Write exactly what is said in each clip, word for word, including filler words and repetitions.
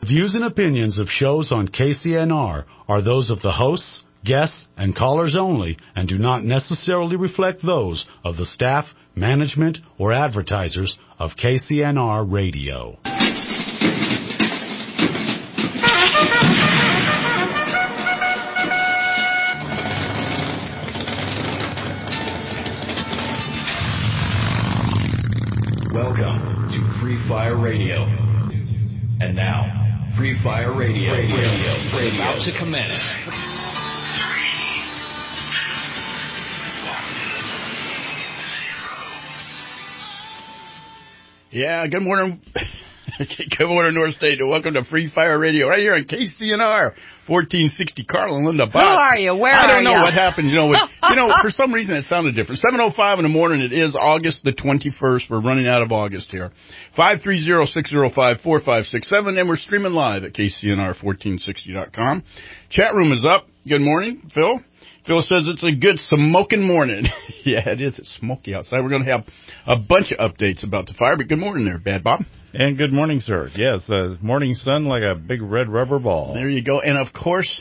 Views and opinions of shows on K C N R are those of the hosts, guests, and callers only and do not necessarily reflect those of the staff, management, or advertisers of K C N R Radio. Welcome to Free Fire Radio. And now, Free Fire Radio, radio, radio, radio. Is about to commence. Yeah, good morning. Good morning, North State, and welcome to Free Fire Radio right here on K C N R, fourteen sixty. Carl and Linda Bott. Who are you? Where are you? I don't know you? what happened. You know, with, you know, for some reason it sounded different. seven oh five in the morning. It is August the twenty-first. We're running out of August here. five three zero, six zero five, four five six seven, and we're streaming live at K C N R fourteen sixty dot com. Chat room is up. Good morning, Phil. Phil says it's a good smoking morning. Yeah, it is. It's smoky outside. We're going to have a bunch of updates about the fire, but good morning there, Bad Bob. And good morning, sir. Yes, the morning sun like a big red rubber ball. There you go. And, of course,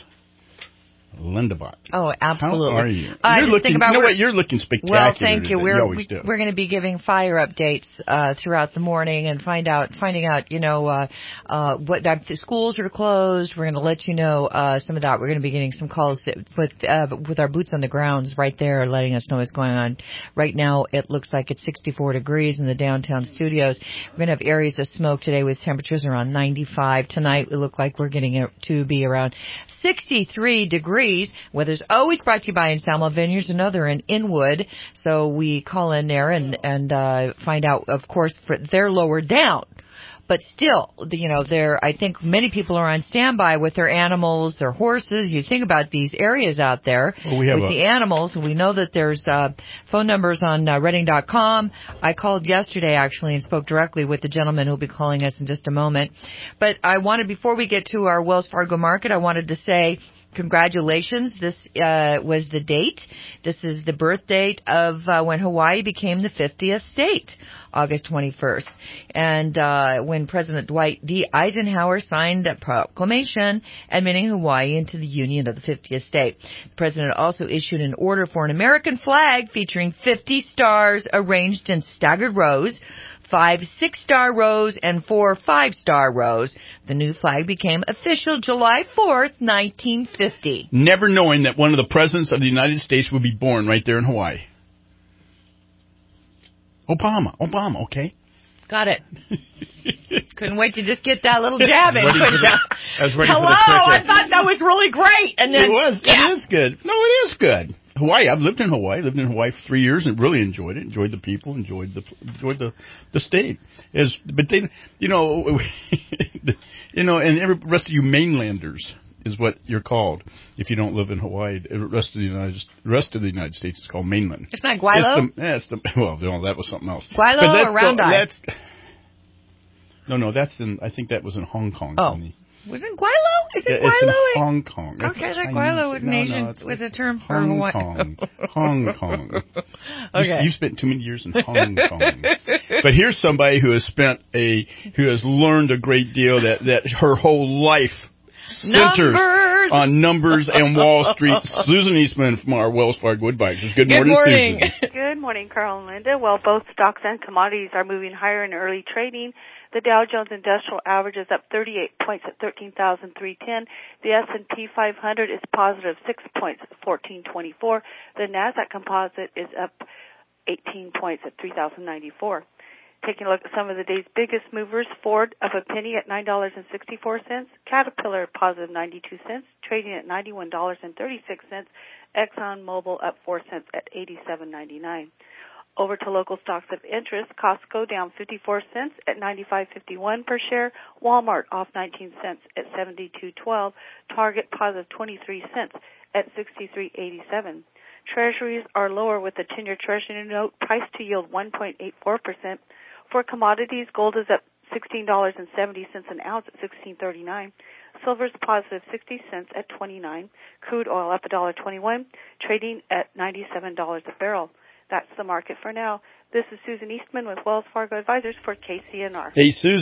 Linda Bott. Oh, absolutely. How are you? Uh, You're looking, about you know what? You're looking spectacular. Well, thank you. Today. We're you always we, do. we're going to be giving fire updates uh, throughout the morning and find out, finding out, you know, uh, uh, what uh, the schools are closed. We're going to let you know uh, some of that. We're going to be getting some calls with uh, with our boots on the grounds right there, letting us know what's going on. Right now, it looks like it's sixty-four degrees in the downtown studios. We're going to have areas of smoke today with temperatures around ninety-five. Tonight, we look like we're getting it to be around sixty-three degrees. Weather's always brought to you by Ensamble Vineyards, another in Inwood. So we call in there and, and, uh, find out, of course, for, they're lower down. But still, you know, there, I think many people are on standby with their animals, their horses. You think about these areas out there well, we have with a- the animals. We know that there's, uh, phone numbers on uh, Reading dot com. I called yesterday actually and spoke directly with the gentleman who'll be calling us in just a moment. But I wanted, before we get to our Wells Fargo market, I wanted to say, congratulations. This uh, was the date. This is the birth date of uh, when Hawaii became the fiftieth state, August twenty-first. And uh, when President Dwight D. Eisenhower signed a proclamation admitting Hawaii into the Union of the fiftieth state. The president also issued an order for an American flag featuring fifty stars arranged in staggered rows, five six-star rows, and four five-star rows. The new flag became official July fourth, nineteen fifty. Never knowing that one of the presidents of the United States would be born right there in Hawaii. Obama. Obama, okay. Got it. Couldn't wait to just get that little jab in. Ready for the- I was ready for Hello, the I cricket. thought that was really great. And then, It was. yeah. It is good. No, it is good. Hawaii. I've lived in Hawaii. Lived in Hawaii for three years and really enjoyed it. Enjoyed the people. Enjoyed the enjoyed the the state. As but they, you know, you know, and every rest of you mainlanders is what you're called if you don't live in Hawaii. The rest of the United rest of the United States is called mainland. It's not Guaylo? It's the, yeah, it's the, well, no, that was something else. Guaylo But that's or Round the, Eye? That's, no, no, that's in. I think that was in Hong Kong. Oh. Isn't he? Was it Guaylo? Is it Yeah, Guaylo? it's in Hong Kong. It's Okay, I thought Chinese. Guaylo was, No, an no, Asian, it's- was a term for Hong Hawaii. Kong. Hong Kong. Okay. You, you spent too many years in Hong Kong. But here's somebody who has spent a, who has learned a great deal that, that her whole life centers Numbers. on numbers and Wall Street. Susan Eastman from our Wells Fargo Advisors. Good, Good morning, morning. Susan. Good morning, Carl and Linda. Well, both stocks and commodities are moving higher in early trading. The Dow Jones Industrial Average is up thirty-eight points at thirteen thousand three hundred ten. The S and P five hundred is positive six points at fourteen twenty-four. The Nasdaq Composite is up eighteen points at three thousand ninety-four. Taking a look at some of the day's biggest movers, Ford up a penny at nine dollars and sixty-four cents, Caterpillar positive ninety-two cents, trading at ninety-one dollars and thirty-six cents, ExxonMobil up four cents at eighty-seven ninety-nine. Over to local stocks of interest, Costco down fifty-four cents at ninety-five fifty-one per share, Walmart off nineteen cents at seventy-two twelve, Target positive twenty-three cents at sixty-three eighty-seven. Treasuries are lower with the ten-year Treasury note priced to yield one point eight four percent. For commodities, gold is up sixteen dollars and seventy cents an ounce at sixteen thirty-nine. Silver is positive sixty cents at twenty-nine. Crude oil up one dollar twenty-one, trading at ninety-seven dollars a barrel. That's the market for now. This is Susan Eastman with Wells Fargo Advisors for K C N R. Hey, Susan,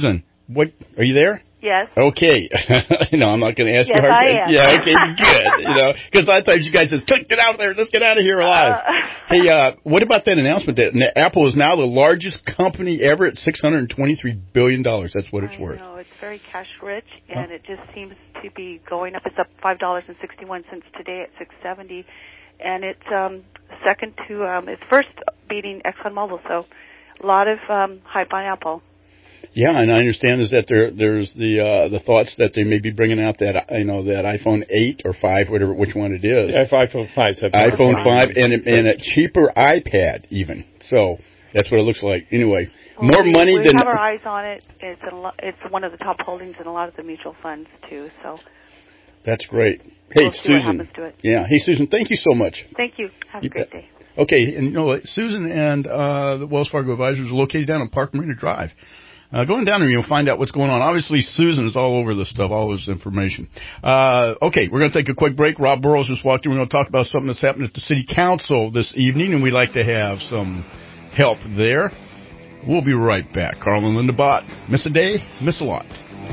what, are you there? Yes. Okay. No, I'm not going to ask yes, you hard I questions. am. Yeah, okay, good. You know, because a lot of times you guys just click, get out of there, let's get out of here alive. Uh, hey, uh, what about that announcement that Apple is now the largest company ever at six hundred twenty-three billion dollars? That's what it's I worth. know, it's very cash rich, and huh? it just seems to be going up. It's up five dollars and sixty-one cents today at six seventy, and it's um, second to, um, it's first beating ExxonMobil, so a lot of um, hype on Apple. Yeah, and I understand is that there there's the uh, the thoughts that they may be bringing out that you know that iPhone eight or five, whatever which one it is. Yeah, iPhone five. iPhone five and and a cheaper iPad even. So that's what it looks like. Anyway, well, more we, money we than. We have our eyes on it. It's a lo- it's one of the top holdings in a lot of the mutual funds too. So. That's great. Hey, we'll see Susan. What happens to it. Yeah. Hey, Susan. Thank you so much. Thank you. Have you a great bet. day. Okay, and you know what? Susan and uh, the Wells Fargo Advisors are located down on Park Marina Drive. Uh, going down there, you'll find out what's going on. Obviously, Susan is all over this stuff, all this information. Uh, okay, we're going to take a quick break. Rob Burrows just walked in. We're going to talk about something that's happened at the City Council this evening, and we'd like to have some help there. We'll be right back. Carl and Linda Bott. Miss a day, miss a lot.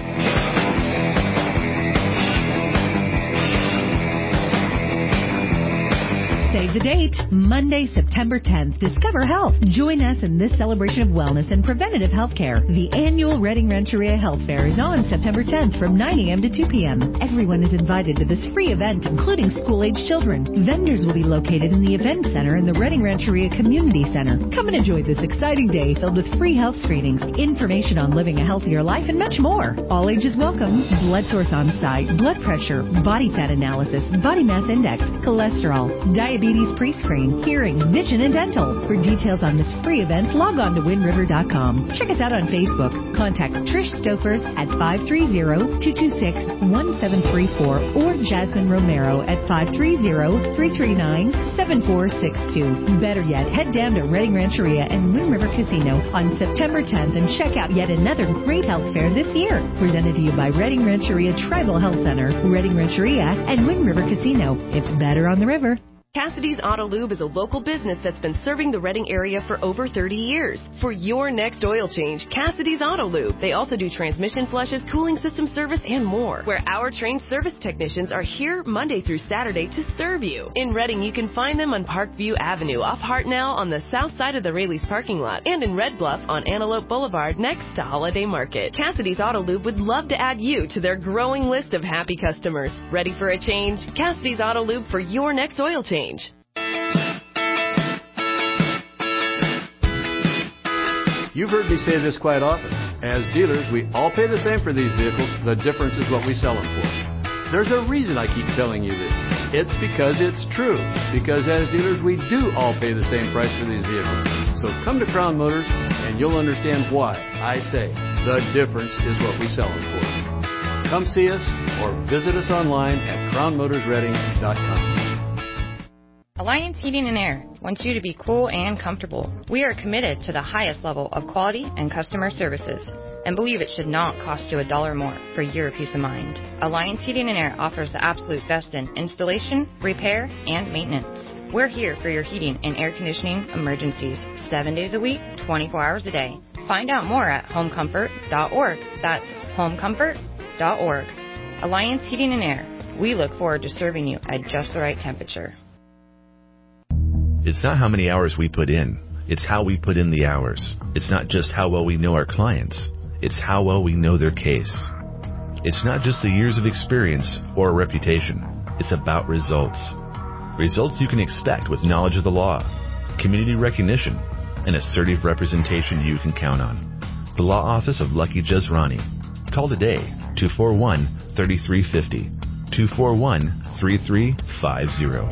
Save the date, Monday, September tenth. Discover Health. Join us in this celebration of wellness and preventative health care. The annual Reading Rancheria Health Fair is on September tenth from nine a.m. to two p.m. Everyone is invited to this free event, including school-age children. Vendors will be located in the event center in the Reading Rancheria Community Center. Come and enjoy this exciting day filled with free health screenings, information on living a healthier life, and much more. All ages welcome. Blood source on site, blood pressure, body fat analysis, body mass index, cholesterol, diabetes, pre-screen, hearing, vision, and dental. For details on this free event, log on to wind river dot com. Check us out on Facebook. Contact Trish Stofers at five three zero, two two six, one seven three four or Jasmine Romero at five three zero, three three nine, seven four six two. Better yet, head down to Reading Rancheria and Wind River Casino on September tenth and check out yet another great health fair this year. Presented to you by Reading Rancheria Tribal Health Center, Reading Rancheria, and Wind River Casino. It's better on the river. Cassidy's Auto Lube is a local business that's been serving the Reading area for over thirty years. For your next oil change, Cassidy's Auto Lube. They also do transmission flushes, cooling system service, and more. Where our trained service technicians are here Monday through Saturday to serve you. In Reading, you can find them on Parkview Avenue off Hartnell on the south side of the Raley's parking lot, and in Red Bluff on Antelope Boulevard next to Holiday Market. Cassidy's Auto Lube would love to add you to their growing list of happy customers. Ready for a change? Cassidy's Auto Lube for your next oil change. You've heard me say this quite often. As dealers, we all pay the same for these vehicles. The difference is what we sell them for. There's a reason I keep telling you this. It's because it's true. Because as dealers, we do all pay the same price for these vehicles. So come to Crown Motors and you'll understand why I say the difference is what we sell them for. Come see us or visit us online at crown motors reading dot com. Alliance Heating and Air wants you to be cool and comfortable. We are committed to the highest level of quality and customer services and believe it should not cost you a dollar more for your peace of mind. Alliance Heating and Air offers the absolute best in installation, repair, and maintenance. We're here for your heating and air conditioning emergencies, seven days a week, twenty-four hours a day. Find out more at home comfort dot org. That's home comfort dot org. Alliance Heating and Air. We look forward to serving you at just the right temperature. It's not how many hours we put in. It's how we put in the hours. It's not just how well we know our clients. It's how well we know their case. It's not just the years of experience or a reputation. It's about results. Results you can expect with knowledge of the law, community recognition, and assertive representation you can count on. The Law Office of Lucky Jazrani. Call today, two four one, three three five zero, two four one, three three five zero.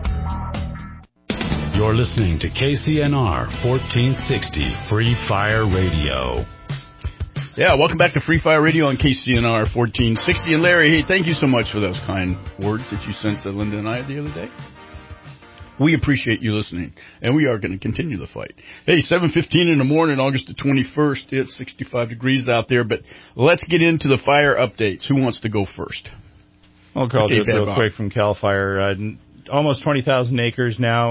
You're listening to K C N R fourteen sixty Free Fire Radio. Yeah, welcome back to Free Fire Radio on K C N R fourteen sixty. And Larry, hey, thank you so much for those kind words that you sent to Linda and I the other day. We appreciate you listening, and we are going to continue the fight. Hey, seven fifteen in the morning, August the twenty-first. It's sixty-five degrees out there, but let's get into the fire updates. Who wants to go first? I'll call okay, just real Bob. quick from CAL FIRE. Uh, almost twenty thousand acres now.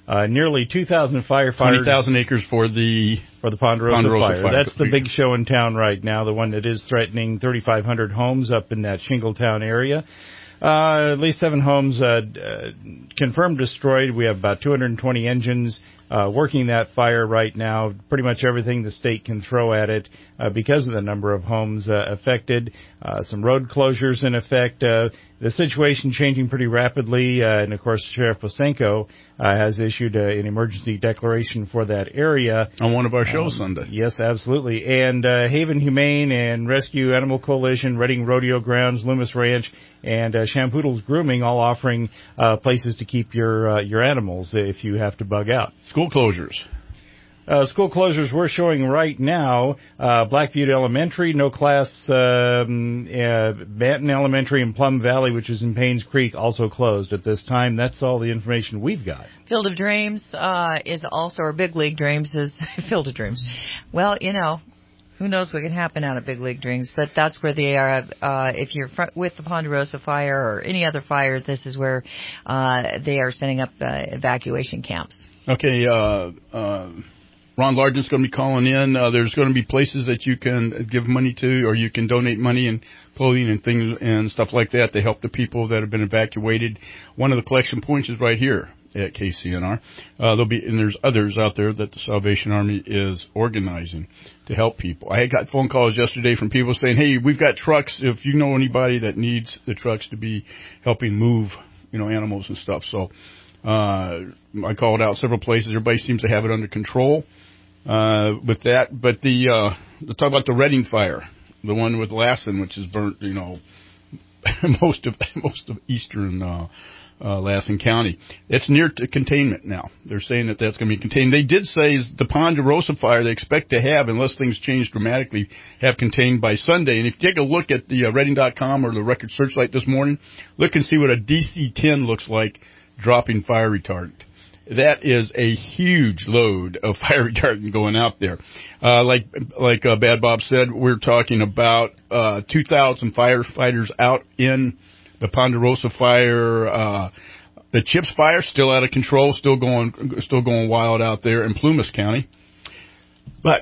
Uh, nearly two thousand firefighters. twenty thousand acres for the for the Ponderosa, Ponderosa fire. fire. That's the big show in town right now, the one that is threatening thirty-five hundred homes up in that Shingletown area. Uh, at least seven homes uh, uh, confirmed destroyed. We have about two hundred twenty engines uh, working that fire right now. Pretty much everything the state can throw at it uh, because of the number of homes uh, affected. Uh, some road closures in effect. Uh, the situation changing pretty rapidly, uh, and of course Sheriff Posenko uh, has issued uh, an emergency declaration for that area. On one of our shows um, Sunday. Yes, absolutely. And uh, Haven Humane and Rescue Animal Coalition, Reading Rodeo Grounds, Loomis Ranch, and uh, Shampoodles Grooming all offering uh, places to keep your uh, your animals if you have to bug out. School closures. Uh, school closures we're showing right now, uh, Blackview Elementary, no class, um, uh, Banton Elementary and Plum Valley, which is in Paynes Creek, also closed at this time. That's all the information we've got. Field of Dreams uh, is also, or Big League Dreams is Field of Dreams. Well, you know, who knows what can happen out of Big League Dreams, but that's where they are. Uh, if you're fr- with the Ponderosa fire or any other fire, this is where uh, they are setting up uh, evacuation camps. Okay, uh, uh, Ron Largent's going to be calling in. Uh, there's going to be places that you can give money to, or you can donate money and clothing and things and stuff like that to help the people that have been evacuated. One of the collection points is right here at K C N R. Uh, there'll be, and there's others out there that the Salvation Army is organizing to help people. I got phone calls yesterday from people saying, "Hey, we've got trucks. If you know anybody that needs the trucks to be helping move, you know, animals and stuff." So uh, I called out several places. Everybody seems to have it under control. Uh, with that, but the, uh, let's talk about the Reading fire, the one with Lassen, which has burnt, you know, most of, most of eastern, uh, uh, Lassen County. It's near to containment now. They're saying that that's going to be contained. They did say is the Ponderosa fire they expect to have, unless things change dramatically, have contained by Sunday. And if you take a look at the uh, Reading dot com or the Record Searchlight this morning, look and see what a D C ten looks like dropping fire retardant. That is a huge load of fire retardant going out there. Uh, like, like, uh, Bad Bob said, we're talking about, uh, two thousand firefighters out in the Ponderosa fire. Uh, the Chips fire still out of control, still going, still going wild out there in Plumas County. But,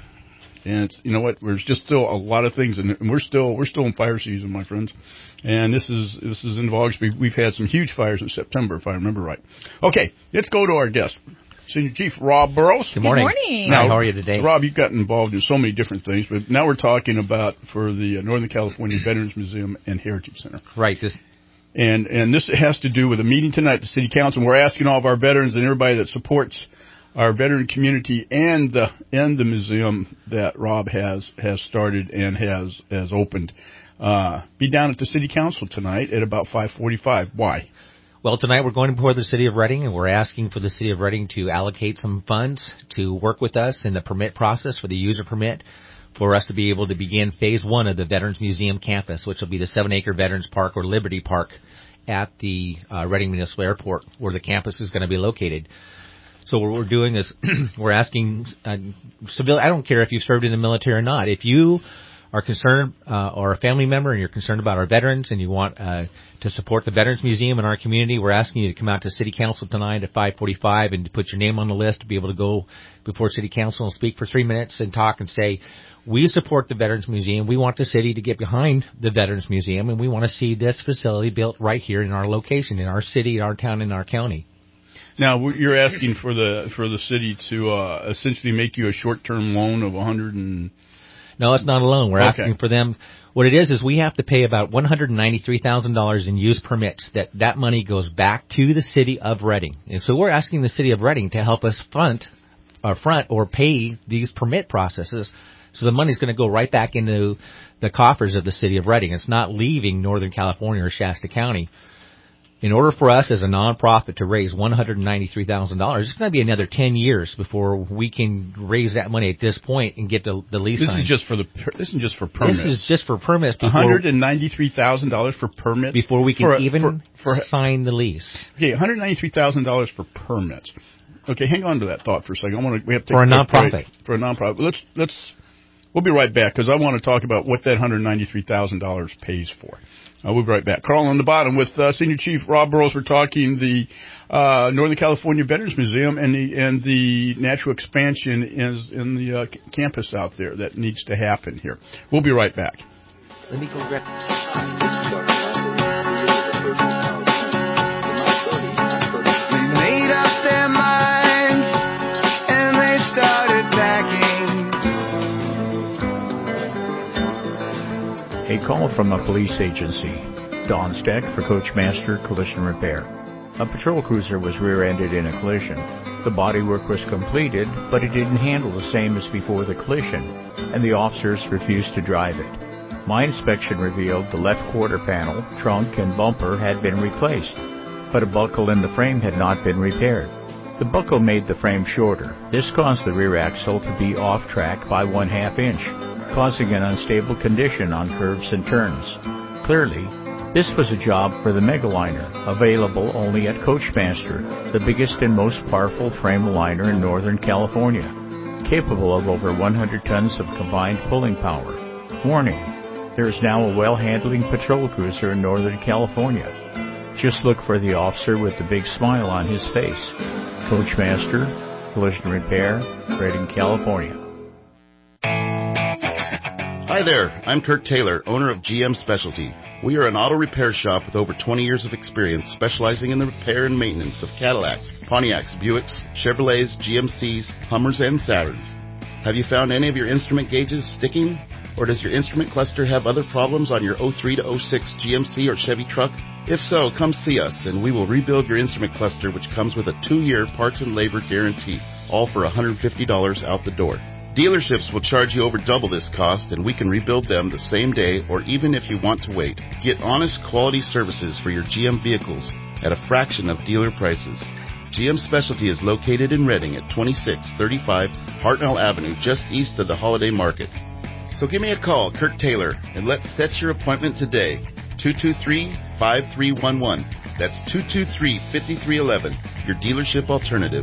and it's, you know what, there's just still a lot of things, and we're still, we're still in fire season, my friends. And this is, this is in August. We've, we've had some huge fires in September, if I remember right. Okay, let's go to our guest, Senior Chief Rob Burrows. Good morning. Good morning. Now, how are you today? Rob, you've gotten involved in so many different things, but now we're talking about for the Northern California Veterans Museum and Heritage Center. Right. This And, and this has to do with a meeting tonight at the City Council. We're asking all of our veterans and everybody that supports our veteran community and the, and the museum that Rob has, has started and has, has opened. Uh, be down at the City Council tonight at about five forty-five. Why? Well, tonight we're going before the City of Reading, and we're asking for the City of Reading to allocate some funds to work with us in the permit process for the user permit for us to be able to begin phase one of the Veterans Museum campus, which will be the seven-acre Veterans Park or Liberty Park at the uh, Reading Municipal Airport, where the campus is going to be located. So what we're doing is we're asking uh, civil. I don't care if you've served in the military or not. If you are concerned uh, or a family member and you're concerned about our veterans and you want uh, to support the Veterans Museum in our community, we're asking you to come out to City Council tonight at five forty-five and to put your name on the list to be able to go before City Council and speak for three minutes and talk and say, we support the Veterans Museum. We want the city to get behind the Veterans Museum, and we want to see this facility built right here in our location, in our city, in our town, in our county. Now, you're asking for the for the city to uh, essentially make you a short-term loan of one hundred and... No, it's not a loan. We're Okay. asking for them. What it is is we have to pay about one hundred ninety-three thousand dollars in use permits. That that money goes back to the city of Reading, and so we're asking the city of Reading to help us front, or front or pay these permit processes. So the money's going to go right back into the coffers of the city of Reading. It's not leaving Northern California or Shasta County. In order for us as a nonprofit to raise one hundred ninety-three thousand dollars, it's going to be another ten years before we can raise that money at this point and get the, the lease This signed. is just for the this is just for permits. This is just for permits. One Before, hundred and ninety-three thousand dollars for permits before we can for a- even for, for, sign the lease. Okay, one hundred ninety-three thousand dollars for permits. Okay, hang on to that thought for a second. I want to we have to For a take nonprofit. break. For a nonprofit. Let's let's we'll be right back because I want to talk about what that one hundred ninety-three thousand dollars pays for. Uh, we'll be right back. Carl on the bottom with uh, Senior Chief Rob Burrows. We're talking the uh, Northern California Veterans Museum and the and the natural expansion is in the uh, c- campus out there that needs to happen here. We'll be right back. Let me go grab. Made up their minds and they started packing. A call from a police agency. Don Steck for Coachmaster Collision Repair. A patrol cruiser was rear-ended in a collision. The bodywork was completed, but it didn't handle the same as before the collision, and the officers refused to drive it. My inspection revealed the left quarter panel, trunk, and bumper had been replaced, but a buckle in the frame had not been repaired. The buckle made the frame shorter. This caused the rear axle to be off track by one half inch, causing an unstable condition on curves and turns. Clearly, this was a job for the Megaliner, available only at Coachmaster, the biggest and most powerful frame aligner in Northern California, capable of over one hundred tons of combined pulling power. Warning, there is now a well-handling patrol cruiser in Northern California. Just look for the officer with the big smile on his face. Coachmaster, Collision Repair, Redding, California. Hi there, I'm Kurt Taylor, owner of G M Specialty. We are an auto repair shop with over twenty years of experience specializing in the repair and maintenance of Cadillacs, Pontiacs, Buicks, Chevrolets, G M Cs, Hummers, and Saturns. Have you found any of your instrument gauges sticking? Or does your instrument cluster have other problems on your oh three to oh six G M C or Chevy truck? If so, come see us and we will rebuild your instrument cluster, which comes with a two-year parts and labor guarantee, all for one hundred fifty dollars out the door. Dealerships will charge you over double this cost, and we can rebuild them the same day or even if you want to wait. Get honest, quality services for your G M vehicles at a fraction of dealer prices. G M Specialty is located in Redding at twenty-six thirty-five Hartnell Avenue, just east of the Holiday Market. So give me a call, Kurt Taylor, and let's set your appointment today. two two three, five three one one. That's two two three, five three one one, your dealership alternative.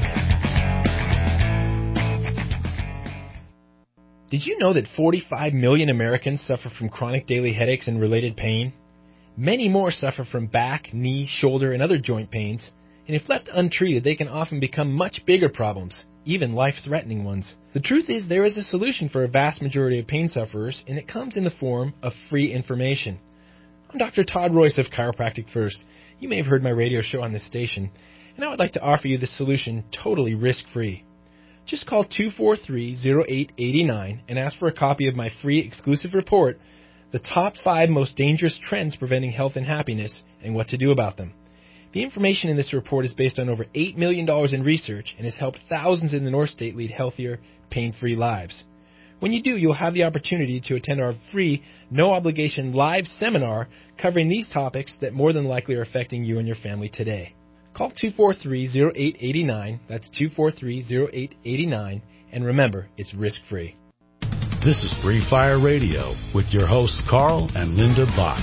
Did you know that forty-five million Americans suffer from chronic daily headaches and related pain? Many more suffer from back, knee, shoulder, and other joint pains, and if left untreated, they can often become much bigger problems, even life-threatening ones. The truth is there is a solution for a vast majority of pain sufferers, and it comes in the form of free information. I'm Doctor Todd Royce of Chiropractic First. You may have heard my radio show on this station, and I would like to offer you this solution totally risk-free. Just call two four three, oh eight eight nine and ask for a copy of my free exclusive report, The Top five Most Dangerous Trends Preventing Health and Happiness and What to Do About Them. The information in this report is based on over eight million dollars in research and has helped thousands in the North State lead healthier, pain-free lives. When you do, you'll have the opportunity to attend our free, no-obligation live seminar covering these topics that more than likely are affecting you and your family today. Call two four three, oh eight eight nine, that's two four three, oh eight eight nine, and remember, it's risk-free. This is Free Fire Radio with your hosts Carl and Linda Bott.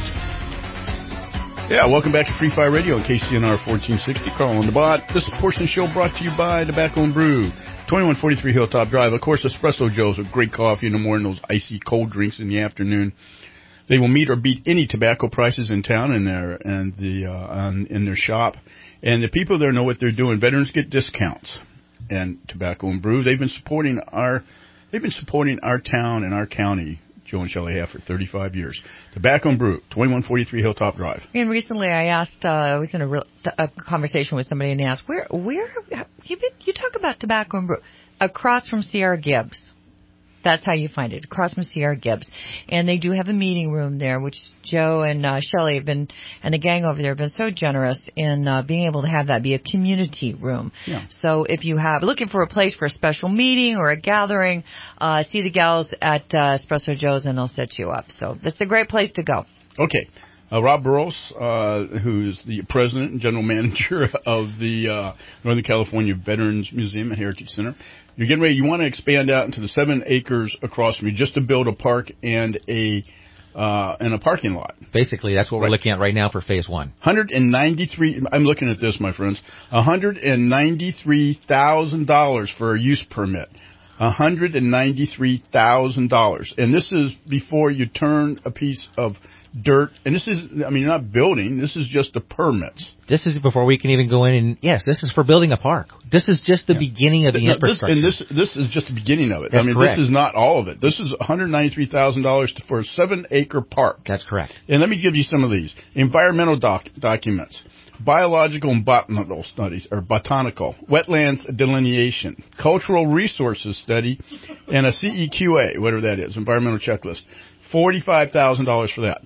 Yeah, welcome back to Free Fire Radio on K C N R fourteen sixty. Carl on the Bot. This portion of the show brought to you by Tobacco and Brew, twenty-one forty-three Hilltop Drive. Of course, Espresso Joe's with great coffee in the morning, those icy cold drinks in the afternoon. They will meet or beat any tobacco prices in town in their and the uh, on, in their shop. And the people there know what they're doing. Veterans get discounts. And Tobacco and Brew, they've been supporting our they've been supporting our town and our county, Joe and Shelley have, for thirty-five years. Tobacco and Brew, twenty-one forty-three Hilltop Drive. And recently I asked, uh, I was in a, real, a conversation with somebody and they asked, where, where, you, you talk about Tobacco and Brew, across from Sierra Gibbs. That's how you find it, across from Sierra Gibbs. And they do have a meeting room there, which Joe and uh, Shelley have been, and the gang over there have been so generous in uh, being able to have that be a community room. Yeah. So if you have, looking for a place for a special meeting or a gathering, uh, see the gals at uh, Espresso Joe's and they'll set you up. So it's a great place to go. Okay. Uh, Rob Burrows, uh, who is the president and general manager of the uh, Northern California Veterans Museum and Heritage Center. You're getting ready. You want to expand out into the seven acres across from you just to build a park and a uh, and a parking lot. Basically, that's what right. we're looking at right now for phase one. one hundred ninety-three. I'm looking at this, my friends. one hundred ninety-three thousand dollars for a use permit. one hundred ninety-three thousand dollars, and this is before you turn a piece of dirt, and this is, I mean, not building. This is just the permits. This is before we can even go in and, yes, this is for building a park. This is just the yeah. beginning of the no, infrastructure. This, and this this is just the beginning of it. That's I mean, correct. This is not all of it. This is one hundred ninety-three thousand dollars for a seven-acre park. That's correct. And let me give you some of these. Environmental doc- documents, biological and botanical studies, or botanical, wetlands delineation, cultural resources study, and a C E Q A, whatever that is, environmental checklist. forty-five thousand dollars for that.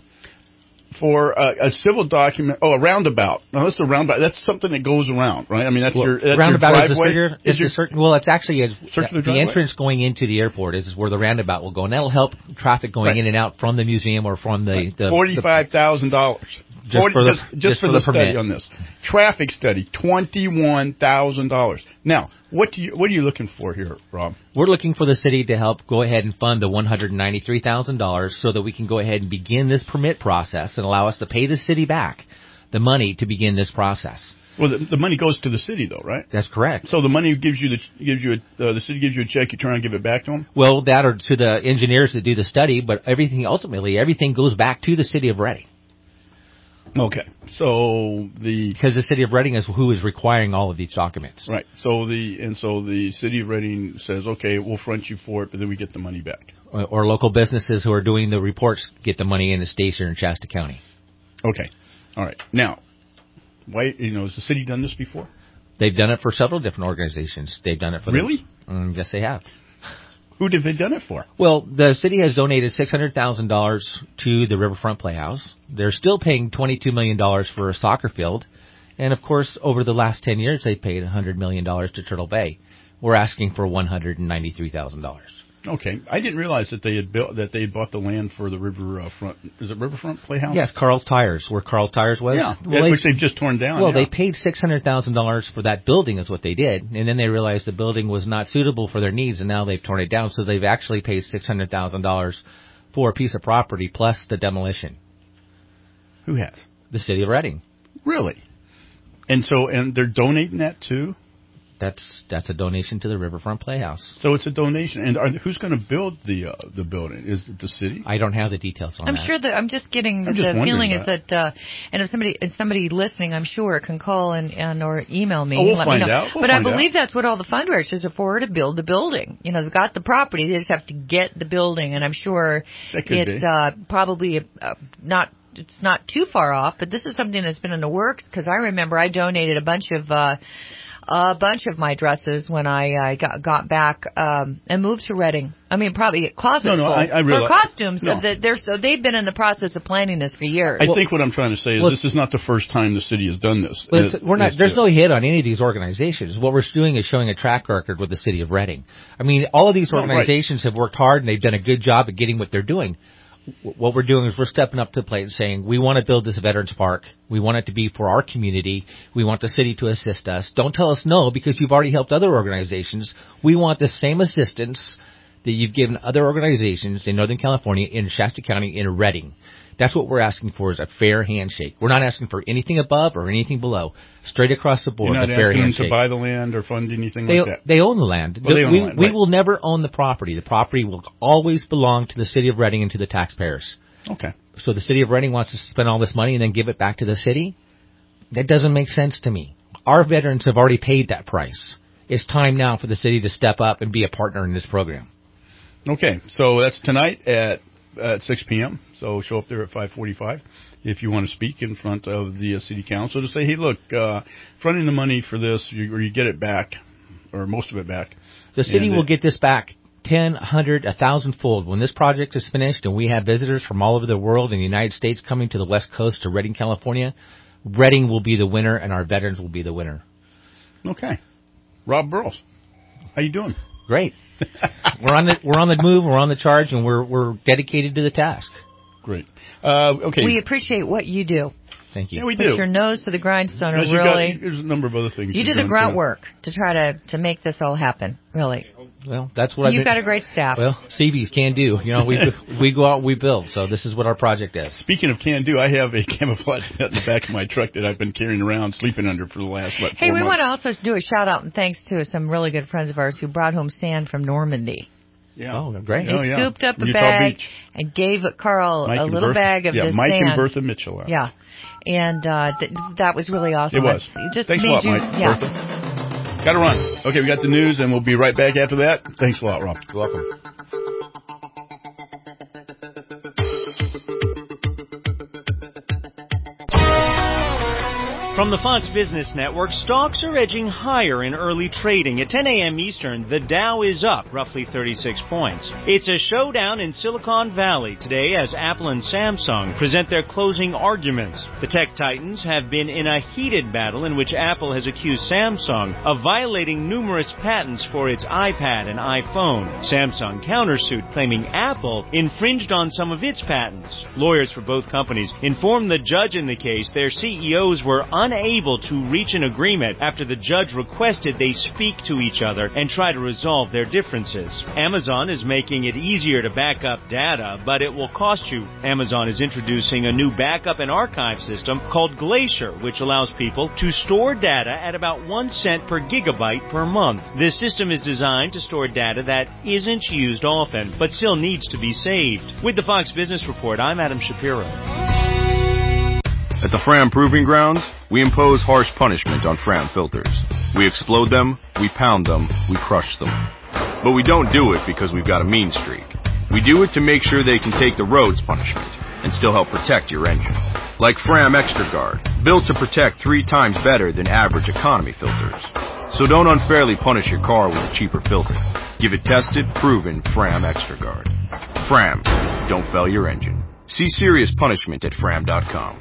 For a, a civil document, oh, a roundabout. Now, that's a roundabout. That's something that goes around, right? I mean, that's well, your that's roundabout your is driveway. a circular, is your, circular, well, it's actually a, circular the driveway? entrance going into the airport is where the roundabout will go, and that'll help traffic going right. in and out from the museum or from the, right. the forty-five thousand dollars. Just for the, just, just for for the, the study permit. on this. Traffic study, twenty-one thousand dollars. Now, what do you what are you looking for here, Rob? We're looking for the city to help go ahead and fund the one hundred ninety-three thousand dollars so that we can go ahead and begin this permit process and allow us to pay the city back the money to begin this process. Well, the, the money goes to the city, though, right? That's correct. So the money gives you the gives you a, uh, the city gives you a check. You turn around and give it back to them. Well, that or to the engineers that do the study, but everything ultimately everything goes back to the city of Reading. Okay, so the because the city of Reading is who is requiring all of these documents, right? So the and so the city of Reading says, okay, we'll front you for it, but then we get the money back. Or, or local businesses who are doing the reports get the money in the states here in Shasta County. Okay, all right. Now, why you know has the city done this before? They've done it for several different organizations. They've done it for really. The, um, yes, they have. Who have they done it for? Well, the city has donated six hundred thousand dollars to the Riverfront Playhouse. They're still paying twenty-two million dollars for a soccer field. And, of course, over the last ten years, they've paid one hundred million dollars to Turtle Bay. We're asking for one hundred ninety-three thousand dollars. Okay. I didn't realize that they had built that they had bought the land for the Riverfront. Is it Riverfront Playhouse? Yes, Carl's Tires, where Carl's Tires was. Yeah, well, yeah which they've just torn down. Well, yeah. they paid six hundred thousand dollars for that building is what they did, and then they realized the building was not suitable for their needs, and now they've torn it down, so they've actually paid six hundred thousand dollars for a piece of property plus the demolition. Who has? The city of Reading. Really? And so, and they're donating that too? That's that's a donation to the Riverfront Playhouse. So it's a donation, and are, who's going to build the uh, the building? Is it the city? I don't have the details on I'm that. I'm sure that I'm just getting I'm the just feeling that. is that, uh, and if somebody if somebody listening, I'm sure can call and, and or email me. Oh, we'll and let find me know. out. We'll but I find believe out. that's what all the fundraisers are for, to build the building. You know, they've got the property, they just have to get the building, and I'm sure it's uh, probably uh, not. It's not too far off, but this is something that's been in the works because I remember I donated a bunch of uh, a bunch of my dresses when I uh, got got back um, and moved to Reading. I mean, probably closets no, no, full I, I realize, for costumes. no. So they're so they've been in the process of planning this for years. I well, think what I'm trying to say is well, this is not the first time the city has done this. But it, we're not. There's to, no hit on any of these organizations. What we're doing is showing a track record with the city of Reading. I mean, all of these organizations no, right. have worked hard and they've done a good job at getting what they're doing. What we're doing is we're stepping up to the plate and saying, we want to build this Veterans Park. We want it to be for our community. We want the city to assist us. Don't tell us no because you've already helped other organizations. We want the same assistance that you've given other organizations in Northern California, in Shasta County, in Reading. That's what we're asking for, is a fair handshake. We're not asking for anything above or anything below. Straight across the board, You're not a fair asking handshake. them to buy the land or fund anything they, like that. They own the land. Well, they own we the land, we right. will never own the property. The property will always belong to the city of Reading and to the taxpayers. Okay. So the city of Reading wants to spend all this money and then give it back to the city? That doesn't make sense to me. Our veterans have already paid that price. It's time now for the city to step up and be a partner in this program. Okay, so that's tonight at at six p.m., so show up there at five forty-five if you want to speak in front of the uh, city council to say, hey, look, uh, fronting the money for this, you, or you get it back, or most of it back. The city and will it, get this back ten, one hundred, one thousand fold. When this project is finished and we have visitors from all over the world and the United States coming to the West Coast to Reading, California, Reading will be the winner and our veterans will be the winner. Okay. Rob Burrows, how you doing? Great. we're on the we're on the move, we're on the charge, and we're we're dedicated to the task. Great. Uh, okay. We appreciate what you do. Thank you. Yeah, we Put do. your nose to the grindstone. Because Really, got, there's a number of other things. you do the grunt work to try to to make this all happen. Really. Well, that's what I've You've been, got a great staff. Well, Stevie's can do. You know, we we go out, we build. So this is what our project is. Speaking of can do, I have a camouflage net in the back of my truck that I've been carrying around, sleeping under for the last what? Hey, four we months. want to also do a shout out and thanks to some really good friends of ours who brought home sand from Normandy. Yeah. Oh, great. He oh, yeah. scooped up a Utah bag Beach. and gave Carl Mike a little Bertha, bag of yeah, this Mike sand. and Bertha Mitchell. Out. Yeah. And uh, th- that was really awesome. It was. It just Thanks a made lot, you, Mike. yeah. Bertha. Got to run. Okay, we got the news, and we'll be right back after that. Thanks a lot, Rob. You're welcome. From the Fox Business Network, stocks are edging higher in early trading. At ten a.m. Eastern, the Dow is up roughly thirty-six points. It's a showdown in Silicon Valley today as Apple and Samsung present their closing arguments. The tech titans have been in a heated battle in which Apple has accused Samsung of violating numerous patents for its iPad and iPhone. Samsung countersued, claiming Apple infringed on some of its patents. Lawyers for both companies informed the judge in the case their C E Os were unable unable to reach an agreement after the judge requested they speak to each other and try to resolve their differences. Amazon is making it easier to back up data, but it will cost you. Amazon is introducing a new backup and archive system called Glacier, which allows people to store data at about one cent per gigabyte per month. This system is designed to store data that isn't used often, but still needs to be saved. With the Fox Business Report, I'm Adam Shapiro. At the Fram Proving Grounds, we impose harsh punishment on Fram filters. We explode them, we pound them, we crush them. But we don't do it because we've got a mean streak. We do it to make sure they can take the road's punishment and still help protect your engine. Like Fram Extra Guard, built to protect three times better than average economy filters. So don't unfairly punish your car with a cheaper filter. Give it tested, proven Fram Extra Guard. Fram, don't fail your engine. See serious punishment at fram dot com.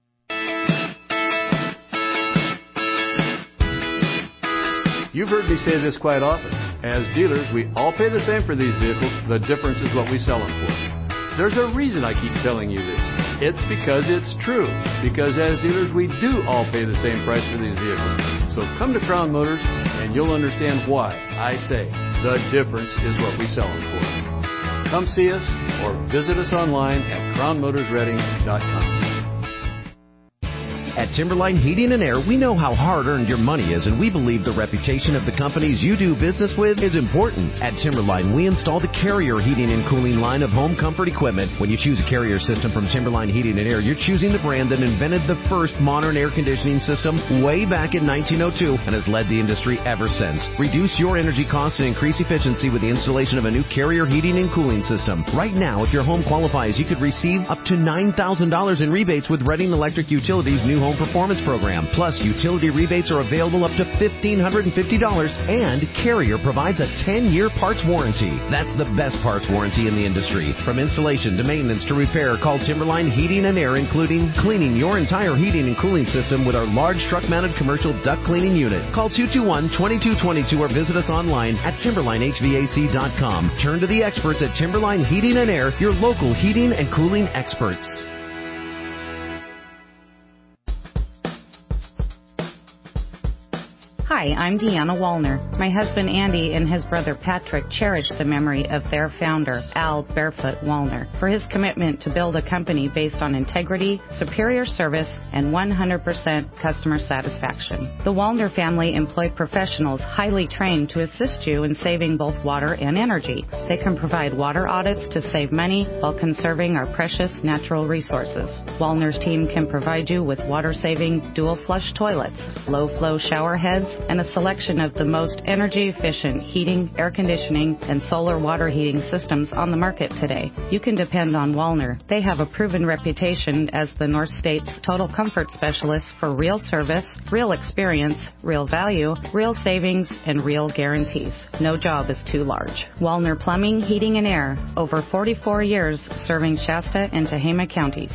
You've heard me say this quite often. As dealers, we all pay the same for these vehicles. The difference is what we sell them for. There's a reason I keep telling you this. It's because it's true. Because as dealers, we do all pay the same price for these vehicles. So come to Crown Motors and you'll understand why I say the difference is what we sell them for. Come see us or visit us online at crown motors reading dot com. At Timberline Heating and Air, we know how hard-earned your money is, and we believe the reputation of the companies you do business with is important. At Timberline, we install the Carrier Heating and Cooling line of home comfort equipment. When you choose a Carrier system from Timberline Heating and Air, you're choosing the brand that invented the first modern air conditioning system way back in nineteen oh two and has led the industry ever since. Reduce your energy costs and increase efficiency with the installation of a new Carrier Heating and Cooling system. Right now, if your home qualifies, you could receive up to nine thousand dollars in rebates with Reading Electric Utilities' new Home Performance Program. Plus, utility rebates are available up to one thousand five hundred fifty dollars, and Carrier provides a ten-year parts warranty. That's the best parts warranty in the industry. From installation to maintenance to repair, call Timberline Heating and Air, including cleaning your entire heating and cooling system with our large truck-mounted commercial duct cleaning unit. Call two two one, two two two two or visit us online at timberline h v a c dot com. Turn to the experts at Timberline Heating and Air, your local heating and cooling experts. Hi, I'm Deanna Wallner. My husband Andy and his brother Patrick cherish the memory of their founder, Al Barefoot Wallner, for his commitment to build a company based on integrity, superior service, and one hundred percent customer satisfaction. The Wallner family employ professionals highly trained to assist you in saving both water and energy. They can provide water audits to save money while conserving our precious natural resources. Wallner's team can provide you with water-saving dual-flush toilets, low-flow shower heads, and a selection of the most energy-efficient heating, air conditioning, and solar water heating systems on the market today. You can depend on Wallner. They have a proven reputation as the North State's total comfort specialist for real service, real experience, real value, real savings, and real guarantees. No job is too large. Wallner Plumbing, Heating, and Air. Over forty-four years serving Shasta and Tehama counties.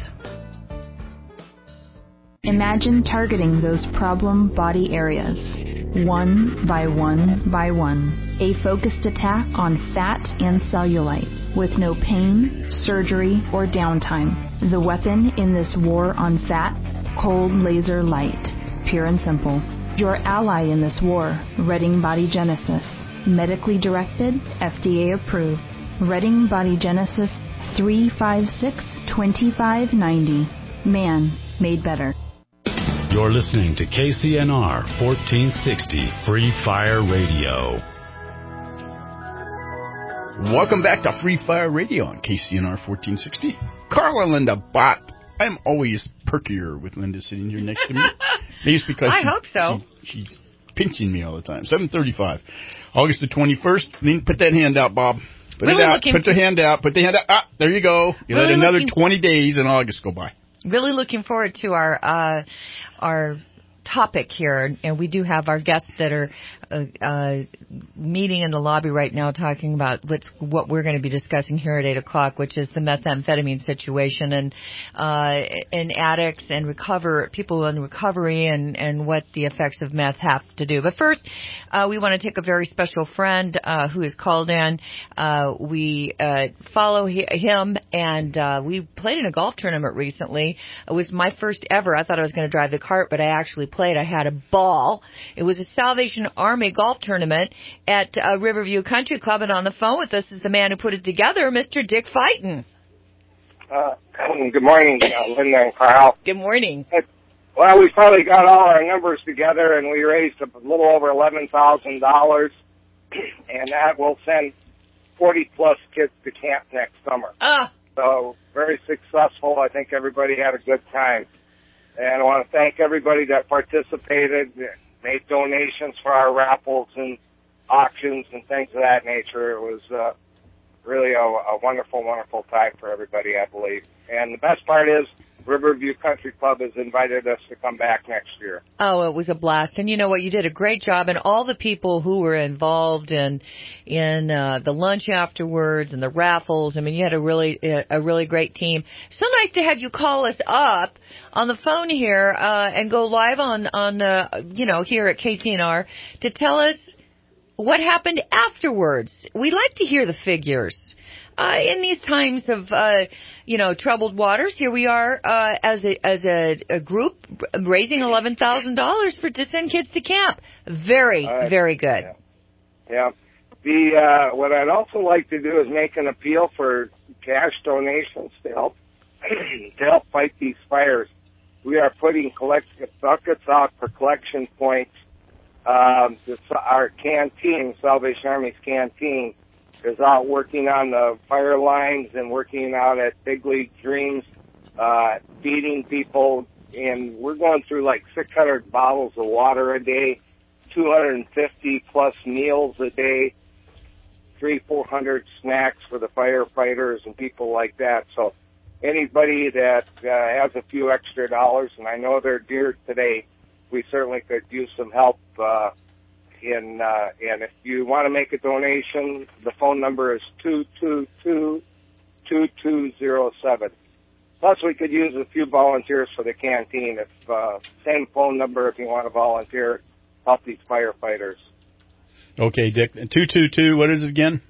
Imagine targeting those problem body areas, one by one by one. A focused attack on fat and cellulite, with no pain, surgery, or downtime. The weapon in this war on fat? Cold laser light. Pure and simple. Your ally in this war, Reading Body Genesis. Medically directed, F D A approved. Reading Body Genesis three five six, two five nine zero. Man made better. You're listening to K C N R fourteen sixty Free Fire Radio. Welcome back to Free Fire Radio on K C N R fourteen sixty. Carl and Linda Bott. I'm always perkier with Linda sitting here next to me. Maybe it's because I she, hope so. She, she's pinching me all the time. seven thirty-five. August the twenty-first. Put that hand out, Bob. Put really it out. Looking, Put the hand out. Put the hand out. Ah, there you go. You really let another looking, twenty days in August go by. Really looking forward to our uh, our topic here, and we do have our guests that are uh, uh, meeting in the lobby right now talking about what's, what we're going to be discussing here at eight o'clock, which is the methamphetamine situation and uh, and addicts and recover people in recovery and, and what the effects of meth have to do. But first, uh, we want to take a very special friend uh, who has called in. Uh, we uh, follow he- him, and uh, we played in a golf tournament recently. It was my first ever. I thought I was going to drive the cart, but I actually played. I had a ball. It was a Salvation Army golf tournament at uh, Riverview Country Club, and on the phone with us is the man who put it together, Mister Dick Fighton. Uh, good morning, uh, Linda and Carl. Good morning. It, well, we finally got all our numbers together, and we raised a little over eleven thousand dollars, and that will send forty-plus kids to camp next summer. Ah. So very successful. I think everybody had a good time. And I want to thank everybody that participated, made donations for our raffles and auctions and things of that nature. It was uh, really a, a wonderful, wonderful time for everybody, I believe. And the best part is Riverview Country Club has invited us to come back next year. Oh, it was a blast. And you know what? You did a great job. And all the people who were involved in in uh, the lunch afterwards and the raffles, I mean, you had a really a really great team. So nice to have you call us up on the phone here uh, and go live on, on uh, you know, here at K C N R to tell us what happened afterwards. We like to hear the figures. Uh, in these times of, uh, you know, troubled waters, here we are uh, as a as a, a group raising eleven thousand dollars for to send kids to camp. Very, uh, very good. Yeah. yeah. The uh, what I'd also like to do is make an appeal for cash donations to help to help fight these fires. We are putting collect buckets out for collection points. Um, this, our canteen, Salvation Army's canteen, is out working on the fire lines and working out at Big League Dreams, uh, feeding people. And we're going through like six hundred bottles of water a day, two hundred fifty plus meals a day, three, four hundred snacks for the firefighters and people like that. So anybody that uh, has a few extra dollars, and I know they're dear today, we certainly could use some help. Uh, In, uh, and if you want to make a donation, the phone number is two two two, two two zero seven. Plus, we could use a few volunteers for the canteen. If uh, same phone number if you want to volunteer, help these firefighters. Okay, Dick. two two two, what is it again?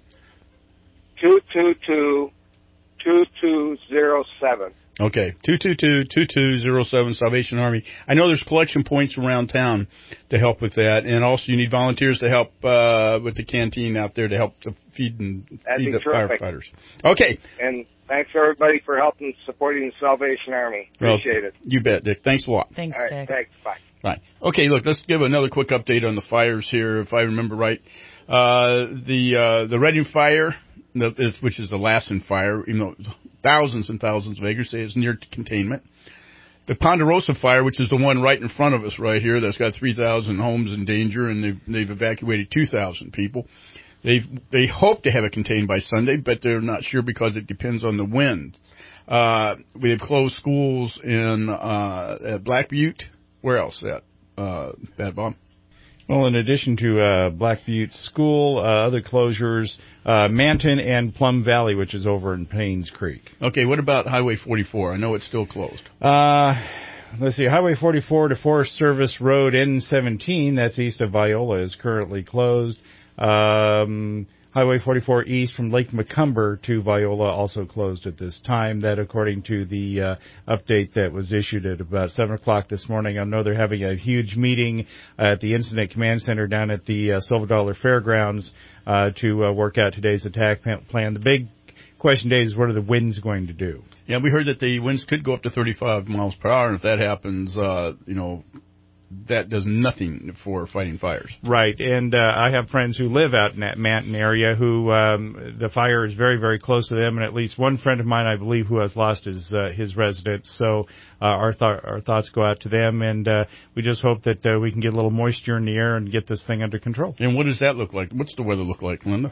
two two two, two two zero seven. Okay, two two two, two two zero seven, Salvation Army. I know there's collection points around town to help with that, and also you need volunteers to help uh, with the canteen out there to help to feed and That'd feed the terrific. firefighters. Okay. And thanks, everybody, for helping supporting the Salvation Army. Appreciate well, it. You bet, Dick. Thanks a lot. Thanks, All right, Dick. Thanks, bye. Right. Okay, look, let's give another quick update on the fires here, if I remember right. Uh, the uh, the Reading fire, the, which is the Lassen fire, even though thousands and thousands of acres say it's near containment. The Ponderosa fire, which is the one right in front of us right here, that's got three thousand homes in danger, and they've, they've evacuated two thousand people. They've, they hope to have it contained by Sunday, but they're not sure because it depends on the wind. Uh, we have closed schools in uh, at Black Butte. Where else at? Uh, Bad Bob? Well, in addition to uh, Black Butte School, uh, other closures, uh, Manton and Plum Valley, which is over in Paynes Creek. Okay, what about Highway forty-four? I know it's still closed. Uh, let's see, Highway forty-four to Forest Service Road N seventeen, that's east of Viola, is currently closed. Um, Highway forty-four east from Lake Macomber to Viola also closed at this time. That according to the uh, update that was issued at about seven o'clock this morning. I know they're having a huge meeting at the Incident Command Center down at the uh, Silver Dollar Fairgrounds uh, to uh, work out today's attack plan. The big question today is what are the winds going to do? Yeah, we heard that the winds could go up to thirty-five miles per hour, and if that happens, uh, you know, that does nothing for fighting fires. Right, and uh, I have friends who live out in that Manton area who um, the fire is very, very close to them, and at least one friend of mine, I believe, who has lost his uh, his residence. So uh, our th- our thoughts go out to them, and uh, we just hope that uh, we can get a little moisture in the air and get this thing under control. And what does that look like? What's the weather look like, Linda?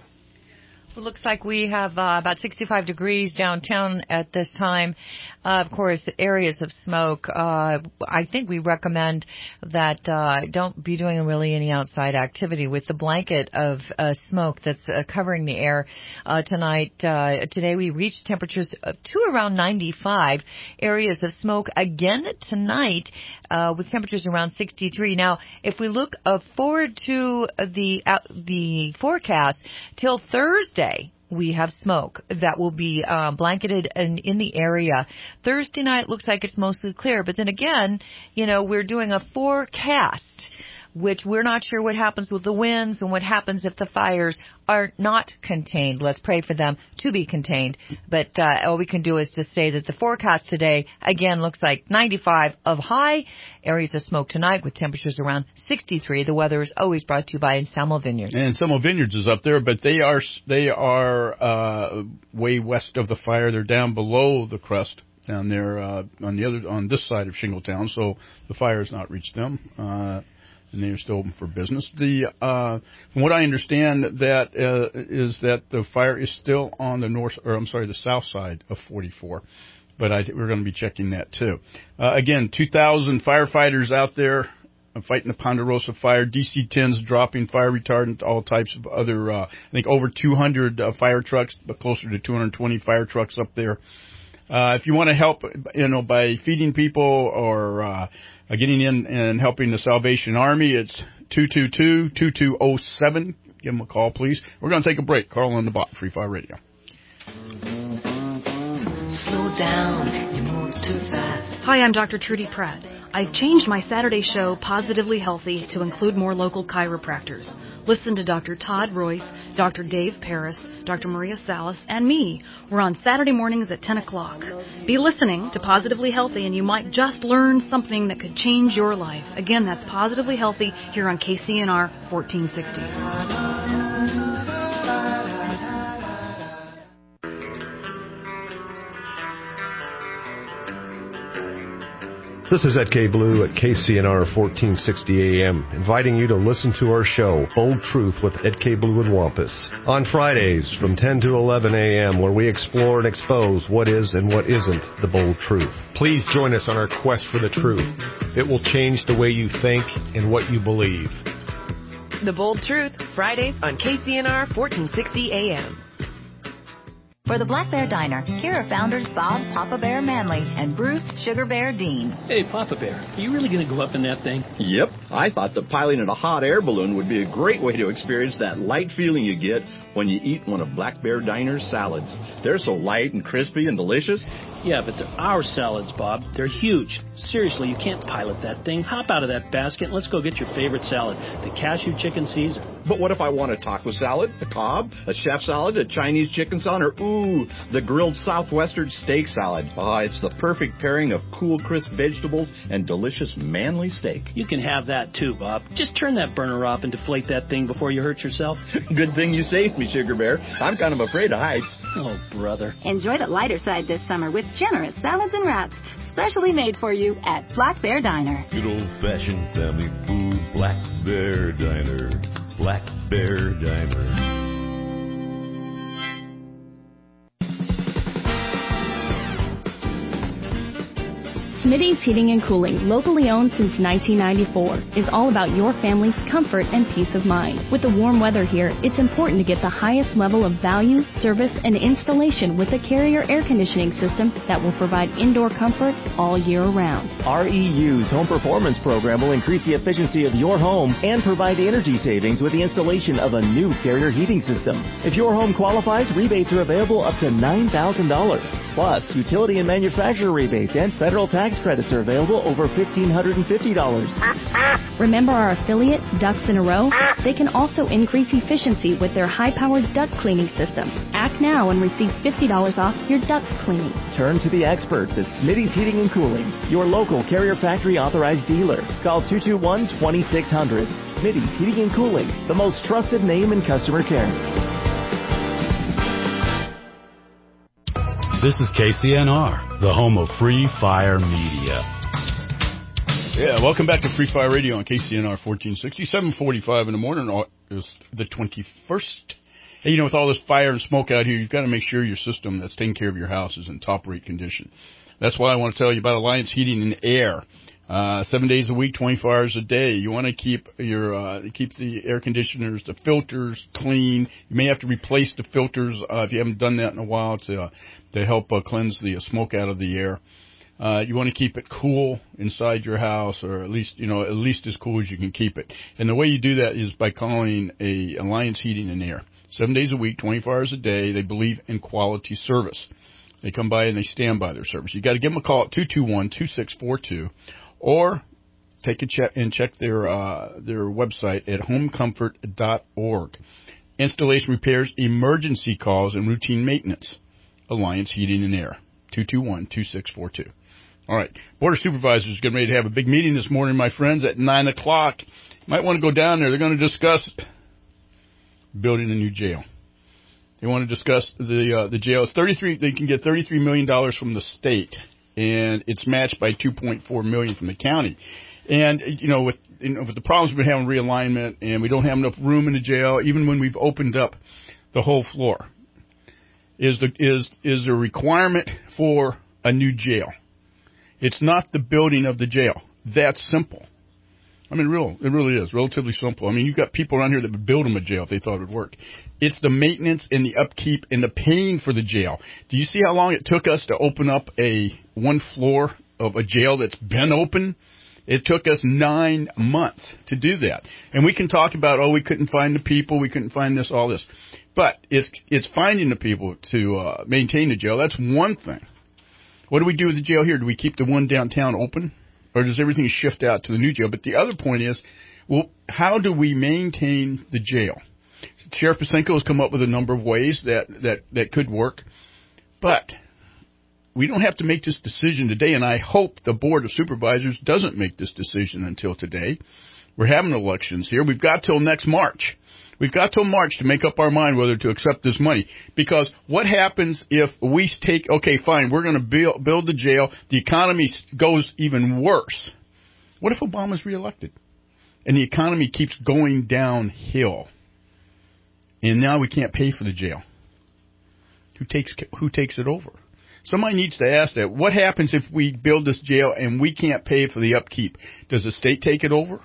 It looks like we have uh, about sixty-five degrees downtown at this time. Uh, of course, areas of smoke. Uh, I think we recommend that uh, don't be doing really any outside activity with the blanket of uh, smoke that's uh, covering the air uh, tonight. Uh, today we reached temperatures up to around ninety-five. Areas of smoke again tonight uh, with temperatures around sixty-three. Now, if we look uh, forward to the uh, the forecast till Thursday, we have smoke that will be uh, blanketed in, in the area. Thursday night looks like it's mostly clear, but then again, you know, we're doing a forecast, which we're not sure what happens with the winds and what happens if the fires are not contained. Let's pray for them to be contained. But uh, all we can do is just say that the forecast today, again, looks like ninety-five of high, areas of smoke tonight with temperatures around sixty-three. The weather is always brought to you by Enselmo Vineyards. And Enselmo Vineyards is up there, but they are they are uh, way west of the fire. They're down below the crust down there uh, on the other on this side of Shingletown, so the fire has not reached them. Uh, And they are still open for business. The uh, from what I understand, that uh, is that the fire is still on the north, or I'm sorry, the south side of forty-four. But I, we're going to be checking that too. Uh, again, two thousand firefighters out there fighting the Ponderosa fire. D C tens dropping fire retardant, all types of other. Uh, I think over two hundred uh, fire trucks, but closer to two hundred twenty fire trucks up there. Uh, if you want to help, you know, by feeding people or uh, getting in and helping the Salvation Army, it's two two two, two two zero seven. Give them a call, please. We're going to take a break. Carl on the Bot, Free Fire Radio. Slow down, you move too fast. Hi, I'm Doctor Trudy Pratt. I've changed my Saturday show, Positively Healthy, to include more local chiropractors. Listen to Doctor Todd Royce, Doctor Dave Paris, Doctor Maria Salas, and me. We're on Saturday mornings at ten o'clock. Be listening to Positively Healthy, and you might just learn something that could change your life. Again, that's Positively Healthy here on K C N R fourteen sixty. This is Ed K. Blue at K C N R fourteen sixty A M, inviting you to listen to our show, Bold Truth with Ed K. Blue and Wampus, on Fridays from ten to eleven A M, where we explore and expose what is and what isn't the bold truth. Please join us on our quest for the truth. It will change the way you think and what you believe. The Bold Truth, Fridays on K C N R fourteen sixty A M. For the Black Bear Diner, here are founders Bob Papa Bear Manley and Bruce Sugar Bear Dean. Hey, Papa Bear, are you really going to go up in that thing? Yep. I thought that piloting a hot air balloon would be a great way to experience that light feeling you get when you eat one of Black Bear Diner's salads. They're so light and crispy and delicious. Yeah, but they're our salads, Bob. They're huge. Seriously, you can't pilot that thing. Hop out of that basket and let's go get your favorite salad, the cashew chicken Caesar. But what if I want a taco salad, a Cobb, a chef salad, a Chinese chicken salad, or, ooh, the grilled Southwestern steak salad? Ah, it's the perfect pairing of cool, crisp vegetables and delicious Manly steak. You can have that too, Bob. Just turn that burner off and deflate that thing before you hurt yourself. Good thing you saved me, Sugar Bear. I'm kind of afraid of heights. Oh, brother. Enjoy the lighter side this summer with generous salads and wraps, specially made for you at Black Bear Diner. Good old-fashioned family food, Black Bear Diner. Black Bear Diner. Smitty's Heating and Cooling, locally owned since nineteen ninety-four, is all about your family's comfort and peace of mind. With the warm weather here, it's important to get the highest level of value, service, and installation with a Carrier air conditioning system that will provide indoor comfort all year round. R E U's Home Performance Program will increase the efficiency of your home and provide energy savings with the installation of a new Carrier heating system. If your home qualifies, rebates are available up to nine thousand dollars. Plus, utility and manufacturer rebates and federal tax credits are available over one thousand five hundred fifty dollars. Remember our affiliate, Ducks in a Row? They can also increase efficiency with their high-powered duct cleaning system. Act now and receive fifty dollars off your duct cleaning. Turn to the experts at Smitty's Heating and Cooling, your local Carrier Factory authorized dealer. Call two two one, two six zero zero. Smitty's Heating and Cooling, the most trusted name in customer care. This is K C N R, the home of Free Fire Media. Yeah, welcome back to Free Fire Radio on K C N R fourteen sixty, seven forty-five in the morning. It was the twenty-first. Hey, you know, with all this fire and smoke out here, you've got to make sure your system that's taking care of your house is in top-rate condition. That's why I want to tell you about Alliance Heating and Air. Uh, seven days a week, twenty-four hours a day. You want to keep your, uh, keep the air conditioners, the filters clean. You may have to replace the filters, uh, if you haven't done that in a while to, uh, to help, uh, cleanse the smoke out of the air. Uh, you want to keep it cool inside your house, or at least, you know, at least as cool as you can keep it. And the way you do that is by calling a Alliance Heating and Air. Seven days a week, twenty-four hours a day. They believe in quality service. They come by and they stand by their service. You got to give them a call at two two one, two six four two. Or take a check and check their uh, their website at home comfort dot org. Installation, repairs, emergency calls, and routine maintenance. Alliance Heating and Air, two two one, two six four two. All right. Board of Supervisors is getting ready to have a big meeting this morning, my friends, at nine o'clock. You might want to go down there. They're going to discuss building a new jail. They want to discuss the uh, the jail. It's thirty-three. They can get thirty-three million dollars from the state, and it's matched by two point four million dollars from the county. And, you know, with, you know, with the problems we've been having realignment, and we don't have enough room in the jail, even when we've opened up the whole floor, is the is is a requirement for a new jail. It's not the building of the jail. That's simple. I mean, real, it really is relatively simple. I mean, you've got people around here that would build them a jail if they thought it would work. It's the maintenance and the upkeep and the paying for the jail. Do you see how long it took us to open up a one floor of a jail that's been open? It took us nine months to do that. And we can talk about, oh, we couldn't find the people, we couldn't find this, all this. But it's it's finding the people to uh, maintain the jail. That's one thing. What do we do with the jail here? Do we keep the one downtown open? Or does everything shift out to the new jail? But the other point is, well, how do we maintain the jail? Sheriff Pasenko has come up with a number of ways that, that, that could work. But we don't have to make this decision today, and I hope the Board of Supervisors doesn't make this decision until today. We're having elections here. We've got till next March. We've got till March to make up our mind whether to accept this money. Because what happens if we take, okay, fine, we're going to build, build the jail, the economy goes even worse. What if Obama's reelected and the economy keeps going downhill and now we can't pay for the jail? Who takes, who takes it over? Somebody needs to ask that. What happens if we build this jail and we can't pay for the upkeep? Does the state take it over?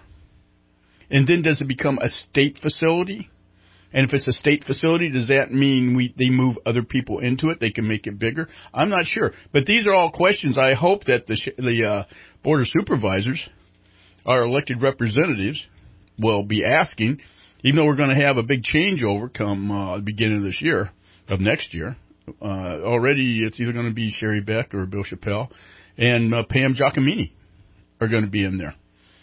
And then does it become a state facility? And if it's a state facility, does that mean we they move other people into it? They can make it bigger? I'm not sure. But these are all questions I hope that the the uh, Board of Supervisors, our elected representatives, will be asking, even though we're going to have a big changeover come uh, the beginning of this year, of next year. Uh, already it's either going to be Sherry Beck or Bill Chappelle, and uh, Pam Giacomini are going to be in there.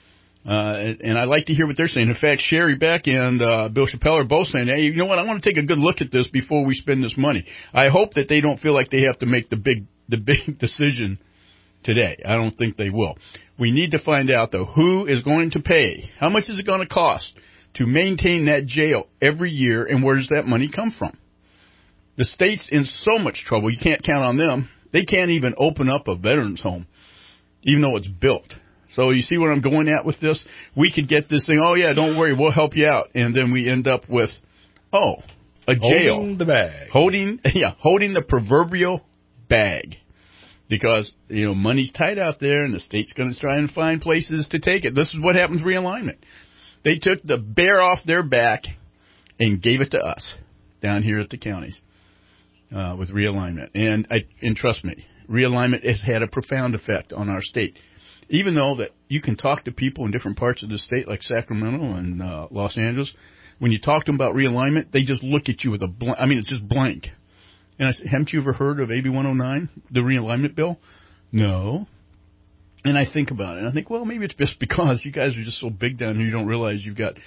Uh, and I like to hear what they're saying. In fact, Sherry Beck and uh, Bill Chappelle are both saying, hey, you know what, I want to take a good look at this before we spend this money. I hope that they don't feel like they have to make the big the big decision today. I don't think they will. We need to find out, though, who is going to pay. How much is it going to cost to maintain that jail every year, and where does that money come from? The state's in so much trouble, you can't count on them. They can't even open up a veterans home, even though it's built. So you see where I'm going at with this? We could get this thing, oh, yeah, don't worry, we'll help you out. And then we end up with, oh, a jail. Holding the bag. Holding, yeah, holding the proverbial bag. Because, you know, money's tight out there, and the state's going to try and find places to take it. This is what happens with realignment. They took the bear off their back and gave it to us down here at the counties uh, with realignment. And, I, and trust me, realignment has had a profound effect on our state. Even though that you can talk to people in different parts of the state, like Sacramento and uh, Los Angeles, when you talk to them about realignment, they just look at you with a blank. I mean, it's just blank. And I said, haven't you ever heard of A B one oh nine, the realignment bill? No. And I think about it, and I think, well, maybe it's just because you guys are just so big down here, you don't realize you've got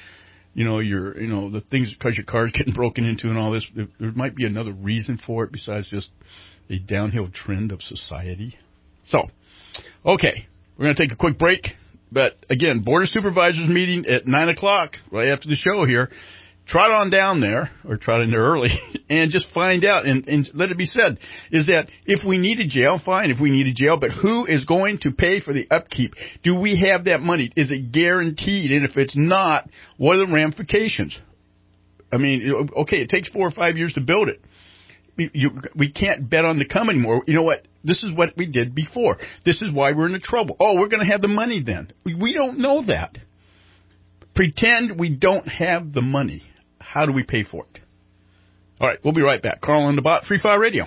you know, your, you know, the things because your car's getting broken into and all this. There, there might be another reason for it besides just a downhill trend of society. So, okay, we're going to take a quick break. But, again, Board of Supervisors meeting at nine o'clock, right after the show here. Trot on down there, or trot in there early, and just find out, and, and let it be said, is that if we need a jail, fine, if we need a jail, but who is going to pay for the upkeep? Do we have that money? Is it guaranteed? And if it's not, what are the ramifications? I mean, okay, it takes four or five years to build it. You, we can't bet on the come anymore. You know what? This is what we did before. This is why we're in trouble. Oh, we're going to have the money then. We, we don't know that. Pretend we don't have the money. How do we pay for it? All right, we'll be right back. Carl on the Bot, Free Fire Radio.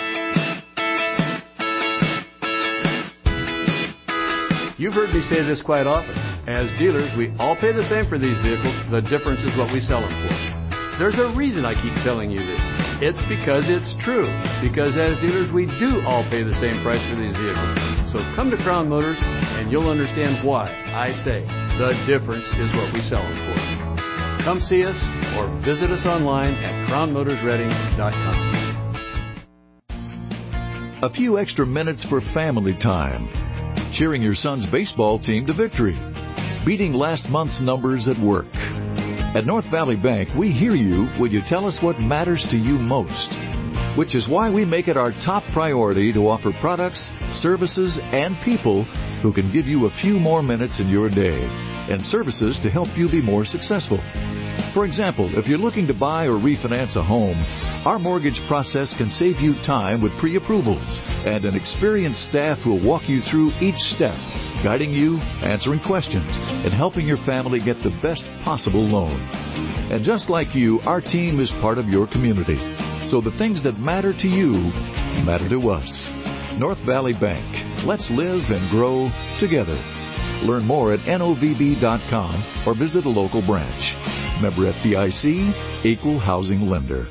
You've heard me say this quite often. As dealers, we all pay the same for these vehicles. The difference is what we sell them for. There's a reason I keep telling you this. It's because it's true. Because as dealers, we do all pay the same price for these vehicles. So come to Crown Motors, and you'll understand why I say the difference is what we sell them for. Come see us or visit us online at crown motors reading dot com. A few extra minutes for family time. Cheering your son's baseball team to victory. Beating last month's numbers at work. At North Valley Bank, we hear you when you tell us what matters to you most. Which is why we make it our top priority to offer products, services, and people who can give you a few more minutes in your day. And services to help you be more successful. For example, if you're looking to buy or refinance a home, our mortgage process can save you time with pre-approvals and an experienced staff who will walk you through each step, guiding you, answering questions, and helping your family get the best possible loan. And just like you, our team is part of your community. So the things that matter to you matter to us. North Valley Bank. Let's live and grow together. Learn more at N O V B dot com or visit a local branch. Member F D I C, Equal Housing Lender.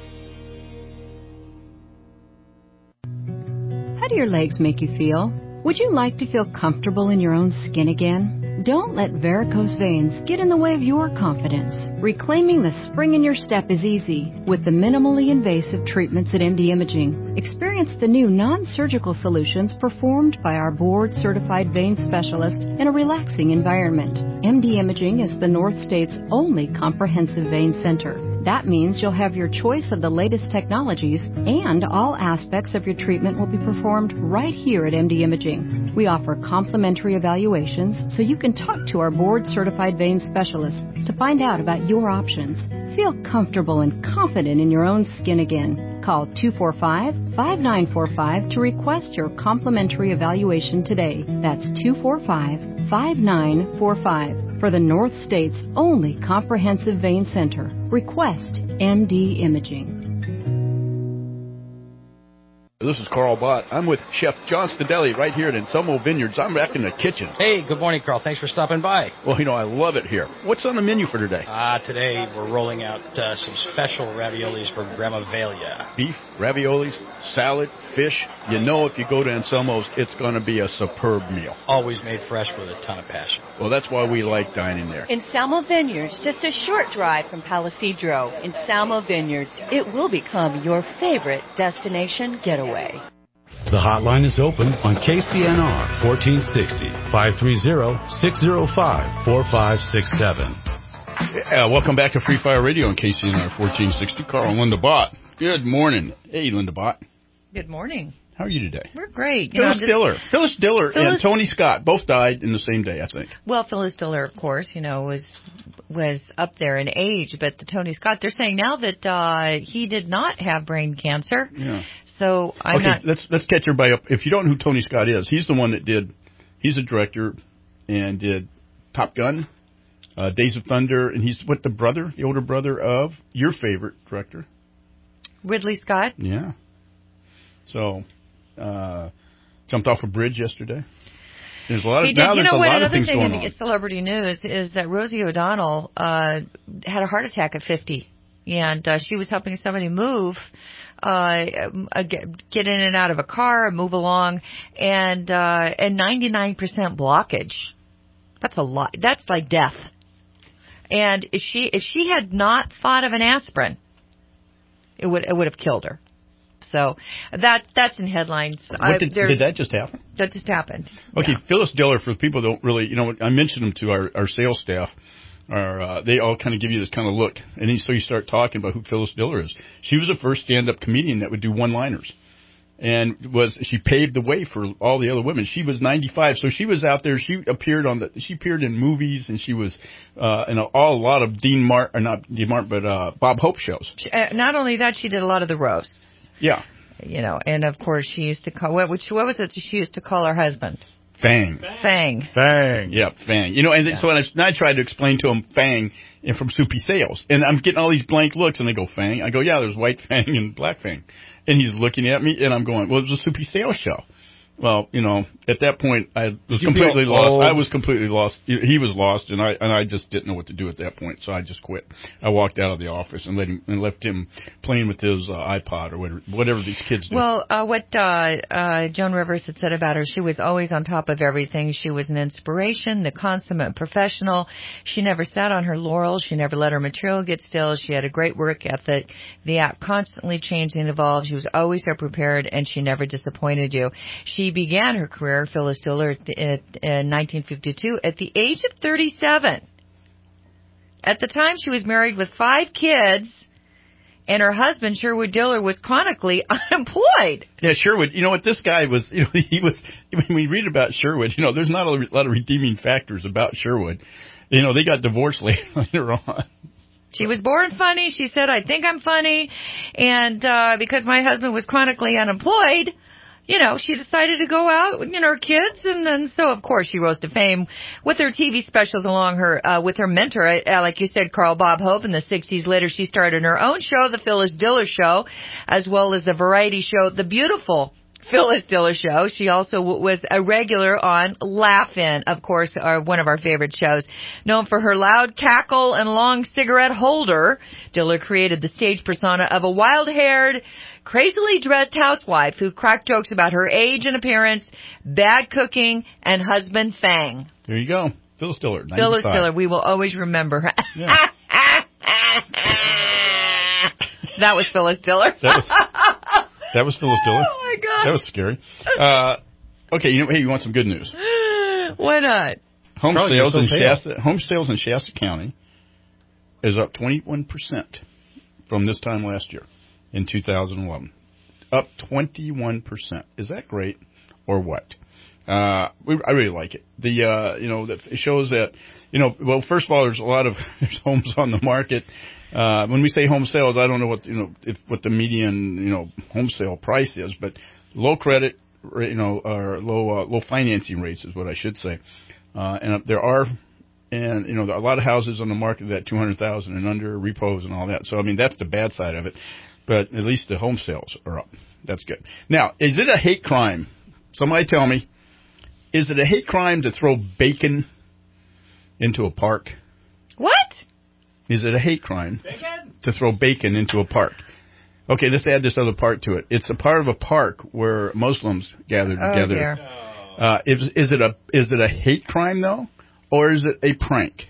How do your legs make you feel? Would you like to feel comfortable in your own skin again? Don't let varicose veins get in the way of your confidence. Reclaiming the spring in your step is easy with the minimally invasive treatments at M D Imaging. Experience the new non-surgical solutions performed by our board-certified vein specialist in a relaxing environment. M D Imaging is the North State's only comprehensive vein center. That means you'll have your choice of the latest technologies, and all aspects of your treatment will be performed right here at M D Imaging. We offer complimentary evaluations so you can talk to our board-certified vein specialist to find out about your options. Feel comfortable and confident in your own skin again. Call two four five, five nine four five to request your complimentary evaluation today. That's two four five, five nine four five. For the North State's only comprehensive vein center. Request M D Imaging. This is Carl Bott. I'm with Chef John Stadelli right here at Anselmo Vineyards. I'm back in the kitchen. Hey, good morning, Carl. Thanks for stopping by. Well, you know, I love it here. What's on the menu for today? Uh, today we're rolling out uh, some special raviolis from Grandma Velia. Beef, raviolis, salad, fish. You know if you go to Anselmo's, it's going to be a superb meal. Always made fresh with a ton of passion. Well, that's why we like dining there. Anselmo Vineyards, just a short drive from Palisadro. Anselmo Vineyards, it will become your favorite destination getaway. The hotline is open on K C N R fourteen sixty, five three zero, six zero five, four five six seven. Yeah, welcome back to Free Fire Radio on K C N R fourteen sixty. Carl and Linda Bott. Good morning. Hey, Linda Bott. Good morning. How are you today? We're great. You Phyllis know, just, Diller. Phyllis Diller Phyllis, and Tony Scott both died in the same day, I think. Well, Phyllis Diller, of course, you know, was was up there in age, but the Tony Scott, they're saying now that uh, he did not have brain cancer. Yeah. So I'm okay, not. let's let's catch everybody up. If you don't know who Tony Scott is, he's the one that did. He's a director and did Top Gun, uh, Days of Thunder, and he's what the brother, the older brother of your favorite director, Ridley Scott. Yeah. So, uh, jumped off a bridge yesterday. There's a lot of he did, now you there's know a what, lot of another things thing going in on. the celebrity news is that Rosie O'Donnell uh, had a heart attack at fifty, and uh, she was helping somebody move. Uh, get, get in and out of a car, move along, and uh, and ninety-nine percent blockage. That's a lot. That's like death. And if she if she had not thought of an aspirin, it would it would have killed her. So that that's in headlines. What did, did that just happen? That just happened. Okay, yeah. Phyllis Diller, for people who don't really, you know, I mentioned them to our, our sales staff. Are, uh, they all kind of give you this kind of look. And then, so you start talking about who Phyllis Diller is. She was the first stand-up comedian that would do one-liners. And was she paved the way for all the other women. She was ninety-five, so she was out there. She appeared on the. She appeared in movies, and she was uh, in a, all a lot of Dean Martin, or not Dean Martin, but uh, Bob Hope shows. She, uh, not only that, she did a lot of the roasts. Yeah. You know, and of course she used to call what? Which what was it? She used to call her husband. Fang. Fang. Fang. Yeah, Fang. You know, and yeah. so when I, and I tried to explain to him Fang and from Soupy Sales, and I'm getting all these blank looks, and they go Fang. I go, yeah, there's White Fang and Black Fang. And he's looking at me, and I'm going, well, it was a Soupy Sales show. Well, you know, at that point, I was completely lost. old? I was completely lost. He was lost, and I and I just didn't know what to do at that point, so I just quit. I walked out of the office and let him and left him playing with his uh, iPod or whatever, whatever these kids do. Well, uh, what uh, uh, Joan Rivers had said about her, she was always on top of everything. She was an inspiration, the consummate professional. She never sat on her laurels. She never let her material get still. She had a great work ethic. The act constantly changed and evolved. She was always so prepared, and she never disappointed you. She began her career, Phyllis Diller, in nineteen fifty-two at the age of thirty-seven. At the time, she was married with five kids, and her husband, Sherwood Diller, was chronically unemployed. Yeah, Sherwood. You know what? This guy was, you know, he was, when we read about Sherwood, you know, there's not a lot of redeeming factors about Sherwood. You know, they got divorced later on. She was born funny. She said, I think I'm funny. And uh because my husband was chronically unemployed, you know, she decided to go out with, you know, her kids, and then so, of course, she rose to fame with her T V specials along her, uh, with her mentor, uh, like you said, Carl Bob Hope. In the sixties, later, she started her own show, The Phyllis Diller Show, as well as the variety show, The Beautiful Phyllis Diller Show. She also w- was a regular on Laugh-In, of course, our, one of our favorite shows. Known for her loud cackle and long cigarette holder, Diller created the stage persona of a wild-haired, crazily dressed housewife who cracked jokes about her age and appearance, bad cooking, and husband Fang. There you go. Phyllis Diller, ninety-five. Phyllis Diller, we will always remember her. Yeah. That was Phyllis Diller. That was, that was Phyllis Diller. Oh, my God. That was scary. Uh, okay, you know, hey, you want some good news? Why not? Home Charlie, sales so in pale. Shasta, home sales in Shasta County is up twenty-one percent from this time last year. In two thousand eleven, up twenty-one percent. Is that great, or what? Uh, we, I really like it. The uh, you know, the, it shows that, you know, well, first of all, there's a lot of there's homes on the market. Uh, when we say home sales, I don't know what you know if, what the median you know home sale price is, but low credit, you know, or low uh, low financing rates is what I should say. Uh, and there are. And, you know, there are a lot of houses on the market that two hundred thousand dollars and under, repos and all that. So, I mean, that's the bad side of it. But at least the home sales are up. That's good. Now, is it a hate crime? Somebody tell me, is it a hate crime to throw bacon into a park? What? Is it a hate crime bacon? to throw bacon into a park? Okay, let's add this other part to it. It's a part of a park where Muslims gather Oh, together. dear. Uh, is, is it a is it a hate crime, though? Or is it a prank?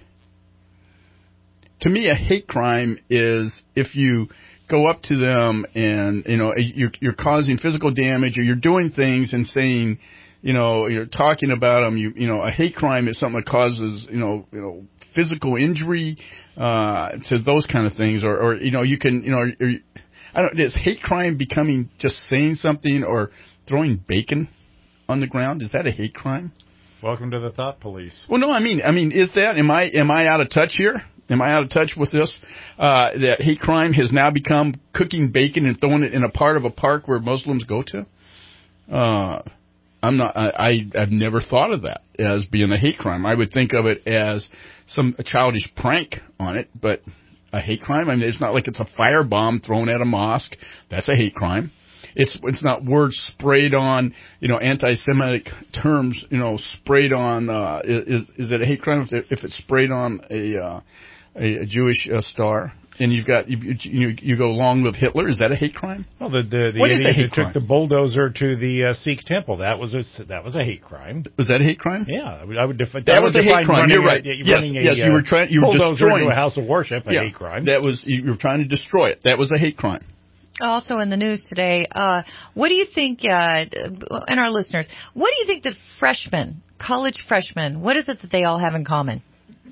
To me, a hate crime is if you go up to them and, you know, you're, you're causing physical damage, or you're doing things and saying, you know, you're talking about them. You, you know, a hate crime is something that causes, you know, you know, physical injury uh, to those kind of things, or, or you know, you can, you know, or, I don't. Is hate crime becoming just saying something or throwing bacon on the ground? Is that a hate crime? Welcome to the thought police. Well, no, I mean, I mean, is that, am I, am I out of touch here? Am I out of touch with this? Uh, that hate crime has now become cooking bacon and throwing it in a part of a park where Muslims go to? Uh, I'm not, I, I, I've never thought of that as being a hate crime. I would think of it as some a childish prank on it, but a hate crime? I mean, it's not like it's a firebomb thrown at a mosque. That's a hate crime. It's it's not words sprayed on, you know, anti-Semitic terms, you know, sprayed on. Uh, is is it a hate crime if, it, if it's sprayed on a uh, a, a Jewish uh, star? and you've got you you, you go along with Hitler. Is that a hate crime? Well, the the, the What is a idiot hate who crime? took the bulldozer to the uh, Sikh temple, that was a that was a hate crime. Was that a hate crime? Yeah, I would, I would defi- That I was would a hate define crime. running You're right. A, Yes, running a, yes, you were trying. You were bulldozer destroying into a house of worship. A yeah, hate crime. That was you were trying to destroy it. That was a hate crime. Also in the news today, uh, what do you think, uh, and our listeners, what do you think the freshmen, college freshmen, what is it that they all have in common?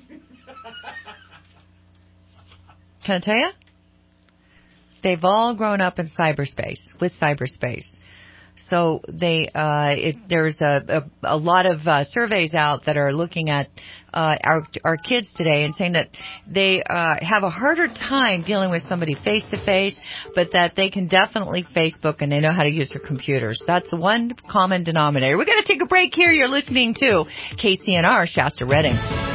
Can I tell you? They've all grown up in cyberspace, with cyberspace. So they, uh, it, there's a, a, a lot of uh, surveys out that are looking at uh, our our kids today and saying that they uh, have a harder time dealing with somebody face to face, but that they can definitely Facebook and they know how to use their computers. That's the one common denominator. We're going to take a break here. You're listening to K C N R Shasta Redding.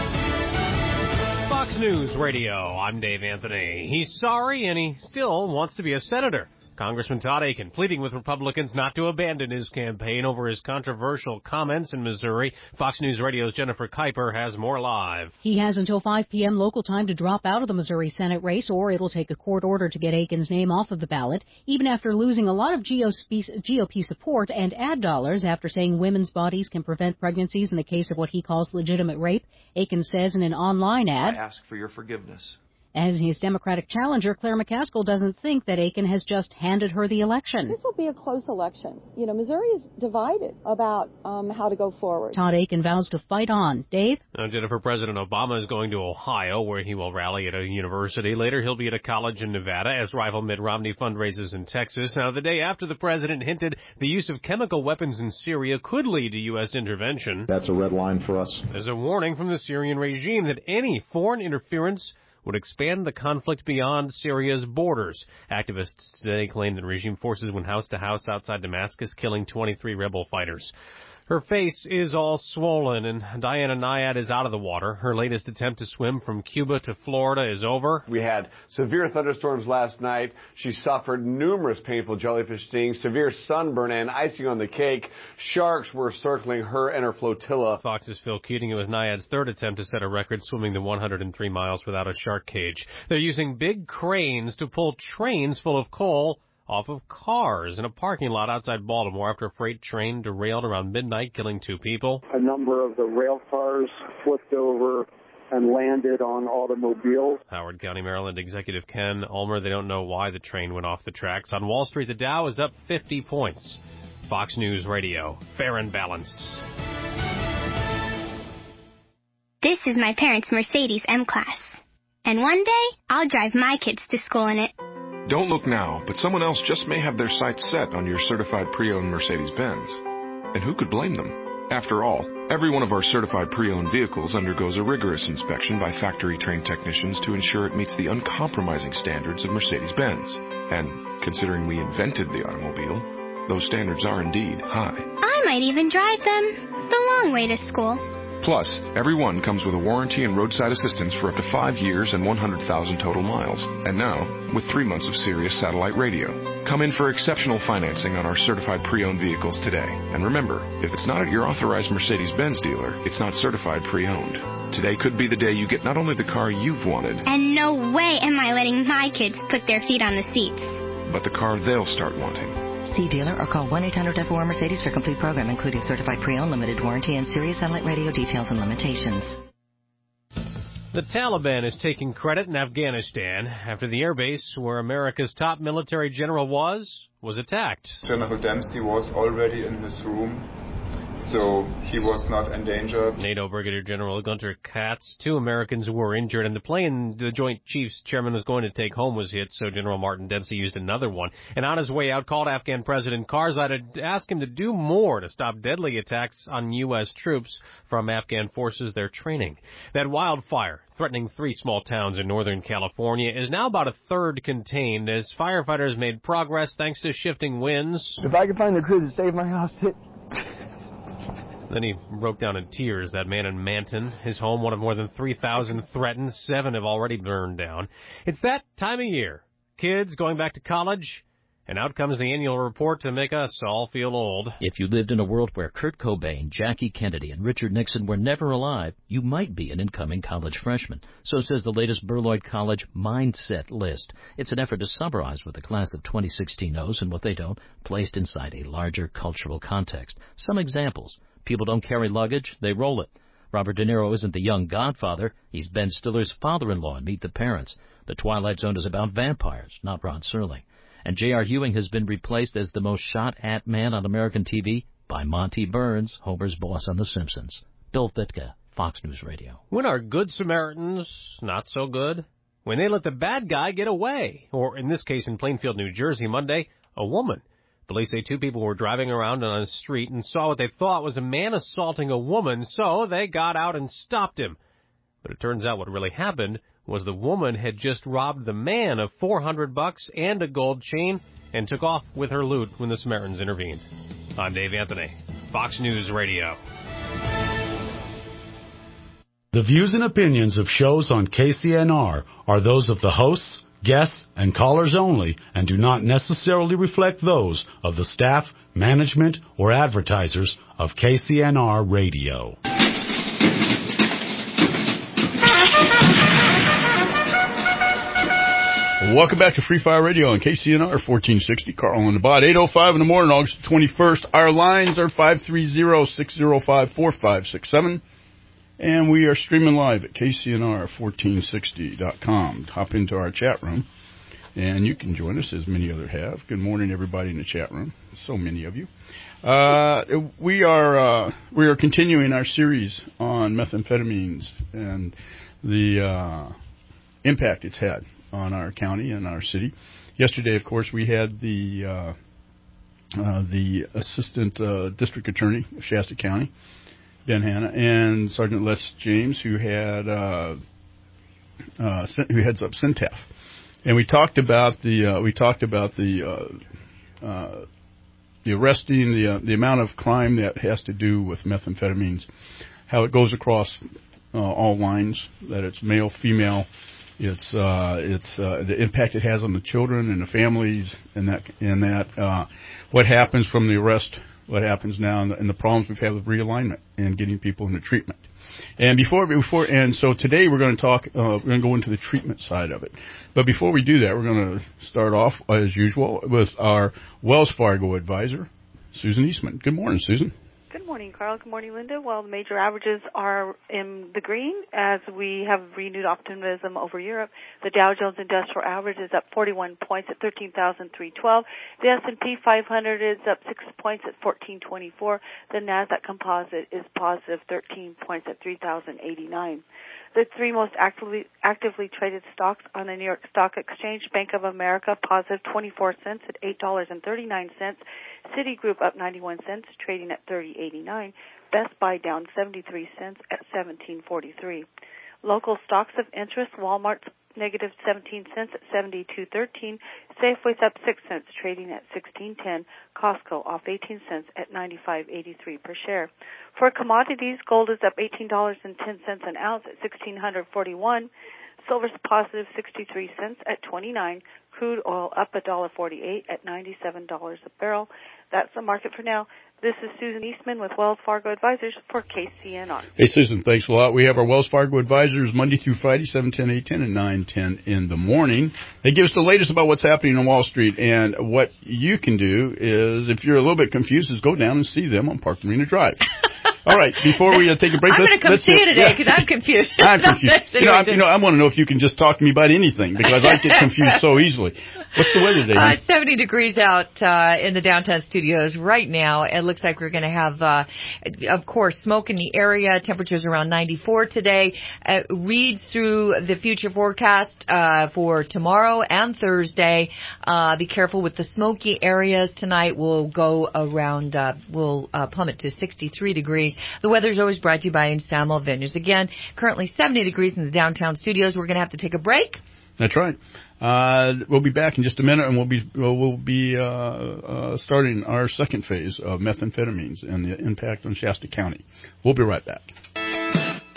Fox News Radio. I'm Dave Anthony. He's sorry and he still wants to be a senator. Congressman Todd Akin pleading with Republicans not to abandon his campaign over his controversial comments in Missouri. Fox News Radio's Jennifer Kuiper has more live. He has until five p.m. local time to drop out of the Missouri Senate race, or it will take a court order to get Akin's name off of the ballot, even after losing a lot of G O P support and ad dollars after saying women's bodies can prevent pregnancies in the case of what he calls legitimate rape. Akin says in an online ad, I ask for your forgiveness. As his Democratic challenger, Claire McCaskill, doesn't think that Akin has just handed her the election. This will be a close election. You know, Missouri is divided about um, how to go forward. Todd Akin vows to fight on. Dave? Now, Jennifer, President Obama is going to Ohio, where he will rally at a university. Later, he'll be at a college in Nevada as rival Mitt Romney fundraises in Texas. Now, the day after the president hinted the use of chemical weapons in Syria could lead to U S intervention. That's a red line for us. There's a warning from the Syrian regime that any foreign interference would expand the conflict beyond Syria's borders. Activists today claim that regime forces went house to house outside Damascus, killing twenty-three rebel fighters. Her face is all swollen, and Diana Nyad is out of the water. Her latest attempt to swim from Cuba to Florida is over. We had severe thunderstorms last night. She suffered numerous painful jellyfish stings, severe sunburn, and icing on the cake. Sharks were circling her and her flotilla. Fox's Phil Keating. It was Nyad's third attempt to set a record swimming the one hundred three miles without a shark cage. They're using big cranes to pull trains full of coal off of cars in a parking lot outside Baltimore after a freight train derailed around midnight, killing two people. A number of the rail cars flipped over and landed on automobiles. Howard County, Maryland Executive Ken Ulmer, they don't know why the train went off the tracks. On Wall Street, the Dow is up fifty points. Fox News Radio, fair and balanced. This is my parents' Mercedes M-Class. And one day, I'll drive my kids to school in it. Don't look now, but someone else just may have their sights set on your certified pre-owned Mercedes-Benz. And who could blame them? After all, every one of our certified pre-owned vehicles undergoes a rigorous inspection by factory-trained technicians to ensure it meets the uncompromising standards of Mercedes-Benz. And considering we invented the automobile, those standards are indeed high. I might even drive them the long way to school. Plus, every one comes with a warranty and roadside assistance for up to five years and one hundred thousand total miles. And now, with three months of Sirius satellite radio. Come in for exceptional financing on our certified pre-owned vehicles today. And remember, if it's not at your authorized Mercedes-Benz dealer, it's not certified pre-owned. Today could be the day you get not only the car you've wanted, and no way am I letting my kids put their feet on the seats, but the car they'll start wanting. See dealer or call one eight hundred F O R Mercedes for complete program, including certified pre-owned, limited warranty, and Sirius satellite radio details and limitations. The Taliban is taking credit in Afghanistan after the airbase where America's top military general was, was attacked. General Dempsey was already in his room, so he was not endangered. NATO Brigadier General Gunter Katz, two Americans were injured, and the plane the Joint Chiefs Chairman was going to take home was hit, so General Martin Dempsey used another one. And on his way out, called Afghan President Karzai to ask him to do more to stop deadly attacks on U S troops from Afghan forces they're training. That wildfire threatening three small towns in Northern California is now about a third contained as firefighters made progress thanks to shifting winds. If I could find the crew to save my house, t- Then he broke down in tears, that man in Manton. His home, one of more than three thousand threatened. Seven have already burned down. It's that time of year. Kids going back to college, And out comes the annual report to make us all feel old. If you lived in a world where Kurt Cobain, Jackie Kennedy, and Richard Nixon were never alive, you might be an incoming college freshman. So says the latest Burloid College Mindset List. It's an effort to summarize what the class of twenty sixteen knows and what they don't, placed inside a larger cultural context. Some examples. People don't carry luggage, they roll it. Robert De Niro isn't the young godfather. He's Ben Stiller's father-in-law in Meet the Parents. The Twilight Zone is about vampires, not Rod Serling. And J R. Ewing has been replaced as the most shot-at man on American T V by Monty Burns, Homer's boss on The Simpsons. Bill Fitka, Fox News Radio. When are good Samaritans not so good? When they let the bad guy get away. Or in this case in Plainfield, New Jersey, Monday, a woman. Police say two people were driving around on a street and saw what they thought was a man assaulting a woman, so they got out and stopped him. But it turns out what really happened was the woman had just robbed the man of four hundred bucks and a gold chain and took off with her loot when the Samaritans intervened. I'm Dave Anthony, Fox News Radio. The views and opinions of shows on K C N R are those of the hosts, guests, and callers only and do not necessarily reflect those of the staff, management, or advertisers of K C N R Radio. Welcome back to Free Fire Radio on K C N R fourteen sixty. Carl and the Bot, eight oh five in the morning, August twenty-first. Our lines are five three zero, six oh five, four five six seven. And we are streaming live at K C N R fourteen sixty dot com. Hop into our chat room, and you can join us, as many others have. Good morning, everybody in the chat room. So many of you. Uh, we are uh, we are continuing our series on methamphetamines and the uh, impact it's had on our county and our city. Yesterday, of course, we had the uh, uh, the assistant uh, district attorney of Shasta County, Ben Hanna, and Sergeant Les James, who had uh, uh, who heads up Syntaf, and we talked about the uh, we talked about the uh, uh, the arresting, the uh, the amount of crime that has to do with methamphetamines, how it goes across uh, all lines, that it's male, female. It's uh, it's uh, the impact it has on the children and the families, and that and that uh, what happens from the arrest, what happens now, and the, and the problems we've had with realignment and getting people into treatment. And before before and so today we're going to talk. Uh, we're going to go into the treatment side of it. But before we do that, we're going to start off as usual with our Wells Fargo advisor, Susan Eastman. Good morning, Susan. Good morning, Carl. Good morning, Linda. Well, the major averages are in the green as we have renewed optimism over Europe. The Dow Jones Industrial Average is up forty-one points at thirteen thousand three hundred twelve. The S and P five hundred is up six points at fourteen twenty-four. The Nasdaq Composite is positive thirteen points at three thousand eighty-nine. The three most actively actively traded stocks on the New York Stock Exchange: Bank of America positive twenty-four cents at eight dollars and thirty-nine cents. Citigroup up ninety-one cents, trading at thirty eighty-nine. Best Buy down seventy-three cents at seventeen forty-three. Local stocks of interest: Walmart's negative seventeen cents at seventy-two thirteen. Safeway's up six cents, trading at sixteen ten. Costco off eighteen cents at ninety-five eighty-three per share. For commodities, gold is up eighteen dollars and ten cents an ounce at sixteen forty-one. Silver's positive sixty-three cents at twenty-nine. Crude oil up one dollar forty-eight at ninety-seven dollars a barrel. That's the market for now. This is Susan Eastman with Wells Fargo Advisors for K C N R. Hey, Susan, thanks a lot. We have our Wells Fargo Advisors Monday through Friday, seven ten, eight ten, and nine ten in the morning. They give us the latest about what's happening on Wall Street. And what you can do is, if you're a little bit confused, is go down and see them on Park Marina Drive. All right, before we uh, take a break, I'm going to come see you today because yeah. I'm confused. I'm confused. you know, I, you know, I want to know if you can just talk to me about anything because I get confused so easily. What's the weather today? Uh, seventy degrees out uh, in the downtown studios right now. It looks like we're going to have, uh, of course, smoke in the area. Temperatures around ninety-four today. Uh, read through the future forecast uh, for tomorrow and Thursday. Uh, be careful with the smoky areas tonight. We'll go around, uh, we'll uh, plummet to sixty-three degrees. The weather is always brought to you by Samuel Vineyards. Again, currently seventy degrees in the downtown studios. We're going to have to take a break. That's right. Uh, we'll be back in just a minute, and we'll be we'll be uh, uh, starting our second phase of methamphetamines and the impact on Shasta County. We'll be right back.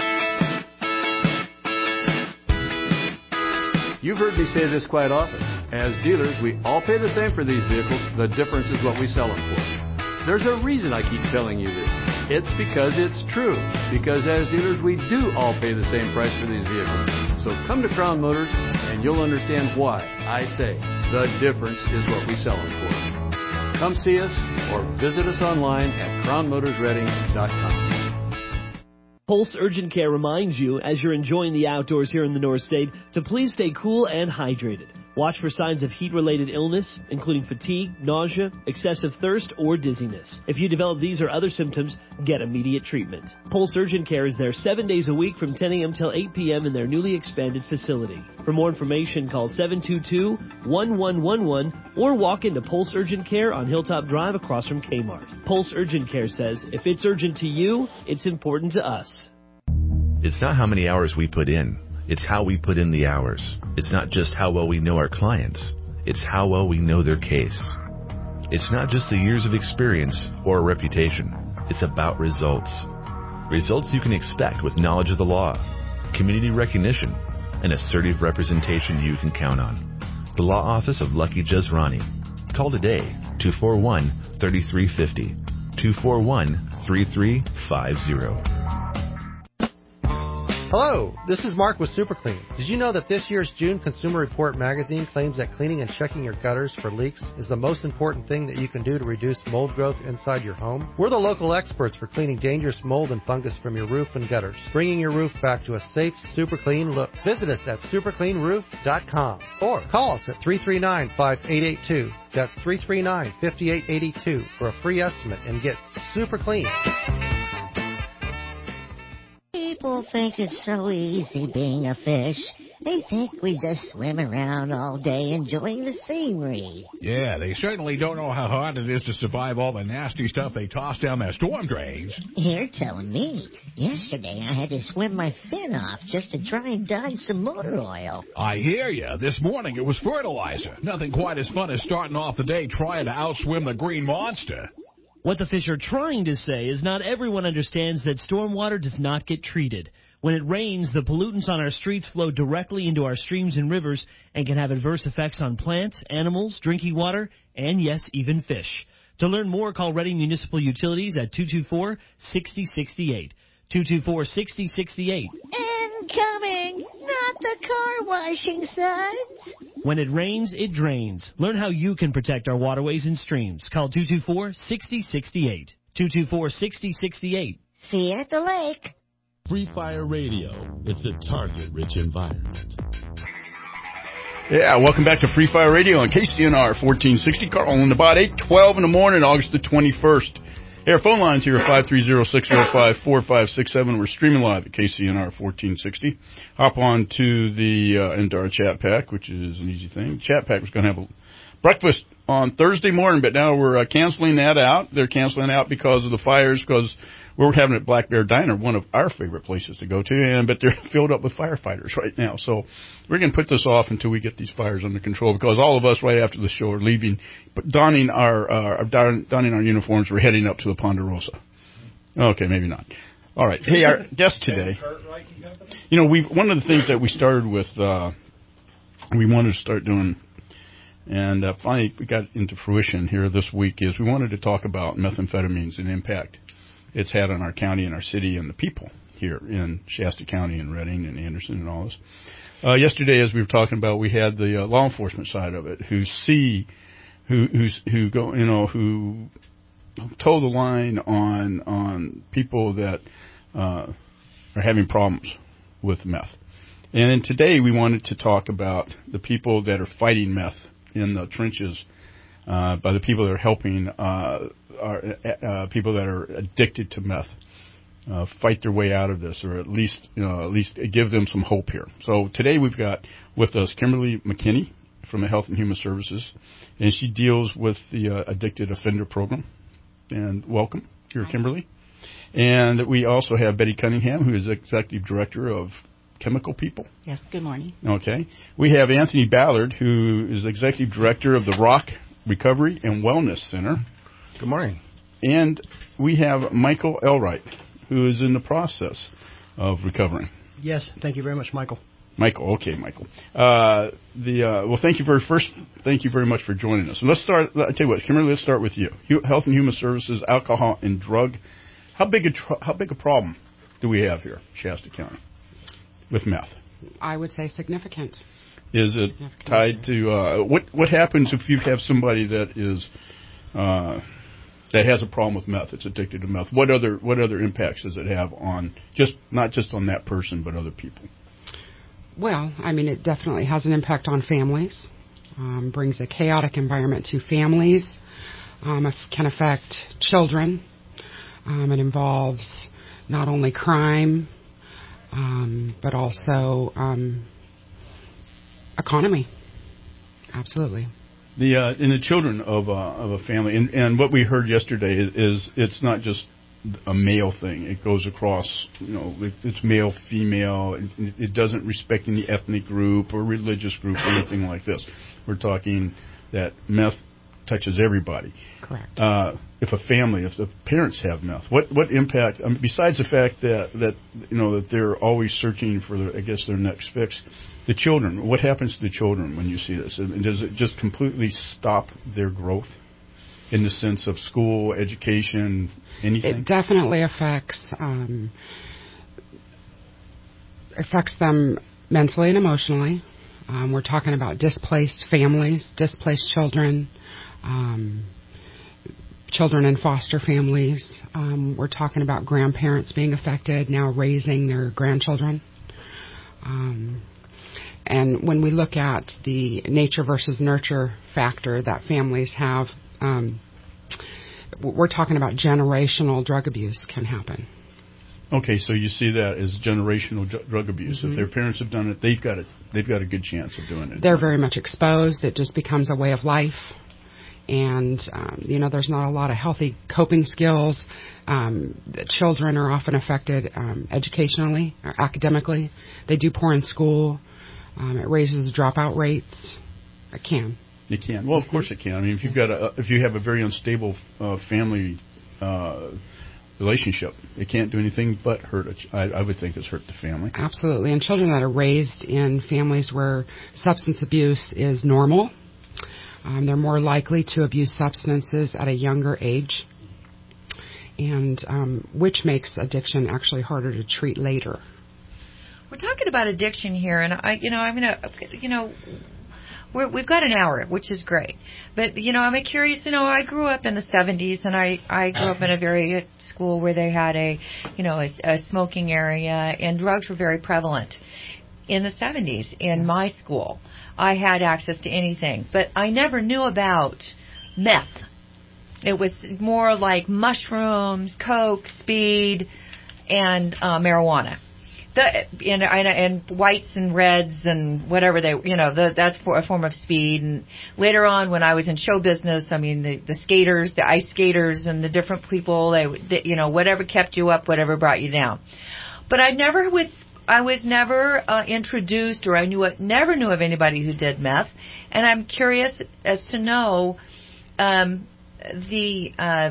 You've heard me say this quite often. As dealers, we all pay the same for these vehicles. The difference is what we sell them for. There's a reason I keep telling you this. It's because it's true. Because as dealers, we do all pay the same price for these vehicles. So come to Crown Motors and you'll understand why I say the difference is what we sell them for. Come see us or visit us online at crown motors reading dot com. Pulse Urgent Care reminds you, as you're enjoying the outdoors here in the North State, to please stay cool and hydrated. Watch for signs of heat-related illness, including fatigue, nausea, excessive thirst, or dizziness. If you develop these or other symptoms, get immediate treatment. Pulse Urgent Care is there seven days a week from ten a.m. till eight p.m. in their newly expanded facility. For more information, call seven two two, one one one one or walk into Pulse Urgent Care on Hilltop Drive across from Kmart. Pulse Urgent Care says, if it's urgent to you, it's important to us. It's not how many hours we put in. It's how we put in the hours. It's not just how well we know our clients. It's how well we know their case. It's not just the years of experience or a reputation. It's about results. Results you can expect with knowledge of the law, community recognition, and assertive representation you can count on. The Law Office of Lucky Jazrani. Call today, two four one, three three five zero, two four one, three three five zero. Hello, this is Mark with SuperClean. Did you know that this year's June Consumer Report magazine claims that cleaning and checking your gutters for leaks is the most important thing that you can do to reduce mold growth inside your home? We're the local experts for cleaning dangerous mold and fungus from your roof and gutters, bringing your roof back to a safe, super clean look. Visit us at super clean roof dot com or call us at three three nine, five eight eight two. That's three three nine, five eight eight two for a free estimate and get super clean. People think it's so easy being a fish. They think we just swim around all day enjoying the scenery. Yeah, they certainly don't know how hard it is to survive all the nasty stuff they toss down their storm drains. You're telling me. Yesterday I had to swim my fin off just to try and dodge some motor oil. I hear you. This morning it was fertilizer. Nothing quite as fun as starting off the day trying to outswim the green monster. What the fish are trying to say is not everyone understands that stormwater does not get treated. When it rains, the pollutants on our streets flow directly into our streams and rivers and can have adverse effects on plants, animals, drinking water, and yes, even fish. To learn more, call Reading Municipal Utilities at two two four, six zero six eight. two two four, six zero six eight. Incoming! Not the car washing suds! When it rains, it drains. Learn how you can protect our waterways and streams. Call two two four, six zero six eight. two two four, six zero six eight. See you at the lake. Free Fire Radio. It's a target-rich environment. Yeah, welcome back to Free Fire Radio on K C N R fourteen sixty. Carl in about eight twelve in the morning, August the twenty-first. Hey, our phone lines here are five three zero, six zero five, four five six seven. We're streaming live at K C N R fourteen sixty. Hop on to the uh, into our chat pack, which is an easy thing. Chat pack was going to have a breakfast on Thursday morning, but now we're uh, canceling that out. They're canceling out because of the fires, because we're having it at Black Bear Diner, one of our favorite places to go to, and but they're filled up with firefighters right now. So we're going to put this off until we get these fires under control, because all of us right after the show are leaving, but donning our uh, donning our uniforms. We're heading up to the Ponderosa. Okay, maybe not. All right. Hey, our guest today. You know, we one of the things that we started with, uh, we wanted to start doing, and uh, finally we got into fruition here this week, is we wanted to talk about methamphetamines and impact it's had on our county and our city and the people here in Shasta County and Reading and Anderson and all this. Uh, yesterday, as we were talking about, we had the uh, law enforcement side of it, who see, who who's, who go, you know, who toe the line on on people that uh, are having problems with meth. And then today, we wanted to talk about the people that are fighting meth in the trenches. Uh, by the people that are helping uh, are, uh, people that are addicted to meth uh, fight their way out of this, or at least you know at least give them some hope here. So today we've got with us Kimberly McKinney from the Health and Human Services, and she deals with the uh, Addicted Offender Program. And welcome here, Hi. Kimberly. And we also have Betty Cunningham, who is Executive Director of Chemical People. Yes, good morning. Okay. We have Anthony Ballard, who is Executive Director of the Rock Recovery and Wellness Center. Good morning. And we have Michael Elwright, who is in the process of recovering. Yes, thank you very much, Michael. Michael, okay, Michael. Uh, the uh, well, thank you very first. Thank you very much for joining us. And let's start. I tell you what, Kimberly, let's start with you. Health and Human Services, alcohol and drug. How big a tr- how big a problem do we have here, Shasta County, with meth? I would say significant. Is it significant. tied to uh, what what happens if you have somebody that is uh, that has a problem with meth, that's addicted to meth? What other what other impacts does it have on just not just on that person but other people? Well, I mean, it definitely has an impact on families, um, brings a chaotic environment to families, um, it can affect children. Um, it involves not only crime, um, but also um, economy. Absolutely. The uh, in the children of, uh, of a family, and, and what we heard yesterday is, is it's not just a male thing. It goes across, you know, it, it's male, female. It, it doesn't respect any ethnic group or religious group or anything like this. We're talking that meth touches everybody. Correct. Uh, if a family, if the parents have meth, what what impact? I mean, besides the fact that, that you know that they're always searching for, their, I guess, their next fix. The children. What happens to the children when you see this? And does it just completely stop their growth? In the sense of school, education, anything? It definitely affects um, affects them mentally and emotionally. Um, we're talking about displaced families, displaced children, um, children in foster families. Um, we're talking about grandparents being affected, now raising their grandchildren. Um, and when we look at the nature versus nurture factor that families have, Um, we're talking about generational drug abuse can happen. Okay, so you see that as generational dr- drug abuse. Mm-hmm. If their parents have done it, they've got it. They've got a good chance of doing it. They're very much exposed. It just becomes a way of life, and um, you know, there's not a lot of healthy coping skills. Um, the children are often affected um, educationally or academically. They do poor in school. Um, it raises the dropout rates. It can. It can. Well, of course it can. I mean, if you've got a, if you have a very unstable uh, family uh, relationship, it can't do anything but hurt. A ch- I, I would think it's hurt the family. Absolutely. And children that are raised in families where substance abuse is normal, um, they're more likely to abuse substances at a younger age, and um, which makes addiction actually harder to treat later. We're talking about addiction here, and I, you know, I'm gonna, you know. We're, we've got an hour, which is great. But, you know, I'm curious, you know, I grew up in the seventies, and I, I grew up in a very school where they had a, you know, a, a smoking area, and drugs were very prevalent. In the seventies, in my school, I had access to anything. But I never knew about meth. It was more like mushrooms, coke, speed, and uh, marijuana. The, and, and, and whites and reds and whatever they, you know, the, that's for a form of speed. And later on, when I was in show business, I mean, the, the skaters, the ice skaters, and the different people, they, they, you know, whatever kept you up, whatever brought you down. But I never was, I was never uh, introduced, or I knew, never knew of anybody who did meth. And I'm curious as to know um, the. Uh,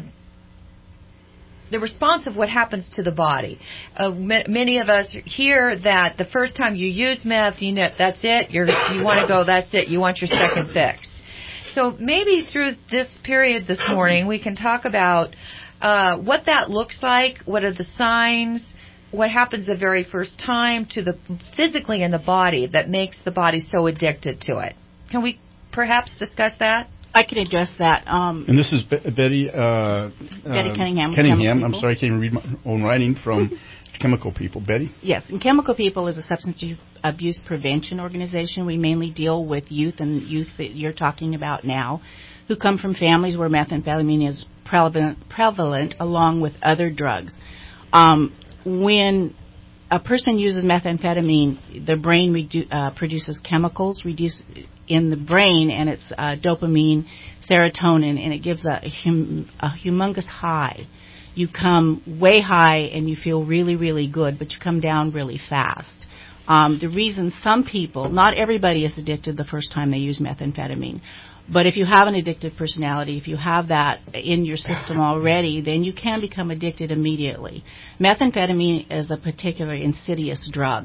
The response of what happens to the body. Uh, m- many of us hear that the first time you use meth, you know, that's it. You're, you want to go, that's it. You want your second fix. So maybe through this period this morning, we can talk about uh, what that looks like, what are the signs, what happens the very first time to the physically in the body that makes the body so addicted to it. Can we perhaps discuss that? I can address that. Um, and this is Be- Betty uh, Betty uh, Cunningham. Cunningham. I'm sorry, I can't even read my own writing from Chemical People. Betty? Yes, and Chemical People is a substance abuse prevention organization. We mainly deal with youth and youth that you're talking about now who come from families where methamphetamine is prevalent, prevalent along with other drugs. Um, when a person uses methamphetamine, the brain redu- uh, produces chemicals reduce in the brain, and it's uh, dopamine, serotonin, and it gives a, hum- a humongous high. You come way high and you feel really, really good, but you come down really fast. Um, the reason some people, not everybody is addicted the first time they use methamphetamine, but if you have an addictive personality, if you have that in your system already, then you can become addicted immediately. Methamphetamine is a particular insidious drug.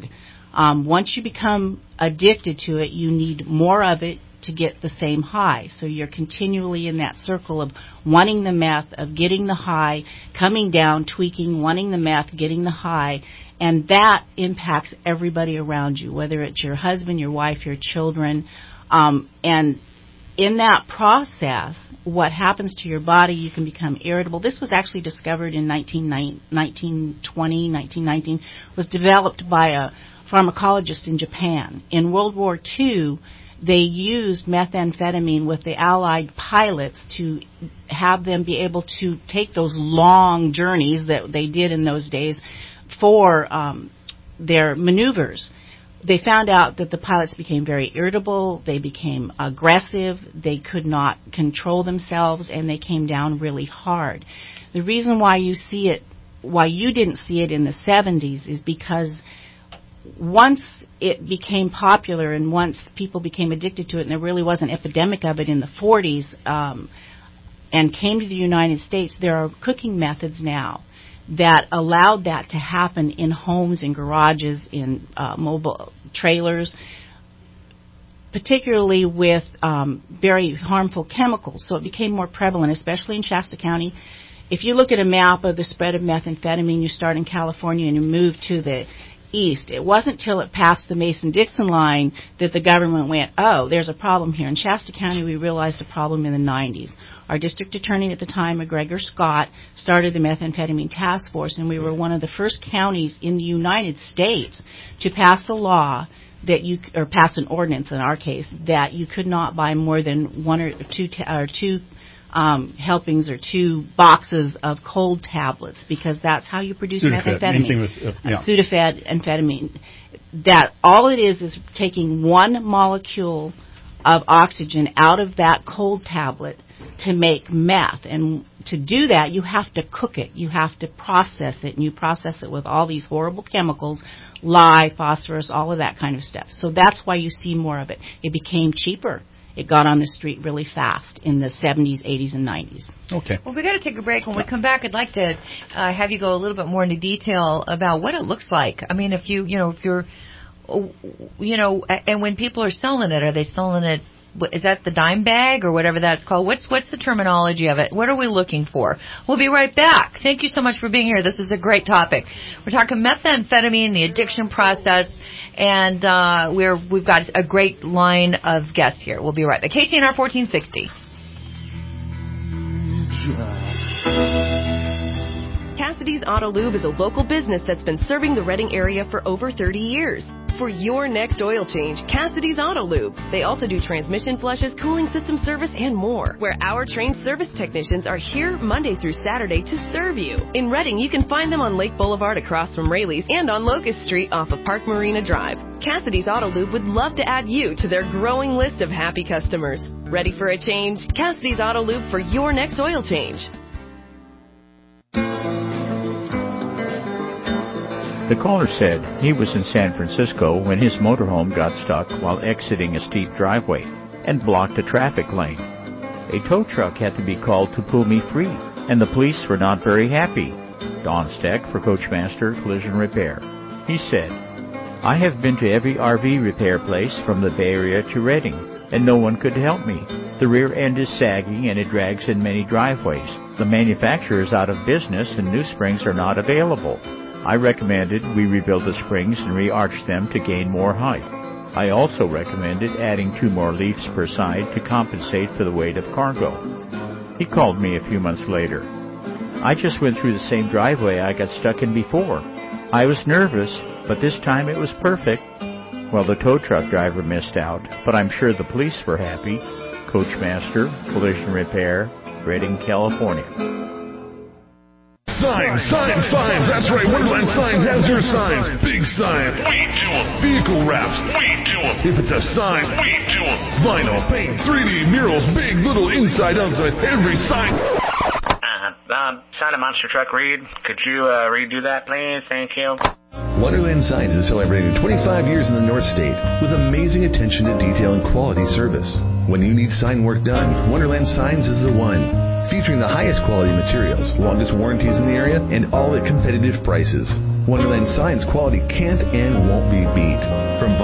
Um, once you become addicted to it, you need more of it to get the same high. So you're continually in that circle of wanting the meth, of getting the high, coming down, tweaking, wanting the meth, getting the high, and that impacts everybody around you, whether it's your husband, your wife, your children. Um, and in that process, what happens to your body, you can become irritable. This was actually discovered in nineteen twenty, nineteen nineteen, was developed by a pharmacologist in Japan. In World War Two, they used methamphetamine with the Allied pilots to have them be able to take those long journeys that they did in those days for um, their maneuvers. They found out that the pilots became very irritable, they became aggressive, they could not control themselves, and they came down really hard. The reason why you see it, why you didn't see it in the seventies is because once it became popular and once people became addicted to it, and there really was an epidemic of it in the forties, um, and came to the United States, there are cooking methods now that allowed that to happen in homes, in garages, in uh, mobile trailers, particularly with um, very harmful chemicals. So it became more prevalent, especially in Shasta County. If you look at a map of the spread of methamphetamine, you start in California and you move to the east. It wasn't till it passed the Mason-Dixon line that the government went, oh, there's a problem here. In Shasta County, we realized a problem in the nineties. Our district attorney at the time, McGregor Scott, started the methamphetamine task force, and we were one of the first counties in the United States to pass a law that you, or pass an ordinance in our case, that you could not buy more than one or two, or two Um, helpings or two boxes of cold tablets, because that's how you produce Sudafed, methamphetamine. With, uh, yeah. uh, Sudafed, amphetamine. That all it is is taking one molecule of oxygen out of that cold tablet to make meth. And to do that, you have to cook it. You have to process it, and you process it with all these horrible chemicals, lye, phosphorus, all of that kind of stuff. So that's why you see more of it. It became cheaper. It got on the street really fast in the seventies, eighties, and nineties. Okay. Well, we got to take a break. When we come back, I'd like to uh, have you go a little bit more into detail about what it looks like. I mean, if you, you know, if you're, you know, and when people are selling it, are they selling it? Is that the dime bag or whatever that's called? What's what's the terminology of it? What are we looking for? We'll be right back. Thank you so much for being here. This is a great topic. We're talking methamphetamine, the addiction process, and uh, we're we've got a great line of guests here. We'll be right back. K C N R fourteen sixty. Cassidy's Auto Lube is a local business that's been serving the Redding area for over thirty years. For your next oil change, Cassidy's Auto Lube. They also do transmission flushes, cooling system service, and more, where our trained service technicians are here Monday through Saturday to serve you. In Redding, you can find them on Lake Boulevard across from Rayleigh's and on Locust Street off of Park Marina Drive. Cassidy's Auto Lube would love to add you to their growing list of happy customers. Ready for a change? Cassidy's Auto Lube for your next oil change. The caller said he was in San Francisco when his motorhome got stuck while exiting a steep driveway and blocked a traffic lane. A tow truck had to be called to pull me free, and the police were not very happy. Don Steck for Coachmaster Collision Repair. He said, I have been to every R V repair place from the Bay Area to Redding, and no one could help me. The rear end is sagging and it drags in many driveways. The manufacturer is out of business and new springs are not available. I recommended we rebuild the springs and re-arch them to gain more height. I also recommended adding two more leaves per side to compensate for the weight of cargo. He called me a few months later. I just went through the same driveway I got stuck in before. I was nervous, but this time it was perfect. Well, the tow truck driver missed out, but I'm sure the police were happy. Coachmaster, Collision Repair, Redding, California. Signs, signs, signs. That's right. Wonderland Signs has your signs. Big signs. We do them. Vehicle wraps. We do them. If it's a sign, we do them. Vinyl, paint, three D murals, big, little, inside, outside, every sign. Uh, uh, Santa Monster Truck Reed, could you uh, redo that, please? Thank you. Wonderland Signs is celebrating twenty-five years in the North State with amazing attention to detail and quality service. When you need sign work done, Wonderland Signs is the one. Featuring the highest quality materials, longest warranties in the area, and all at competitive prices. Wonderland Signs quality can't and won't be beat.